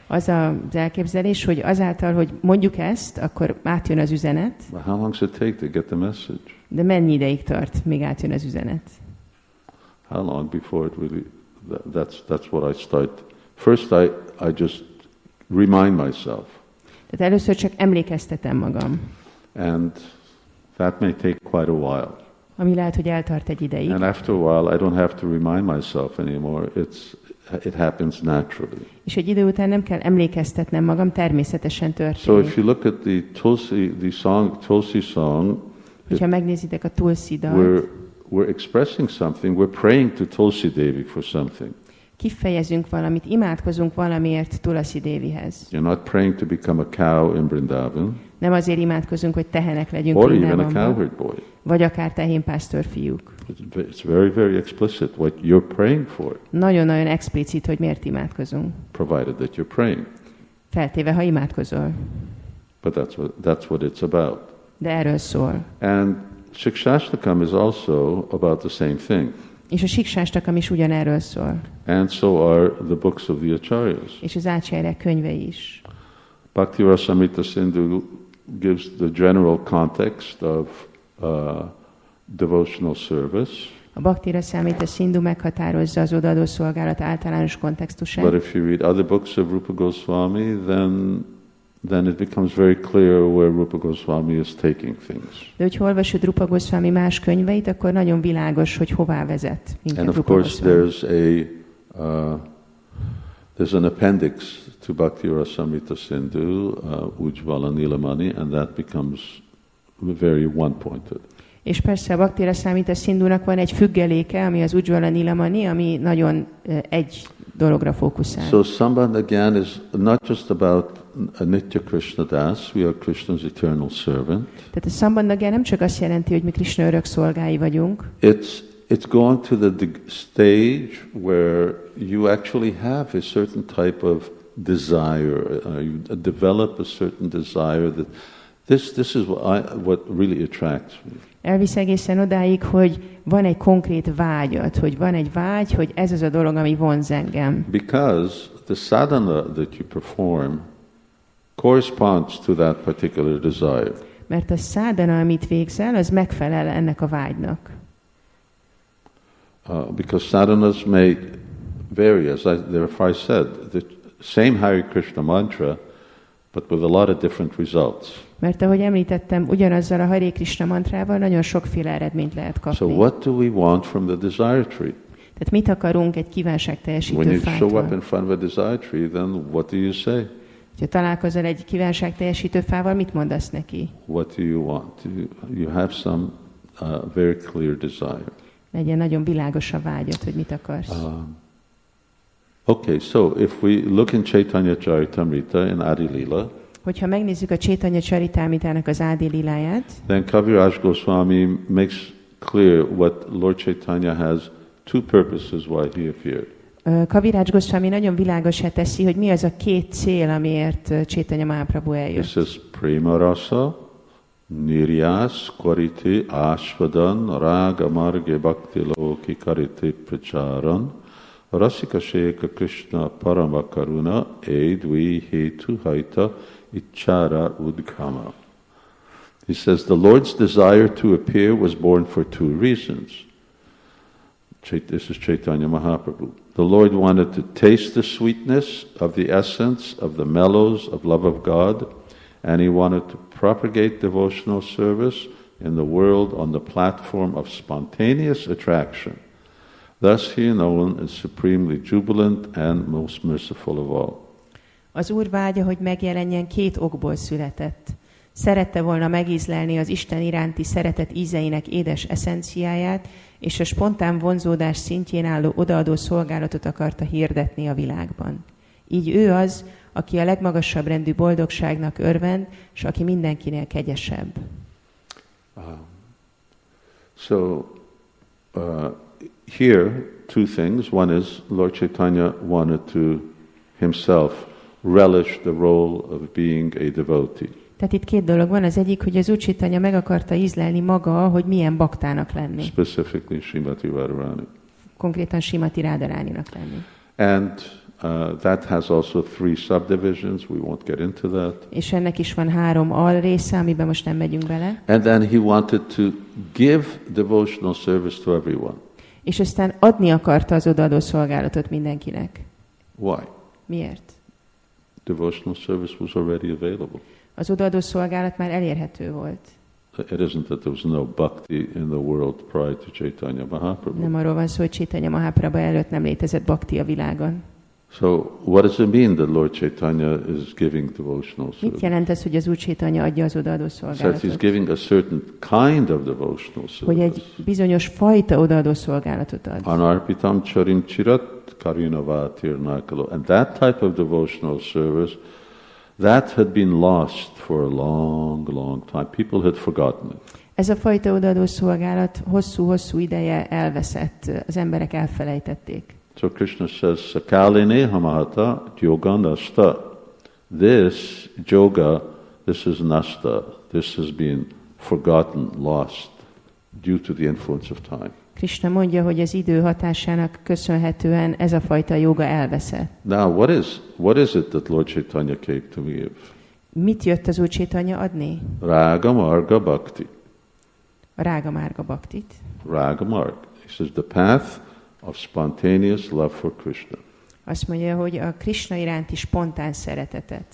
Az az elképzelés, hogy azáltal, hogy mondjuk ezt, akkor átjön az üzenet. But how long does it take to get the message? De mennyi ideig tart, míg átjön az üzenet? How long before it really... That's what I start. First I just remind myself. Tehát először csak emlékeztetem magam. And that may take quite a while. Ami lehet, hogy eltart egy ideig. And after a while I don't have to remind myself anymore. It happens naturally. És egy idő után nem kell emlékeztetnem magam, természetesen történik. So if you look at the Tulsi song, hogyha megnézitek a Tulsi dalt, we're expressing something, we're praying to Tulsi Devi for something. Kifejezünk valamit, imádkozunk valamiért Tulsi Devihez. You're not praying to become a cow in Vrindavan. Nem azért imádkozunk, hogy tehenek legyünk Or even a Vrindavanban, cowherd boy. vagy akár tehénpásztor fiúk. It's very, very explicit what you're praying for. Nagyon-nagyon explicit, hogy miért imádkozunk. Provided that you're praying. Feltéve, ha imádkozol. But that's what it's about. De erről szól. And Shikshashtakam is also about the same thing. És a Siksástakam is ugyanerről szól. And so are the books of the Acharyas. És az ácsáryák könyvei is. Bhakti Rasamrita Sindhu gives the general context of devotional service. A Bhakti Rasamrita Sindhu meghatározza az odaadó szolgálat általános kontextusát. But if you read other books of Rupa Goswami, then it becomes very clear where Rupa Goswami is taking things. De hogyha olvasod Rupa Goswami más könyveit, akkor nagyon világos, hogy hová vezet. And of course there's an appendix to Bhakti Rasamrita Sindhu, Ujjvala Nilamani, and that becomes very one-pointed. És persze a Bhakti Rasamrita Sindhunak van egy függeléke, ami az Ujjvala Nilamani, ami nagyon egy dologra fókuszál. So Sambandha Gyan is not just about a Nitya Krishna Das, we are Krishna's eternal servant. Tehát a Sambandha Gyan nem csak azt jelenti, hogy mi Krishna örök szolgái vagyunk. It's gone to the stage where you actually have a certain type of desire. You develop a certain desire that this is what really attracts me. Elvisz egészen odáig, hogy van egy konkrét vágyat, hogy van egy vágy, hogy ez az a dolog, ami vonz engem. Because the sadhana that you perform corresponds to that particular desire. Mert a szádana, amit végzel, az megfelel ennek a vágynak. Because sadhanas may vary, as therefore I said, the same Hare Krishna mantra, but with a lot of different results. Mert ahogy említettem, ugyanazzal a Hare Krishna mantrával nagyon sokféle eredményt lehet kapni. So what do we want from the desire tree? Tehát mit akarunk egy kívánságteljesítő fától? When you show up fától? in front of a desire tree, then what do you say? Ha találkozol egy kívánságteljesítő fával, mit mondasz neki? What do you want? You have some very clear desire. Legyen nagyon világos a vágyat, hogy mit akarsz. Okay, so if we look in Chaitanya Charitamrita in Adi Lila, hogyha megnézzük a Chaitanya Charitamritának az Ádi Liláját, then Kaviraj Goswami makes clear what Lord Chaitanya has two purposes why he appeared. Kaviraj Goswami nagyon világossá teszi, hogy mi az a két cél, amiért Chaitanya Mahaprabhu eljött. He says prema rasa, niryas, kariti, ashvadan, raga marge bhakti loki kariti pracharan, rasika sheka Krishna parama karuna, edvi hetu haita, ichara udgama. He says the Lord's desire to appear was born for two reasons. This is Chaitanya Mahaprabhu. The Lord wanted to taste the sweetness of the essence of the mellows of love of God, and he wanted to propagate devotional service in the world on the platform of spontaneous attraction. Thus he alone is supremely jubilant and most merciful of all. Az Úr vágya, hogy megjelenjen, két okból született. Szerette volna megízlelni az Isten iránti szeretet ízeinek édes eszenciáját, és a spontán vonzódás szintjén álló odaadó szolgálatot akarta hirdetni a világban. Így ő az, aki a legmagasabb rendű boldogságnak örvend, és aki mindenkinél kegyesebb. Here, two things. One is Lord Chaitanya wanted to himself relish the role of being a devotee. Tehát itt két dolog van. Az egyik, hogy az Úr Chaitanya meg akarta ízlelni maga, hogy milyen baktának lenni. Specifically Srimati Radharani. Konkrétan Srimati Radharaninak lenni. And that has also 3 subdivisions. We won't get into that. És ennek is van 3 alrésze, amiben most nem megyünk bele. And then he wanted to give devotional service to everyone. És aztán adni akarta az odaadó szolgálatot mindenkinek. Why? Miért? Devotional service was already available. Az odaadó szolgálat már elérhető volt. It isn't that there was no bhakti in the world prior to Chaitanya Mahaprabhu. Nem arról van szó, hogy Chaitanya Mahaprabhu előtt nem létezett bhakti a világon. So what does it mean that Lord Chaitanya is giving devotional service? Mit jelent ez, hogy az Úr Chaitanya adja az odaadó So he's szolgálatot? giving a certain kind of devotional Hogy egy service. bizonyos fajta odaadó szolgálatot ad. Anarpitam charim chirat karinavatir nakalo. And that type of devotional service, that had been lost for a long, long time. People had forgotten it. Ez a fajta odaadó szolgálat hosszú-hosszú ideje elveszett, az emberek elfelejtették. So Krishna says, Sakaline hamahata yoga nasta. This yoga, this is nasta. This has been forgotten, lost, due to the influence of time. Krishna mondja, hogy az idő hatásának köszönhetően ez a fajta joga elveszett. Now, what is it that Lord Chaitanya came to give? Mit jött az Úr Chaitanya adni? Raga Marga Bhakti. A Rága Márga Bhaktit. Raga Marg. He says the path of spontaneous love for Krishna. Azt mondja, hogy a Krishna iránti spontán szeretetet.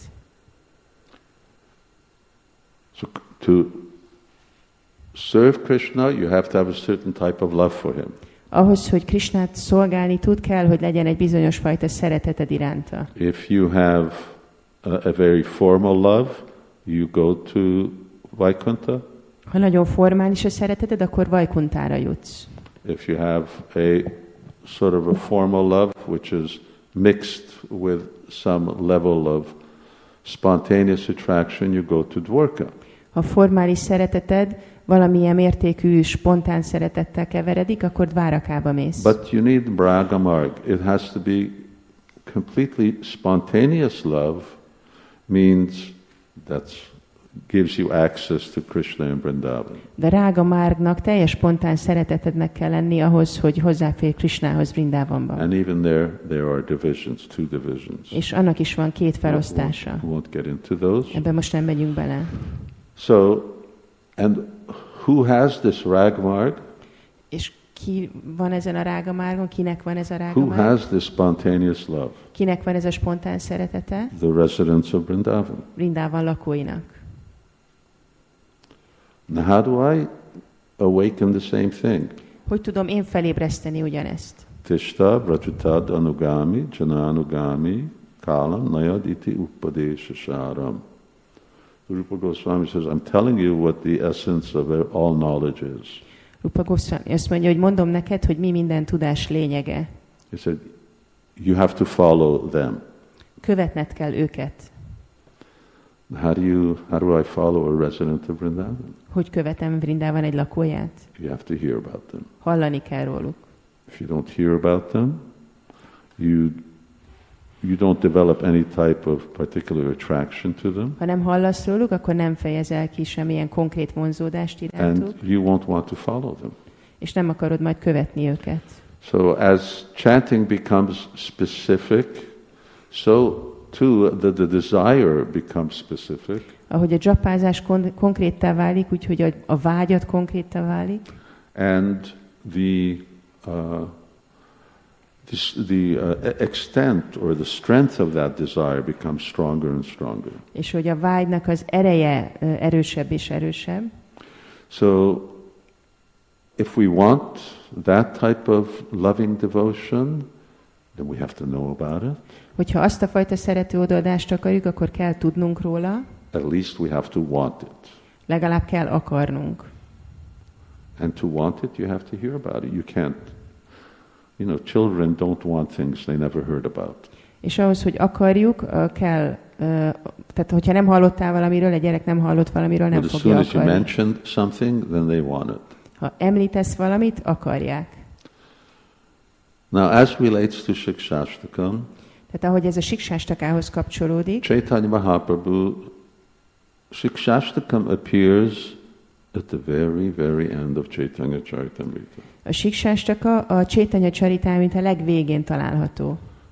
So to serve Krishna, you have to have a certain type of love for him. Ahhoz, hogy Krishnát szolgálni tud, kell, hogy legyen egy bizonyos fajta szereteted iránta. If you have a very formal love, you go to Vaikuntha. Ha nagyon formális a szereteted, akkor Vajkuntára jutsz. If you have a sort of a formal love, which is mixed with some level of spontaneous attraction, you go to Dwarka. Ha formális szereteted valamilyen mértékű spontán szeretettel keveredik, akkor Dvárakába mész. But you need Braga Marg. It has to be completely spontaneous love, means that gives you access to Krishna and Vrindavan. De Rága Márgnak teljes spontán szeretetednek kell lenni ahhoz, hogy hozzáférj Krishnához Vrindavanban. And even there are divisions, 2 divisions. És annak is van 2 felosztása. Won't get into those. Ebben most nem megyünk bele. So, and who has this Ragmarg? És ki van ezen a Rága Márgon? Kinek van ez a Rága Who Márg? has this spontaneous love? Kinek van ez a spontán szeretete? The residents of Vrindavan. Vrindavan lakóinak. Now, how do I awaken the same thing? Hogy tudom én felébreszteni ugyanezt? Tishta vrajutad anugami jananugami kalam nayad iti upadeshasaram. Rupa Goswami says, I'm telling you what the essence of all knowledge is. Rupa Goswami azt mondja, hogy mondom neked, hogy mi minden tudás lényege. He said, you have to follow them. Követned kell őket. How do I follow a resident of Vrindavan? Hogy követem Vrindavan egy lakóját? You have to hear about them. Hallani kell róluk. If you don't hear about them, you don't develop any type of particular attraction to them. Ha nem hallasz róluk, akkor nem fejezel ki semmilyen konkrét vonzódást irántuk, And you won't want to follow them. és nem akarod majd követni őket. So as chanting becomes specific, so too the desire becomes specific. Ahogy a dzsapázás konkréttá válik, úgyhogy a vágyat konkréttá válik, And the extent or the strength of that desire becomes stronger and stronger. és hogy a vágynak az ereje erősebb és erősebb. So if we want that type of loving devotion, then we have to know about it. Hogyha azt a fajta szerető odaadást akarjuk, akkor kell tudnunk róla, At least we have to want it. legalább kell akarnunk. And to want it, you have to hear about it. You can't. Children don't want things they never heard about. És ahhoz, hogy akarjuk, kell, tehát hogyha nem hallottál valamiről, egy gyerek nem hallott valamiről, nem But as fogja soon as you akarni. mention something, then they want it. Ha említesz valamit, akarják. Now, as relates to Shikshashtakam, Tehát ahogy ez a Siksástakához kapcsolódik, Chaitanya Mahaprabhu, Shikshashtakam appears at the very, very end of Chaitanya Charitamrita. a Siksastaka a Chaitanya Charitamrita legvégén található.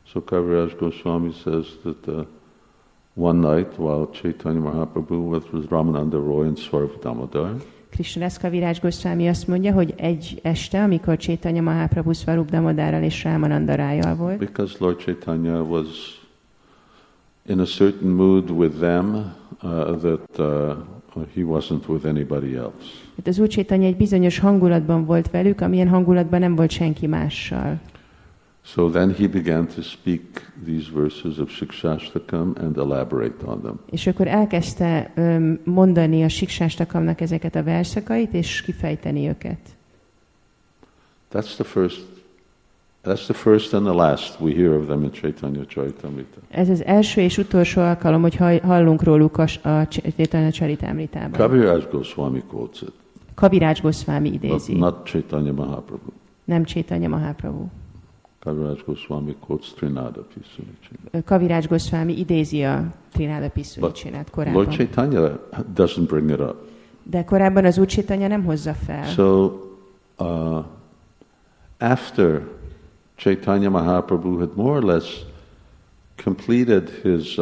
So Kaviraj Goswami says that one night while Chaitanya Mahaprabhu was with Ramananda Roy and Swarup Damodar, Krishnadas Kaviraj Goswami azt mondja, hogy egy este, amikor Chaitanya Mahaprabhu Swarup Damodárral és Ramananda Rájjal volt, because Lord Chaitanya was in a certain mood with them that he wasn't with anybody else. az Úr Chaitanya egy bizonyos hangulatban volt velük, amilyen hangulatban nem volt senki mással. So then he began to speak these verses of Shikshashtakam and elaborate on them. És akkor elkezdte mondani a Shikshashtakamnak ezeket a verszakait, és kifejteni őket. That's the first and the last we hear of them in Chaitanya Charitamrita. Ez az első és utolsó alkalom, hogy hallunk róluk a Chaitanya Charitamritában. Kaviraj Goswami quotes it. Kaviraj Goswami idézi. Not Chaitanya Mahaprabhu. Nem Chaitanya Mahaprabhu. Kaviraj Goswami quotes Trinada Pisunicina. Kaviraj Goswami idézi a Trinada Pisunicinát korábban. Lord Chaitanya doesn't bring it up. De korábban az Úr Chaitanya nem hozza fel. So after Chaitanya Mahaprabhu had more or less completed his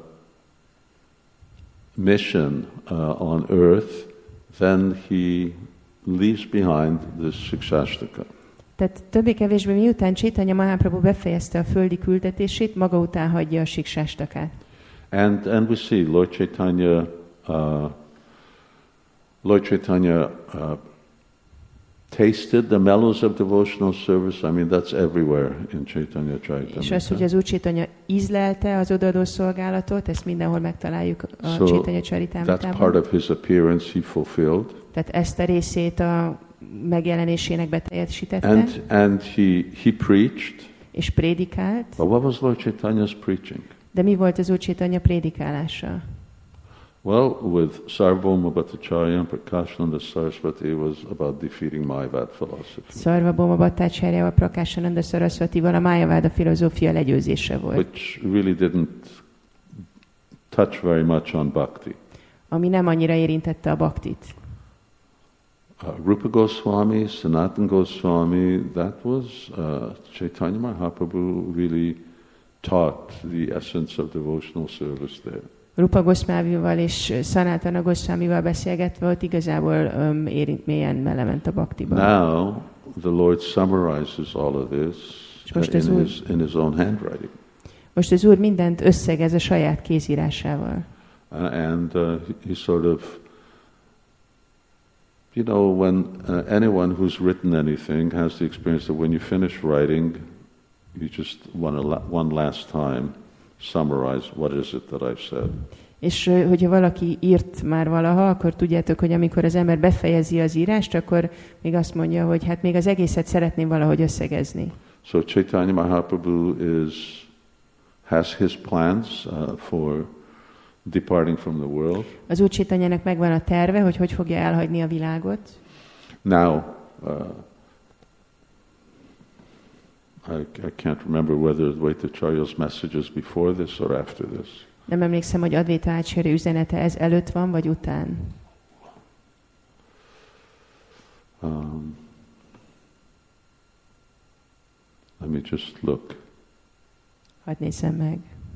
mission on earth, then he leaves behind this Shikshashtaka. Tehát többé-kevésbé miután Chaitanya Mahaprabhu befejezte a földi küldetését, maga után hagyja a Shiksashtakát. And we see Lord Chaitanya tasted the mellows of devotional service. I mean, that's everywhere in Chaitanya Charitamrita. És az, hogy az Úr Chaitanya ízlelte az odaadó szolgálatot, ezt mindenhol megtaláljuk a Chaitanya Charitamritában. That's part of his appearance he fulfilled. Tehát ezt a részét a megjelenésének beteljesítette. And he preached. És prédikált. But what was Lord Chaitanya's preaching? De mi volt az Úr Chaitanya prédikálása? Well, with Sarvabhauma Bhattacharya and Prakashananda Saraswati, it was about defeating Mayavad philosophy. Sarvabhauma Bhattacharya, Prakashananda Saraswatival a Mayavada filozófia legyőzése volt. Which really didn't touch very much on bhakti. Ami nem annyira érintette a bhaktit. Rupa Goswami, Sanatana Goswami, that was Chaitanya Mahaprabhu really taught the essence of devotional service there. Rupa Goswamival és Sanatana Goswamival beszélgetve, ott igazából érint mélyen melement a bhaktiban. Now the Lord summarizes all of this in his own handwriting. Most az Úr mindent összegez a saját kézírásával. And he sort of, you know, when anyone who's written anything has the experience that when you finish writing, you just one last time summarize what is it that I've said. És hogyha valaki írt már valaha, akkor tudjátok, hogy amikor az ember befejezi az írást, akkor még azt mondja, hogy hát még az egészet szeretném valahogy összegezni. So Chaitanya Mahaprabhu has his plans for departing from the world. Az Úr Chaitanyának megvan a terve, hogy fogja elhagyni a világot. Now, I can't remember whether Advaitacharya's message is before this or after this. Nem emlékszem, hogy Advaita Acharya üzenete ez előtt van, vagy után. Let me just look. Hadd nézzem meg.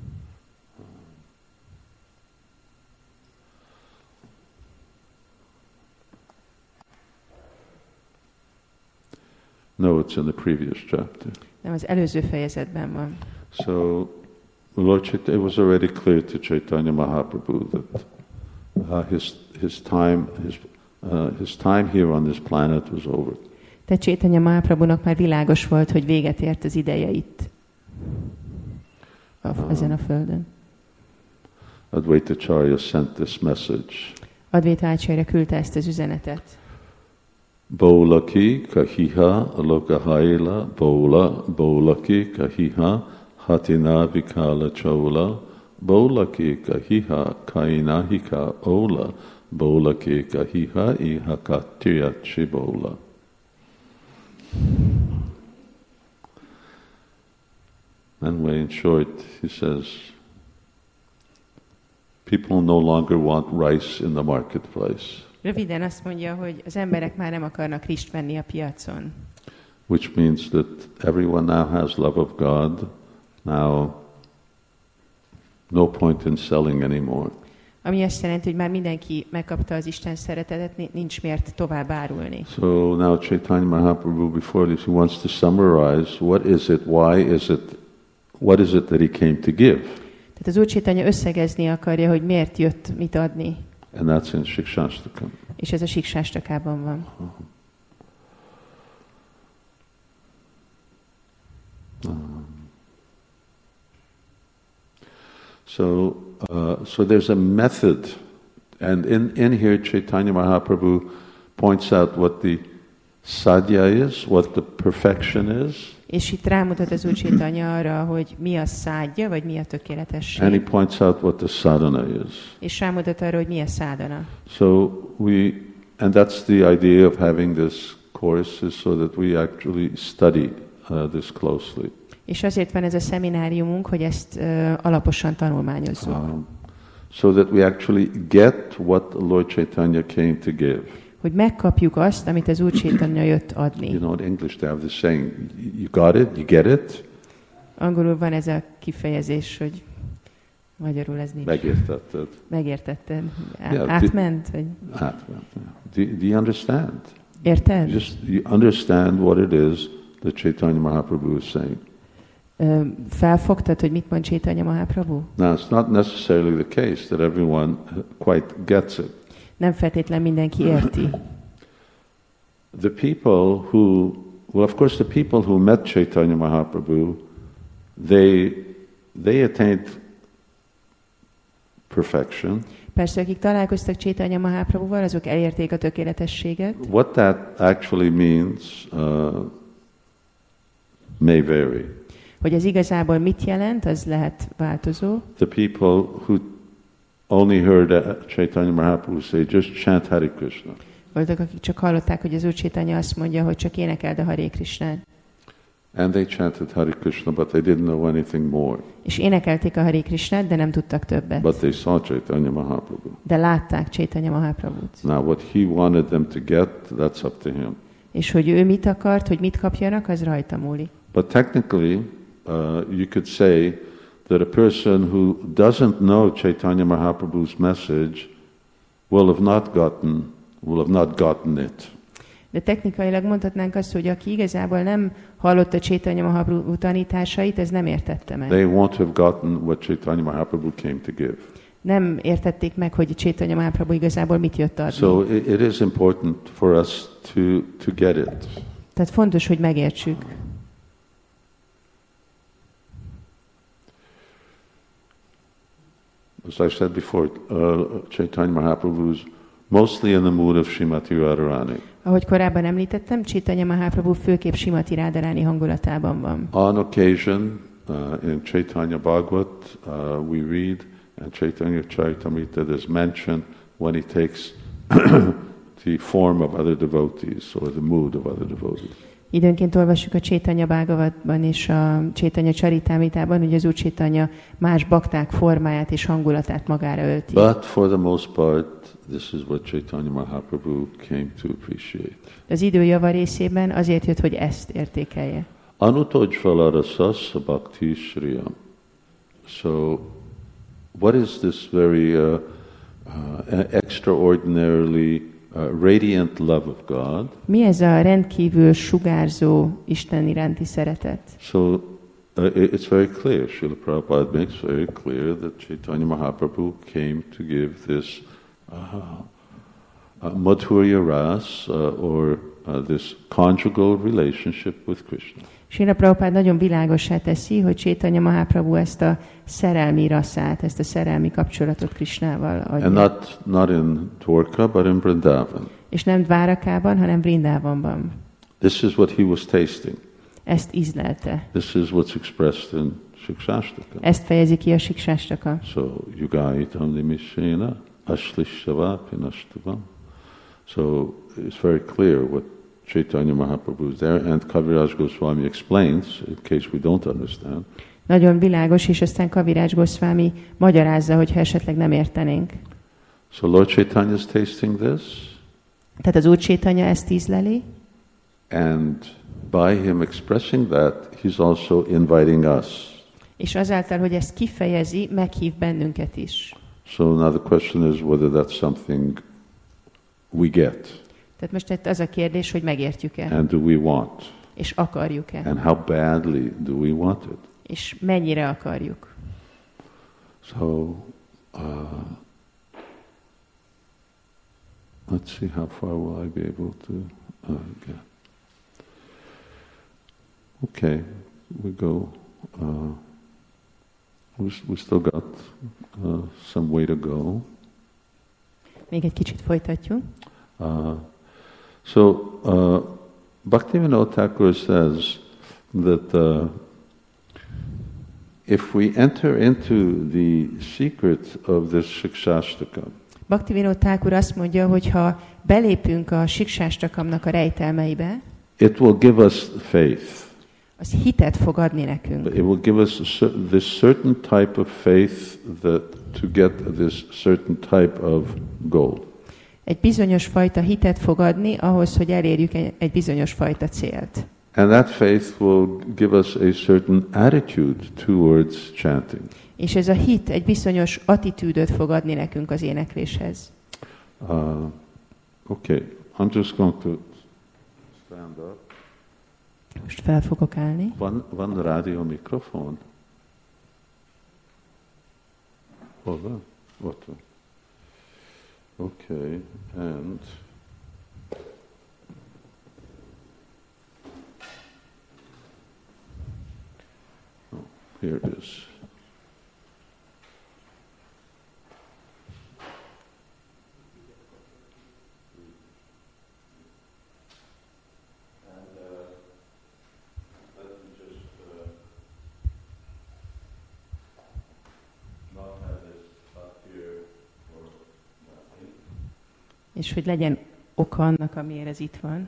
No, it's in the previous chapter. Nem, az előző fejezetben van. So, Lord Chaitanya, it was already clear to Chaitanya Mahaprabhu that his time here on this planet was over. Tehát Chaitanya Mahaprabhunak már világos volt, hogy véget ért az ideje itt, ezen a földön. Advaitacharya sent this message. Advaita Acharya küldte ezt az üzenetet. Bolaki kahiha lokahaila bolaki kahiha hatina vikala chola bolaki kahiha kainahika ola bolaki kahiha ihakatyachi bola. Anyway, in short, he says, people no longer want rice in the marketplace. Röviden azt mondja, hogy az emberek már nem akarnak rist venni a piacon. Which means that everyone now has love of God Now, no point in selling anymore. Ami azt jelenti, hogy már mindenki megkapta az Isten szeretetet, nincs miért tovább árulni. So now Chaitanya Mahaprabhu, before this, he wants to summarize what is it, why is it, what is it that he came to give. Tehát az Úr Chaitanya összegezni akarja, hogy miért jött mit adni. And that's in Shikshashtakam. És ez a Siksástakában van. So there's a method, and in here Chaitanya Mahaprabhu points out what the sadhya is, what the perfection is. És itt rámutat az Úr Chaitanya arra, hogy mi a szádja, vagy mi a tökéletesség. And he points out what the sadhana is. És rámutat arra, hogy mi a szádana. And that's the idea of having this course, is so that we actually study this closely. És azért van ez a szemináriumunk, hogy ezt alaposan tanulmányozzuk. So that we actually get what the Lord Chaitanya came to give. Hogy megkapjuk azt, amit az Úr Chaitanya jött adni. You know, in English they have this saying, you got it, you get it. Angolul van ez a kifejezés, hogy magyarul ez nincs. Megértetted. Megértetted. Yeah, átment? Vagy? Átment, yeah. Do you understand? Érted? You understand what it is that Chaitanya Mahaprabhu is saying. Felfogtad, hogy mit mond Chaitanya Mahaprabhu? Now, it's not necessarily the case that everyone quite gets it. Nem feltétlen mindenki érti. The people who, well, of course, the people who met Chaitanya Mahaprabhu, they attained perfection. Persze, akik találkoztak Chaitanya Mahaprabhuval, azok elérték a tökéletességet. What that actually means may vary. Hogy ez igazából mit jelent, az lehet változó. The people who only heard Chaitanya Mahaprabhu say, just chant Hare Krishna. Voltak, akik csak hallották, hogy az Úr Chaitanya azt mondja, hogy csak énekeld a Hare Krishnát. And they chanted Hare Krishna, but they didn't know anything more. És énekelték a Hare Krishnát, de nem tudtak többet. But they saw Chaitanya Mahaprabhu. De látták Chaitanya Mahaprabhut. Now what he wanted them to get, that's up to him. És hogy ő mit akart, hogy mit kapjanak, az rajta múlik. But technically, you could say that a person who doesn't know Chaitanya Mahaprabhu's message will have not gotten it. De technikailag mondhatnánk azt, hogy aki igazából nem hallotta Chaitanya Mahaprabhu tanításait, ez nem értette meg. They won't have gotten what Chaitanya Mahaprabhu came to give. Nem értették meg, hogy Chaitanya Mahaprabhu igazából mit jött adni. So it is important for us to get it. Tehát fontos, hogy megértsük. As I said before, Chaitanya Mahaprabhu is mostly in the mood of Srimati Radharani. Ahogy korábban említettem, Chaitanya Mahaprabhu főképp Srimati Radharani hangulatában van. On occasion, in Chaitanya Bhagavat, we read, and Chaitanya Charitamrita, there's mention when he takes the form of other devotees, or the mood of other devotees. Időnként olvassuk a Chaitanya Bhagavatban és a Chaitanya Charitamritában, hogy az Úr Chaitanya más bakták formáját és hangulatát magára ölti. But for the most part, this is what Chaitanya Mahaprabhu came to appreciate. Az idő java részében azért jött, hogy ezt értékelje. Anutojjvala rasasya bhakti shriyam. So, what is this very extraordinarily radiant love of God? Mi ez a rendkívül sugárzó Isten iránti szeretet? So it's very clear. Srila Prabhupada makes very clear that Chaitanya Mahaprabhu came to give this madhurya ras, or this conjugal relationship with Krishna. Srila Prabhupada nagyon világossá teszi, hogy Chaitanya Mahaprabhu ezt a szerelmi rasszát, ezt a szerelmi kapcsolatot Krishnával adja. And not in Dwarka, but in Vrindavan. És nem Dvárakában, hanem Vrindavanban. This is what he was tasting. Ezt ízlelte. This is what's expressed in Shikshashtaka. Ezt fejezi ki a Siksáshtaka. So, yugaitam nimishena ashlishava pinastuvam. So, it's very clear what Chaitanya Mahaprabhu is there, and Kaviraj Goswami explains, in case we don't understand. Nagyon világos, és aztán Kaviraj Goswami magyarázza, hogyha esetleg nem értenénk. So Lord Chaitanya is tasting this. Tehát az Úr Chaitanya ezt ízleli. And by him expressing that, he's also inviting us. És azáltal, hogy ezt kifejezi, meghív bennünket is. So now the question is whether that's something we get. Tehát most itt az a kérdés, hogy megértjük-e, And do we want? és akarjuk-e, And how badly do we want it? és mennyire akarjuk. So, let's see how far will I be able to get. Okay, we go. We still got some way to go. Még egy kicsit folytatjuk. Bhaktivinoda Thakur says that if we enter into the secret of this Shikshashtakam, Bhaktivinoda Thakur azt mondja, hogy ha belépünk a Siksástakamnak a rejtelmeibe, it will give us faith. az hitet fog adni nekünk. It will give us this certain type of faith that to get this certain type of goal. Egy bizonyos fajta hitet fog adni ahhoz, hogy elérjük egy bizonyos fajta célt. And that faith will give us a certain attitude towards chanting. És ez a hit egy bizonyos attitűdöt fog adni nekünk az énekléshez. Okay, I'm just going to stand up. Most fel fogok állni. Van rádió mikrofon? Hol van? Ott van. Okay, and here it is. És hogy legyen oka annak, amiért ez itt van.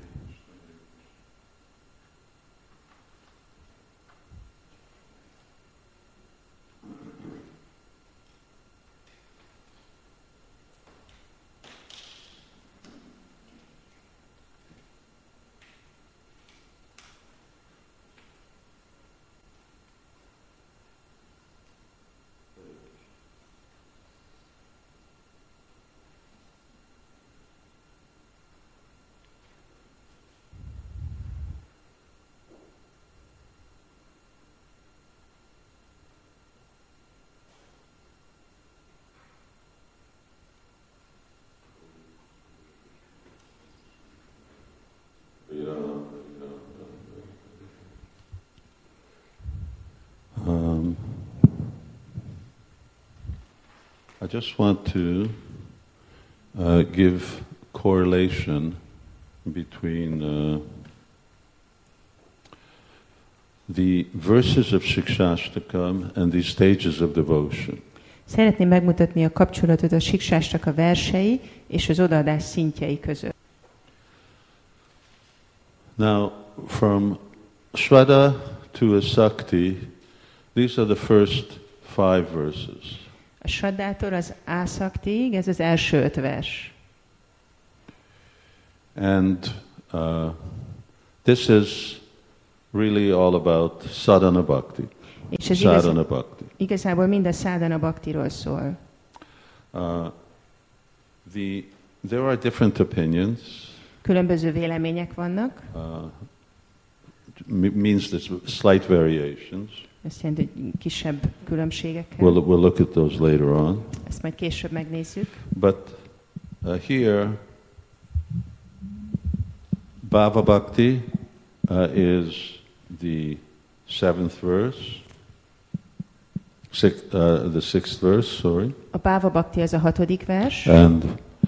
I just want to give correlation between the verses of Shikshashtakam and the stages of devotion. Szeretném megmutatni a kapcsolatot a Siksástak a versei és az odaadás szintjei között. Now, from Shraddha to Asakti, these are the first 5 verses. A Shraddától az Ásaktig, ez az első 5 vers. And this is really all about sadhana bhakti. És ez igazából mind a sadhana bhaktiról szól. There are different opinions. Különböző vélemények vannak. Means there's slight variations. Ezt jelenti, hogy kisebb különbségekkel. We'll look at those later on. Ezt majd később megnézzük. But here, Bhava Bhakti is the 7th verse. The 6th verse, sorry. A Bhava Bhakti az a 6. vers. And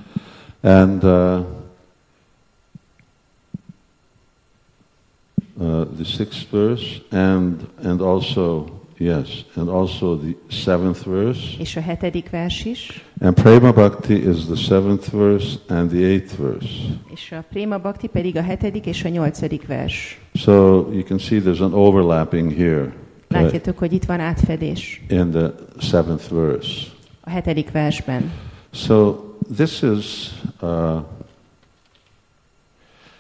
the 6th verse, and also the 7th verse. És a 7. vers is. And Prema Bhakti is the 7th verse and the 8th verse. És a Prema Bhakti pedig a 7. és a 8. vers. So you can see there's an overlapping here. Látjátok, hogy itt van átfedés. In the 7th verse. A 7. versben. So this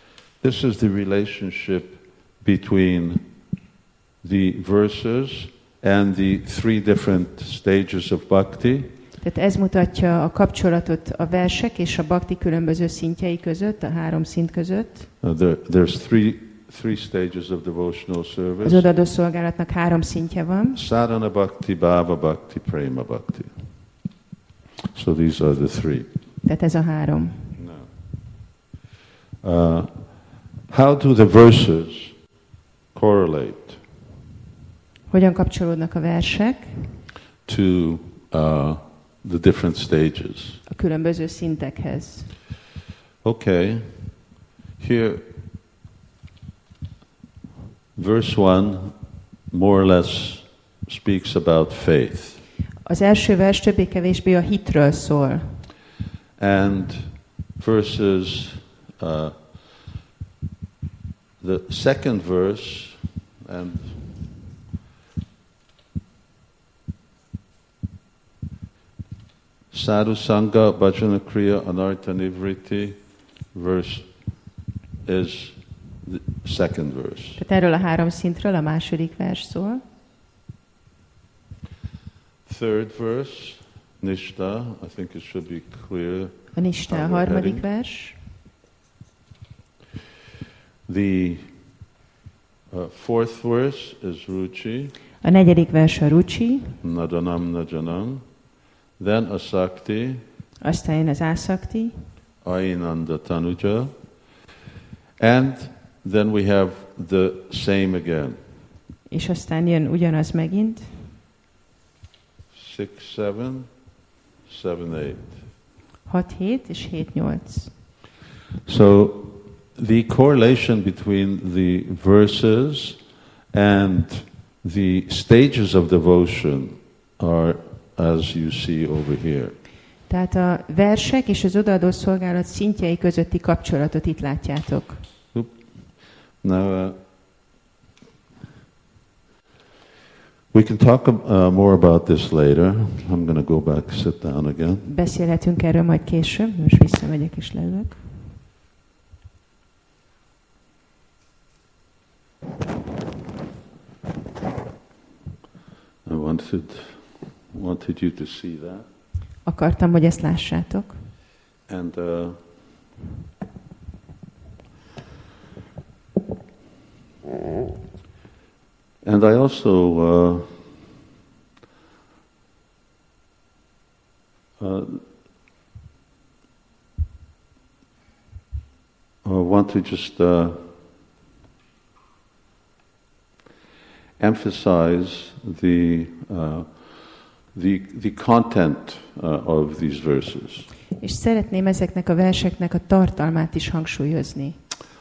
is the relationship between the verses and the three different stages of bhakti. Tehát ez mutatja a kapcsolatot a versek és a bhakti különböző szintjei között, a három szint között. There's three stages of devotional service. Az odaadó szolgálatnak három szintje van. Sadhana bhakti, bhava bhakti, prema bhakti. So these are the three. Tehát ez a három. How do the verses correlate Hogyan kapcsolódnak a versek to the different stages? a különböző szintekhez? Okay, here, verse 1 more or less speaks about faith. Az első vers többé-kevésbé a hitről szól. And verses, the second verse, and Sadhu Sangha Bhajana Kriya Anartha Nivriti verse is the second verse. Tehát erről a három szintről a második vers szól. Third verse, Nishta, I think it should be clear. A Nishta a harmadik vers. The fourth verse is Ruchi. A negyedik vers a Ruchi. Nadanam Najanam. Then Asakti. Aztán jön az Ásakti. Ainanda Tanuja. And then we have the same again. És aztán jön ugyanaz megint. 6, 7, 7, 8. 6, 7 és 7, 8. So the correlation between the verses and the stages of devotion are as you see over here. Tehát a versek és az odaadó szolgálat szintjei közötti kapcsolatot itt látjátok. Now, we can talk more about this later. I'm going to go back, sit down again. Beszélhetünk erről majd később. Most visszamegyek és leülök. I wanted you to see that. Akartam, hogy ezt lássátok. And I also want to just emphasize the content of these verses. És szeretném ezeknek a verseknek a tartalmát is hangsúlyozni.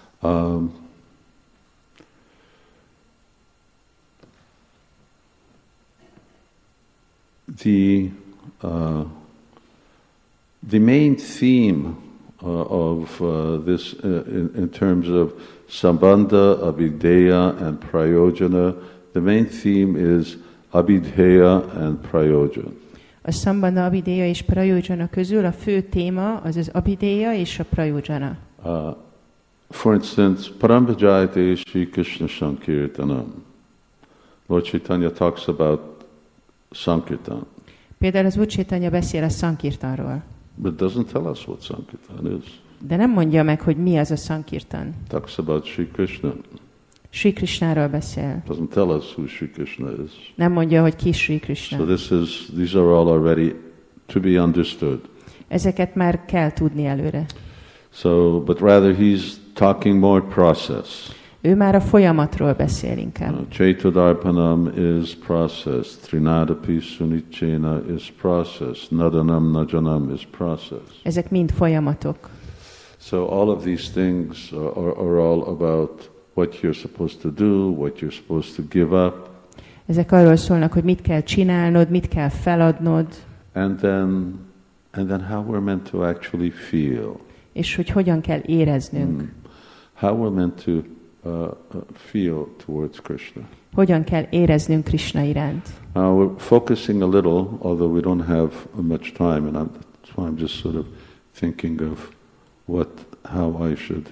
The main theme of this in terms of Sambandha, Abhideya and Prayojana, the main theme is Abhideya and Prayojana. A Sambandha, Abhideya és Prayojana közül a fő téma az az Abhideya és a Prayojana. For instance, Parambhajayate Sri Krishna Sankirtanam. Lord Chaitanya talks about Sankirtan. Például az Úr Chaitanya beszél a Sankirtanról. But doesn't tell us what Sankirtan is. De nem mondja meg, hogy mi az a Sankirtan. Talks about Sri Krishna. Sri Krishnáról beszél. Doesn't tell us who Sri Krishna is. Nem mondja, hogy ki Sri Krishna. So these are all already to be understood. Ezeket már kell tudni előre. So, but rather he's talking more process. Ő már a folyamatról beszél inkább. Chaitudarpanam is process. Trinadapi Sunichena is process. Nadanam Najanam is process. Ezek mind folyamatok. So all of these things are all about what you're supposed to do, what you're supposed to give up. Ezek arról szólnak, hogy mit kell csinálnod, mit kell feladnod. And then how we're meant to actually feel. És hogy hogyan kell éreznünk. How we're meant to feel towards Krishna. Hogyan kell éreznünk Krishna iránt. We're focusing a little, although we don't have much time, and that's why I'm just sort of thinking of how I should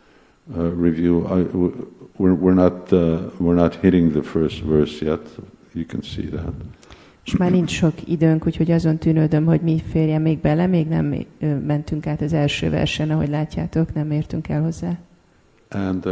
review. We're not hitting the first verse yet. you can see that. És már nincs sok időnk, úgyhogy azon tűnődöm, hogy mi férjen még bele. Még nem mentünk át az első versen, ahogy látjátok, nem értünk el hozzá. And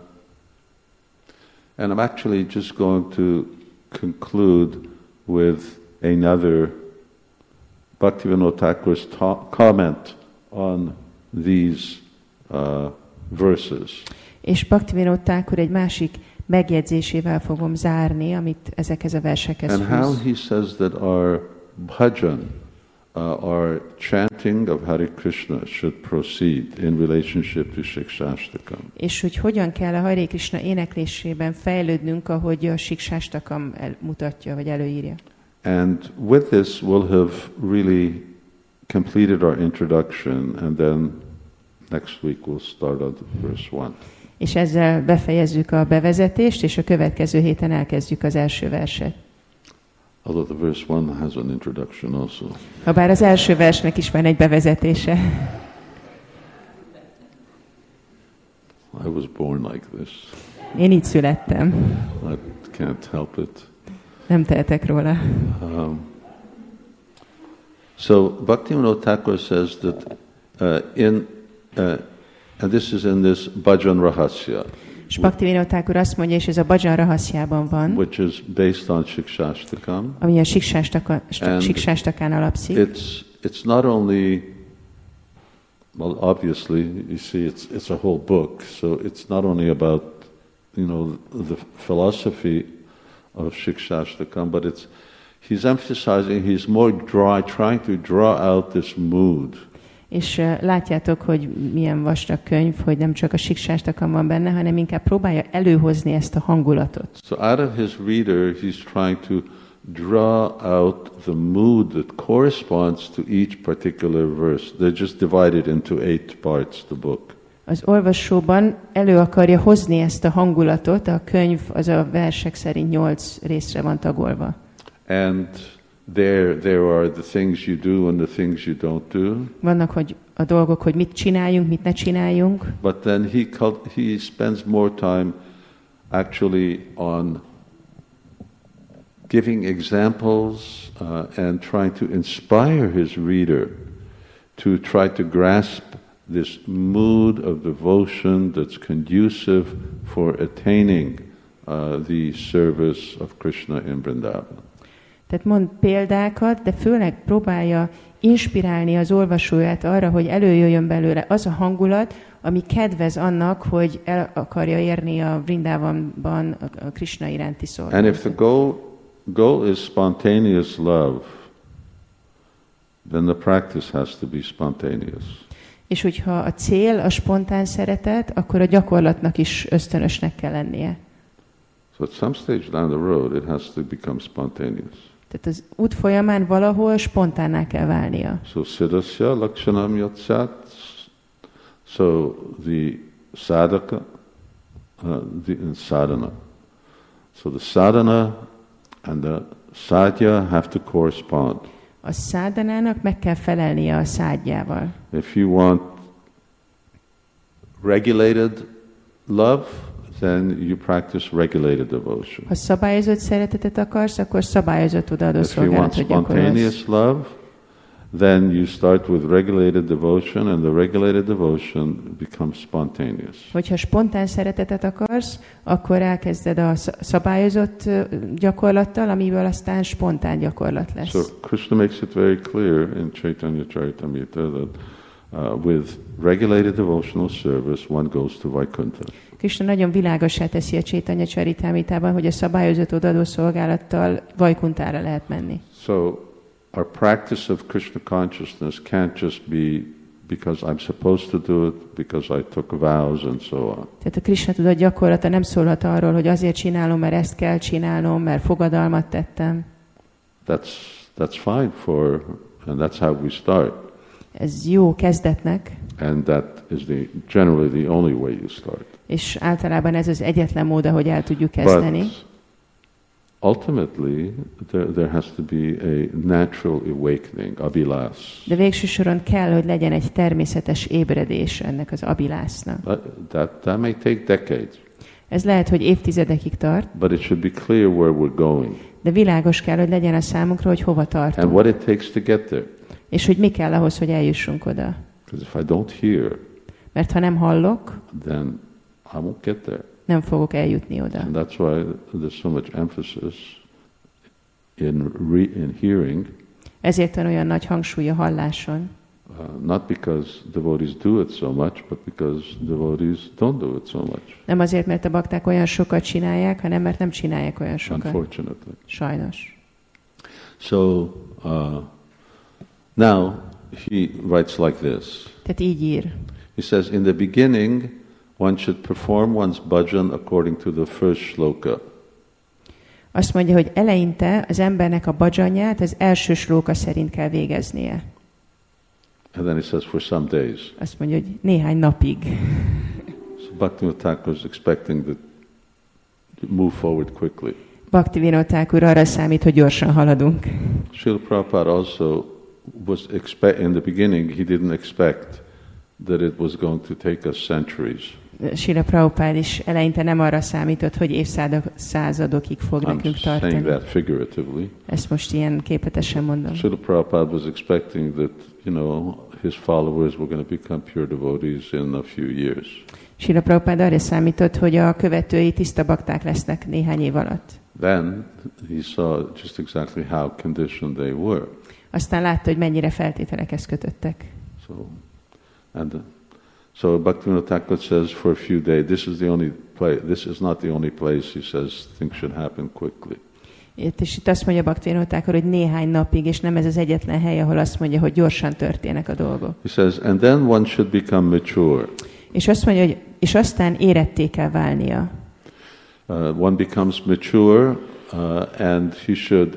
I'm actually just going to conclude with another Bhaktivinoda Thakur's comment on these verses. És Bhaktivinoda Thakur egy másik megjegyzésével fogom zárni, amit ezekhez a versekhez And how he says that our bhajan, our chanting of Hare Krishna should proceed in relationship to Shikshashtakam. És hogy hogyan kell a Hare Krishna éneklésében fejlődnünk, ahogy a Shikshashtakam mutatja, vagy előírja. And with this we'll have really completed our introduction, and then next week we'll start on verse 1. És ezzel befejezzük a bevezetést, és a következő héten elkezdjük az első verset. Although the verse 1 has an introduction also. Habár az első versnek is van egy bevezetése. I was born like this. Én így születtem. I can't help it. Nem tehetek róla. So Bhaktivinoda Thakur says that and this is in this Bhajan Rahasya, És Bhaktivinoda Thakur azt mondja, és ez a Bhajan Rahasjában van, which is based on Shikshashtakam. ami a Shikshashtakán alapszik. It's not only, well, obviously, you see, it's a whole book, so it's not only about, the philosophy of Shikshashtakam, but he's emphasizing, he's more trying to draw out this mood. És látjátok, hogy milyen vastag könyv, hogy nem csak a Shikshashtakam van benne, hanem inkább próbálja előhozni ezt a hangulatot. So out of his reader, he's trying to draw out the mood that corresponds to each particular verse. They're just divided into 8 parts, the book. Az olvasóban elő akarja hozni ezt a hangulatot, a könyv az a versek szerint 8 részre van tagolva. And there are the things you do and the things you don't do. Vannak hogy a dolgok, hogy mit csináljunk, mit ne csináljunk. But then he spends more time actually on giving examples and trying to inspire his reader to try to grasp this mood of devotion that's conducive for attaining the service of Krishna in Vrindavan. Tehát mond példákat, de főleg próbálja inspirálni az olvasóját arra, hogy előjöjjön belőle az a hangulat, ami kedvez annak, hogy el akarja érni a Vrindavanban a Krishna iránti szolgálatot. And if the goal is spontaneous love, then the practice has to be spontaneous. És hogyha a cél a spontán szeretet, akkor a gyakorlatnak is ösztönösnek kell lennie. So at some stage down the road, it has to become spontaneous. Tehát az út folyamán valahol spontánná kell válnia. So siddhasya lakshanam yatsat. So the sadhaka, the sadhana. So the sadhana and the sadhya have to correspond. A szádhanának meg kell felelnie a szádjával. If you want regulated love, then you practice regulated devotion. Ha szabályozott szeretetet akarsz, akkor szabályozott odaadó If you want szolgálatot gyakorolsz. spontaneous love, then you start with regulated devotion, and the regulated devotion becomes spontaneous. Hogyha spontán szeretetet akarsz, akkor elkezded a szabályozott gyakorlattal, amiből aztán spontán gyakorlat lesz. So Krishna makes it very clear in Chaitanya Charitamrita that with regulated devotional service one goes to Vaikuntha. Krishna nagyon világossá teszi a Chaitanya Charitamritában, hogy a szabályozott odaadó szolgálattal Vajkuntára lehet menni. So our practice of Krishna consciousness can't just be because I'm supposed to do it, because I took vows and so on. Tehát a Krishna tudat gyakorlata nem szólhat arról, hogy azért csinálom, mert ezt kell csinálnom, mert fogadalmat tettem. That's fine and that's how we start. Ez jó kezdetnek. And that is generally the only way you start. És általában ez az egyetlen mód, ahogy el tudjuk kezdeni. But ultimately, there has to be a natural awakening, abhilas. De végső soron kell, hogy legyen egy természetes ébredés ennek az abhilasnak. That may take decades. Ez lehet, hogy évtizedekig tart. But it should be clear where we're going. De világos kell, hogy legyen a számunkra, hogy hova and tartunk. what it takes to get there. És hogy mi kell ahhoz, hogy eljussunk oda. Because if I don't hear, Mert ha nem hallok, then I won't get there. nem fogok eljutni oda. And that's why there's so much emphasis in hearing, Ezért van olyan nagy hangsúly a halláson. not because devotees do it so much, but because devotees don't do it so much, Nem azért, mert a bakták olyan sokat csinálják, hanem mert nem csinálják olyan sokat. unfortunately. Sajnos. So now he writes like this. Tehát így ír. He says, in the beginning, one should perform one's bhajan according to the first shloka. Azt mondja, hogy eleinte az embernek a bhajanját az első slóka szerint kell végeznie. And then he says, for some days. Azt mondja, hogy néhány napig. So Bhaktivinoda Thakur is expecting to move forward quickly. Bhaktivinoda Thakur arra számít, hogy gyorsan haladunk. Srila Prabhupada also was in the beginning, he didn't expect that it was going to take us centuries. Srila Prabhupád is eleinte nem arra számított, hogy évszázadokig fog nekünk I'm saying tartani. that figuratively. Ezt most ilyen képletesen mondom. Srila Prabhupada was expecting that, his followers were going to become pure devotees in a few years. Srila Prabhupád arra számított, hogy a követői tiszta bakták lesznek néhány év alatt. Then he saw just exactly how conditioned they were. Aztán látta, hogy mennyire feltételekhez kötöttek. So Bhaktivinoda Thakur says for a few days, this is not the only place, he says, things should happen quickly. És itt azt mondja Bhaktivinoda Thakur, hogy néhány napig, és nem ez az egyetlen hely, ahol azt mondja, hogy gyorsan történnek a dolgok. He says, and then one should become mature. És azt mondja, hogy és aztán éretté kell válnia. One becomes mature, and he should,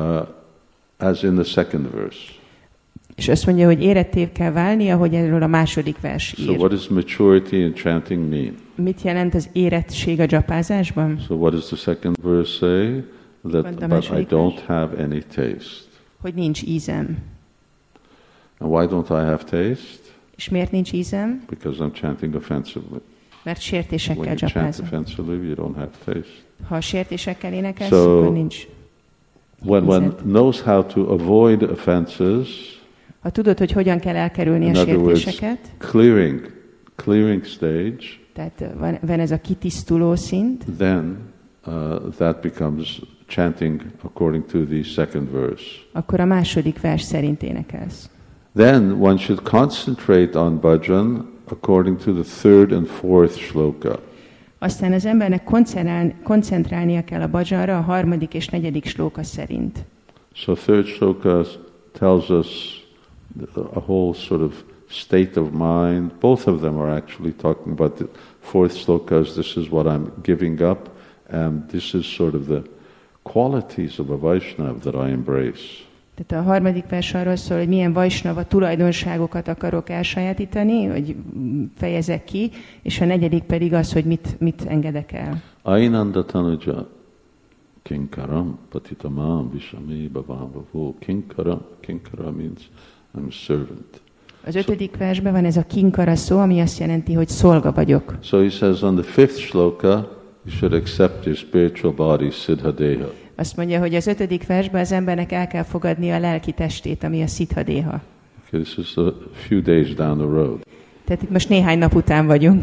as in the second verse. És azt mondja, hogy éretté kell válnia, hogy erről a második vers ír. So what does maturity in chanting mean? Mit jelent az érettség a dzsapázásban? So what does the second verse say? That but I don't have any taste. Hogy nincs ízem. And why don't I have taste? És miért nincs ízem? Because I'm chanting offensively. Mert sértésekkel When you chant dzsapázom. offensively, you don't have taste. Ha sértésekkel énekelsz, So, akkor nincs. When one knows how to avoid offenses, ha tudod, hogy hogyan kell elkerülni a in other words, sértéseket, clearing stage, tehát van ez a kitisztuló szint, then that becomes chanting according to the second verse. akkor a második vers szerint énekelsz. Then one should concentrate on bhajan according to the third and fourth shloka. Aztán az embernek koncentrálnia kell a bhajanra a harmadik és negyedik slóka szerint. So third shloka tells us a whole sort of state of mind. Both of them are actually talking about the fourth shloka as this is what I'm giving up, and this is sort of the qualities of a Vaishnava that I embrace. Tehát a harmadik vers arról szól, hogy milyen Vaisnava tulajdonságokat akarok elsajátítani, hogy fejezek ki, és a negyedik pedig az, hogy mit engedek el. Ainanda tanuja kinkaram patitamam vishami bhavavo kinkara means I'm a servant. Az ötödik versben van ez a kinkara szó, ami azt jelenti, hogy szolga vagyok. So he says on the fifth shloka, you should accept your spiritual body, siddhadeha. Azt mondja, hogy az ötödik versben az embernek el kell fogadni a lelki testét, ami a siddhadeha. Okay, this is a few days down the road. Tehát itt most néhány nap után vagyunk.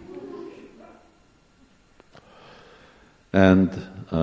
And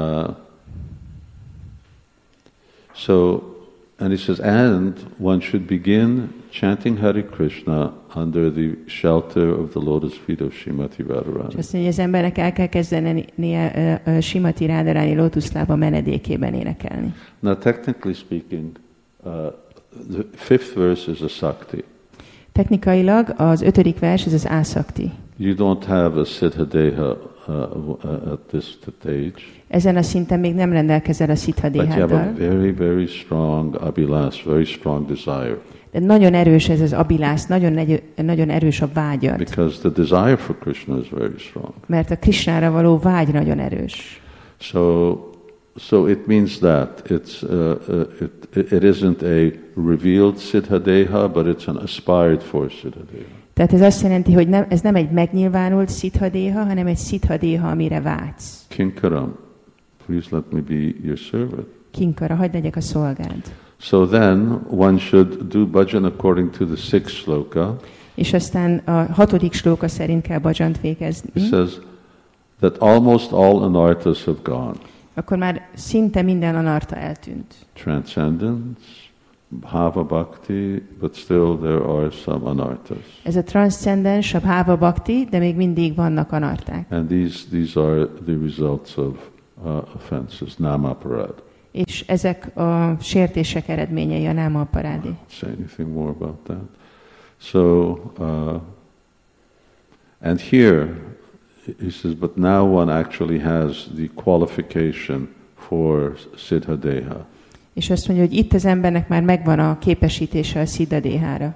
and he says, and one should begin chanting Hare Krishna under the shelter of the lotus feet of Srimati Radharani. És azt mondja, hogy az embernek el kell kezdenie Srimati Radharani lótuszlába menedékében énekelni. Now, technically speaking, the fifth verse is a sakti. Technikailag az ötödik vers, ez az ásakti. You don't have a siddhadeha at this stage. Ezen a szinten még nem rendelkezel a But you have a siddhadeháddal. very, very strong abhilash, very strong desire. De nagyon erős ez az abilász, nagyon erős a vágyad. Because the desire for Krishna is very strong. Mert a Krishnára való vágy nagyon erős. So it means that it isn't a revealed siddhadeha, but it's an aspired for siddhadeha. Tehát ez azt jelenti, hogy ez nem egy megnyilvánult siddhadeha, hanem egy siddhadeha, amire vágysz. Kinkaram Please let me be your servant. Kinkara, hagyd legyek a szolgád. So then one should do bhajan according to the sixth shloka. És aztán a 6. slóka szerint kell bhajant végezni. It says that almost all anarthas have gone. Akkor már szinte minden anarta eltűnt. Transcendence, bhava bhakti, but still there are some anarthas. Ez a transzcendens, a bhava bhakti, de még mindig vannak anarták. And these are the results of offenses, namaparad. És ezek a sértések eredményei, a námaparádi. Say anything more about that? So, and here, he says, but now one actually has the qualification for siddhadeha. És azt mondja, hogy itt az embernek már megvan a képesítése a siddhadehára.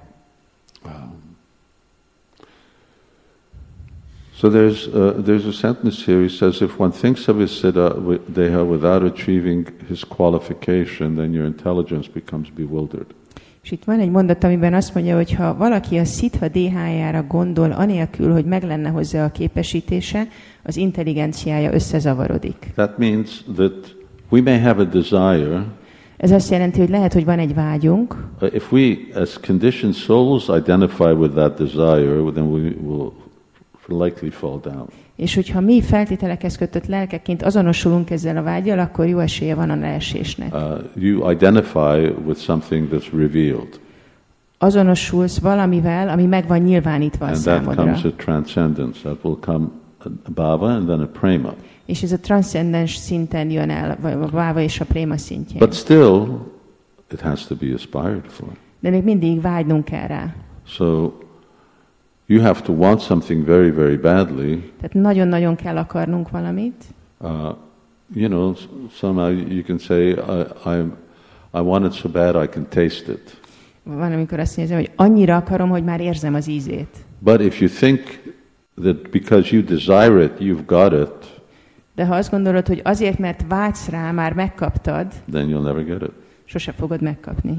So there's a sentence here. He says, if one thinks of his siddhadeha without achieving his qualification, then your intelligence becomes bewildered. És itt van egy mondat, amiben azt mondja, hogy ha valaki a siddhadehájára gondol, anélkül, hogy meg lenne hozzá a képesítése, az intelligenciája összezavarodik. That means that we may have a desire. Ez azt jelenti, hogy lehet, hogy van egy vágyunk. If we, as conditioned souls, identify with that desire, then we will likely fall down. És hogyha mi feltételekhez kötött lelkeként azonosulunk ezzel a vággyal, akkor jó esélye van a leesésnek. You identify with something that's revealed. Azonosulsz valamivel, ami meg van nyilvánítva a számodra. And that comes a transcendence. That will come a bhava and then a prema. És ez a transzcendens szinten jön el, a bhava és a préma szintjén. But still, it has to be aspired for. De még mindig vágynunk kell rá. So, you have to want something very, very badly. Tehát nagyon-nagyon kell akarnunk valamit. You know, somehow you can say, I want it so bad I can taste it. Van, amikor azt mondja, hogy annyira akarom, hogy már érzem az ízét. But if you think that because you desire it, you've got it, de ha azt gondolod, hogy azért, mert vágysz rá, már megkaptad, then you'll never get it. Sose fogod megkapni.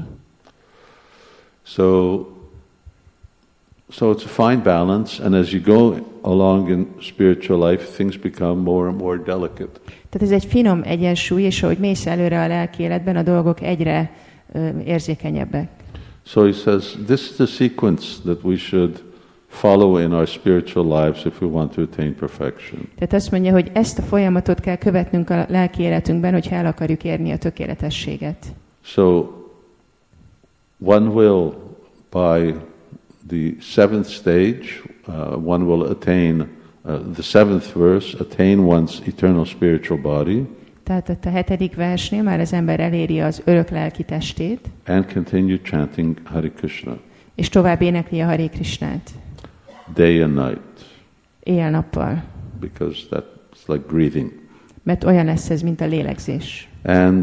So it's a fine balance, and as you go along in spiritual life, things become more and more delicate. Tehát ez egy finom egyensúly, és ahogy mész előre a lelki életben, a dolgok egyre érzékenyebbek. So he says, this is the sequence that we should follow in our spiritual lives if we want to attain perfection. Tehát azt mondja, hogy ezt a folyamatot kell követnünk a lelki életünkben, hogyha el akarjuk érni a tökéletességet. So one will, by the seventh stage, one will attain the seventh verse, attain one's eternal spiritual body. Tehát a 7. versnél már az ember eléri az örök lelki testét. And continue chanting Hare Krishna. És tovább énekli a Hare Krishnát. Day and night. Éjjel-nappal. Because that's like breathing. Mert olyan lesz ez, mint a lélegzés. And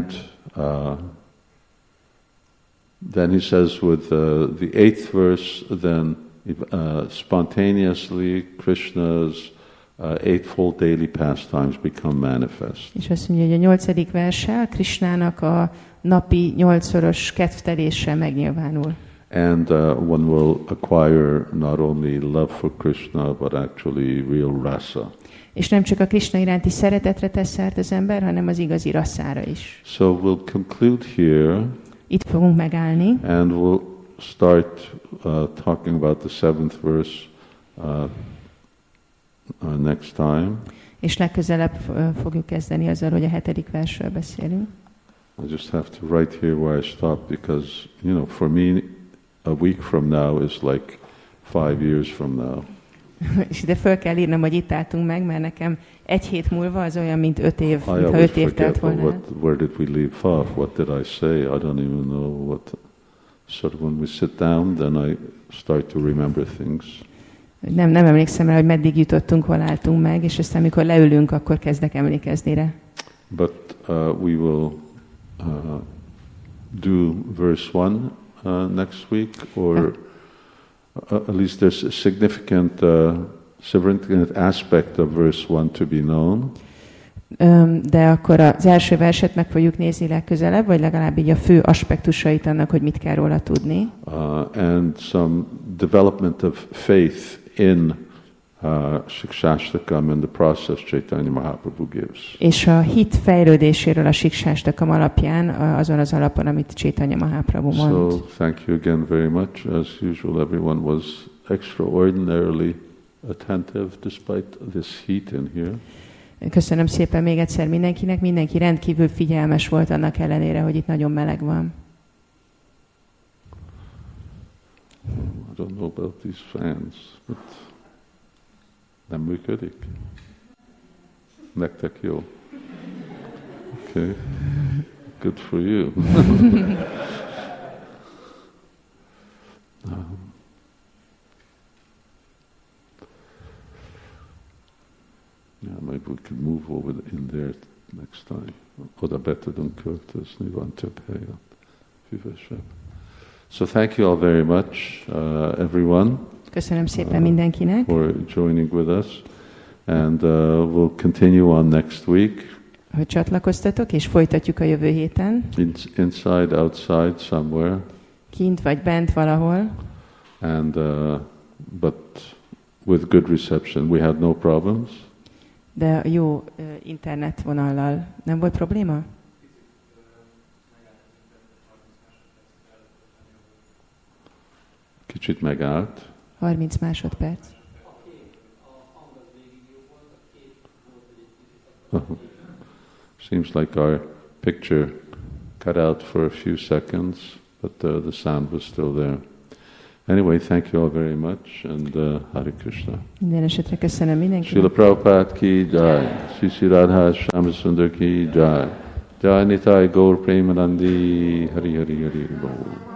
then he says with the 8th verse, then spontaneously Krishna's eightfold daily pastimes become manifest. És azt mondja, hogy a 8. verssel Krishnának a napi 8-szoros kedvtelése megnyilvánul. And one will acquire not only love for Krishna, but actually real rasa. És nem csak a Krishna iránti szeretetre tesz szert az ember, hanem az igazi rasszára is. So we'll conclude here. Itt fogunk megállni. And we'll start talking about the 7th verse next time. És legközelebb fogjuk kezdeni azzal, hogy a 7. versről beszélünk. I just have to write here where I stop because, you know, for me, a week from now is like 5 years from now. És ide föl kell írnom, hogy itt álltunk meg, mert nekem 1 hét múlva az olyan, mint 5 év, mintha 5 év telt volna. Where did we leave off? What did I say? I don't even know what. So when we sit down, then I start to remember things. Nem emlékszem rá, hogy meddig jutottunk, hol álltunk meg, és aztán amikor leülünk, akkor kezdek emlékezni rá. But we will do verse 1 next week, or at least there's a significant aspect of verse 1 to be known. De akkor az első verset meg fogjuk nézni legközelebb, vagy legalább így a fő aspektusait annak, hogy mit kell róla tudni. And some development of faith in Shikshashtakam and the process Chaitanya Mahaprabhu gives. És a hit fejlődéséről a Siksástakam alapján, azon az alapon, amit Chaitanya Mahaprabhu mond. So, thank you again very much. As usual, everyone was extraordinarily attentive despite this heat in here. Köszönöm szépen még egyszer mindenkinek. Mindenki rendkívül figyelmes volt annak ellenére, hogy itt nagyon meleg van. I don't know about these fans, but nem működik. Nektek jó. Okay. Good for you. Yeah, maybe we could move over in there next time. Oda be tudunk költözni, van több helyen. Hűvösebb. So thank you all very much, everyone. Köszönöm szépen mindenkinek. For joining with us. And we'll continue on next week. Hogy csatlakoztatok, és folytatjuk a jövő héten. Inside, outside, somewhere. Kint vagy bent valahol. And but with good reception. We had no problems. De jó internetvonallal nem volt probléma? Kicsit megállt. 30 másodperc. Seems like our picture cut out for a few seconds, but the sound was still there. Anyway, thank you all very much, and Hare Krishna. Minden esetre köszönöm mindenkinek. Srila Prabhupada ki jai, Sri Radha Shyamsundar ki jai, Jai Nitai Gaur Premanandi, Hari Hari Hari Bol.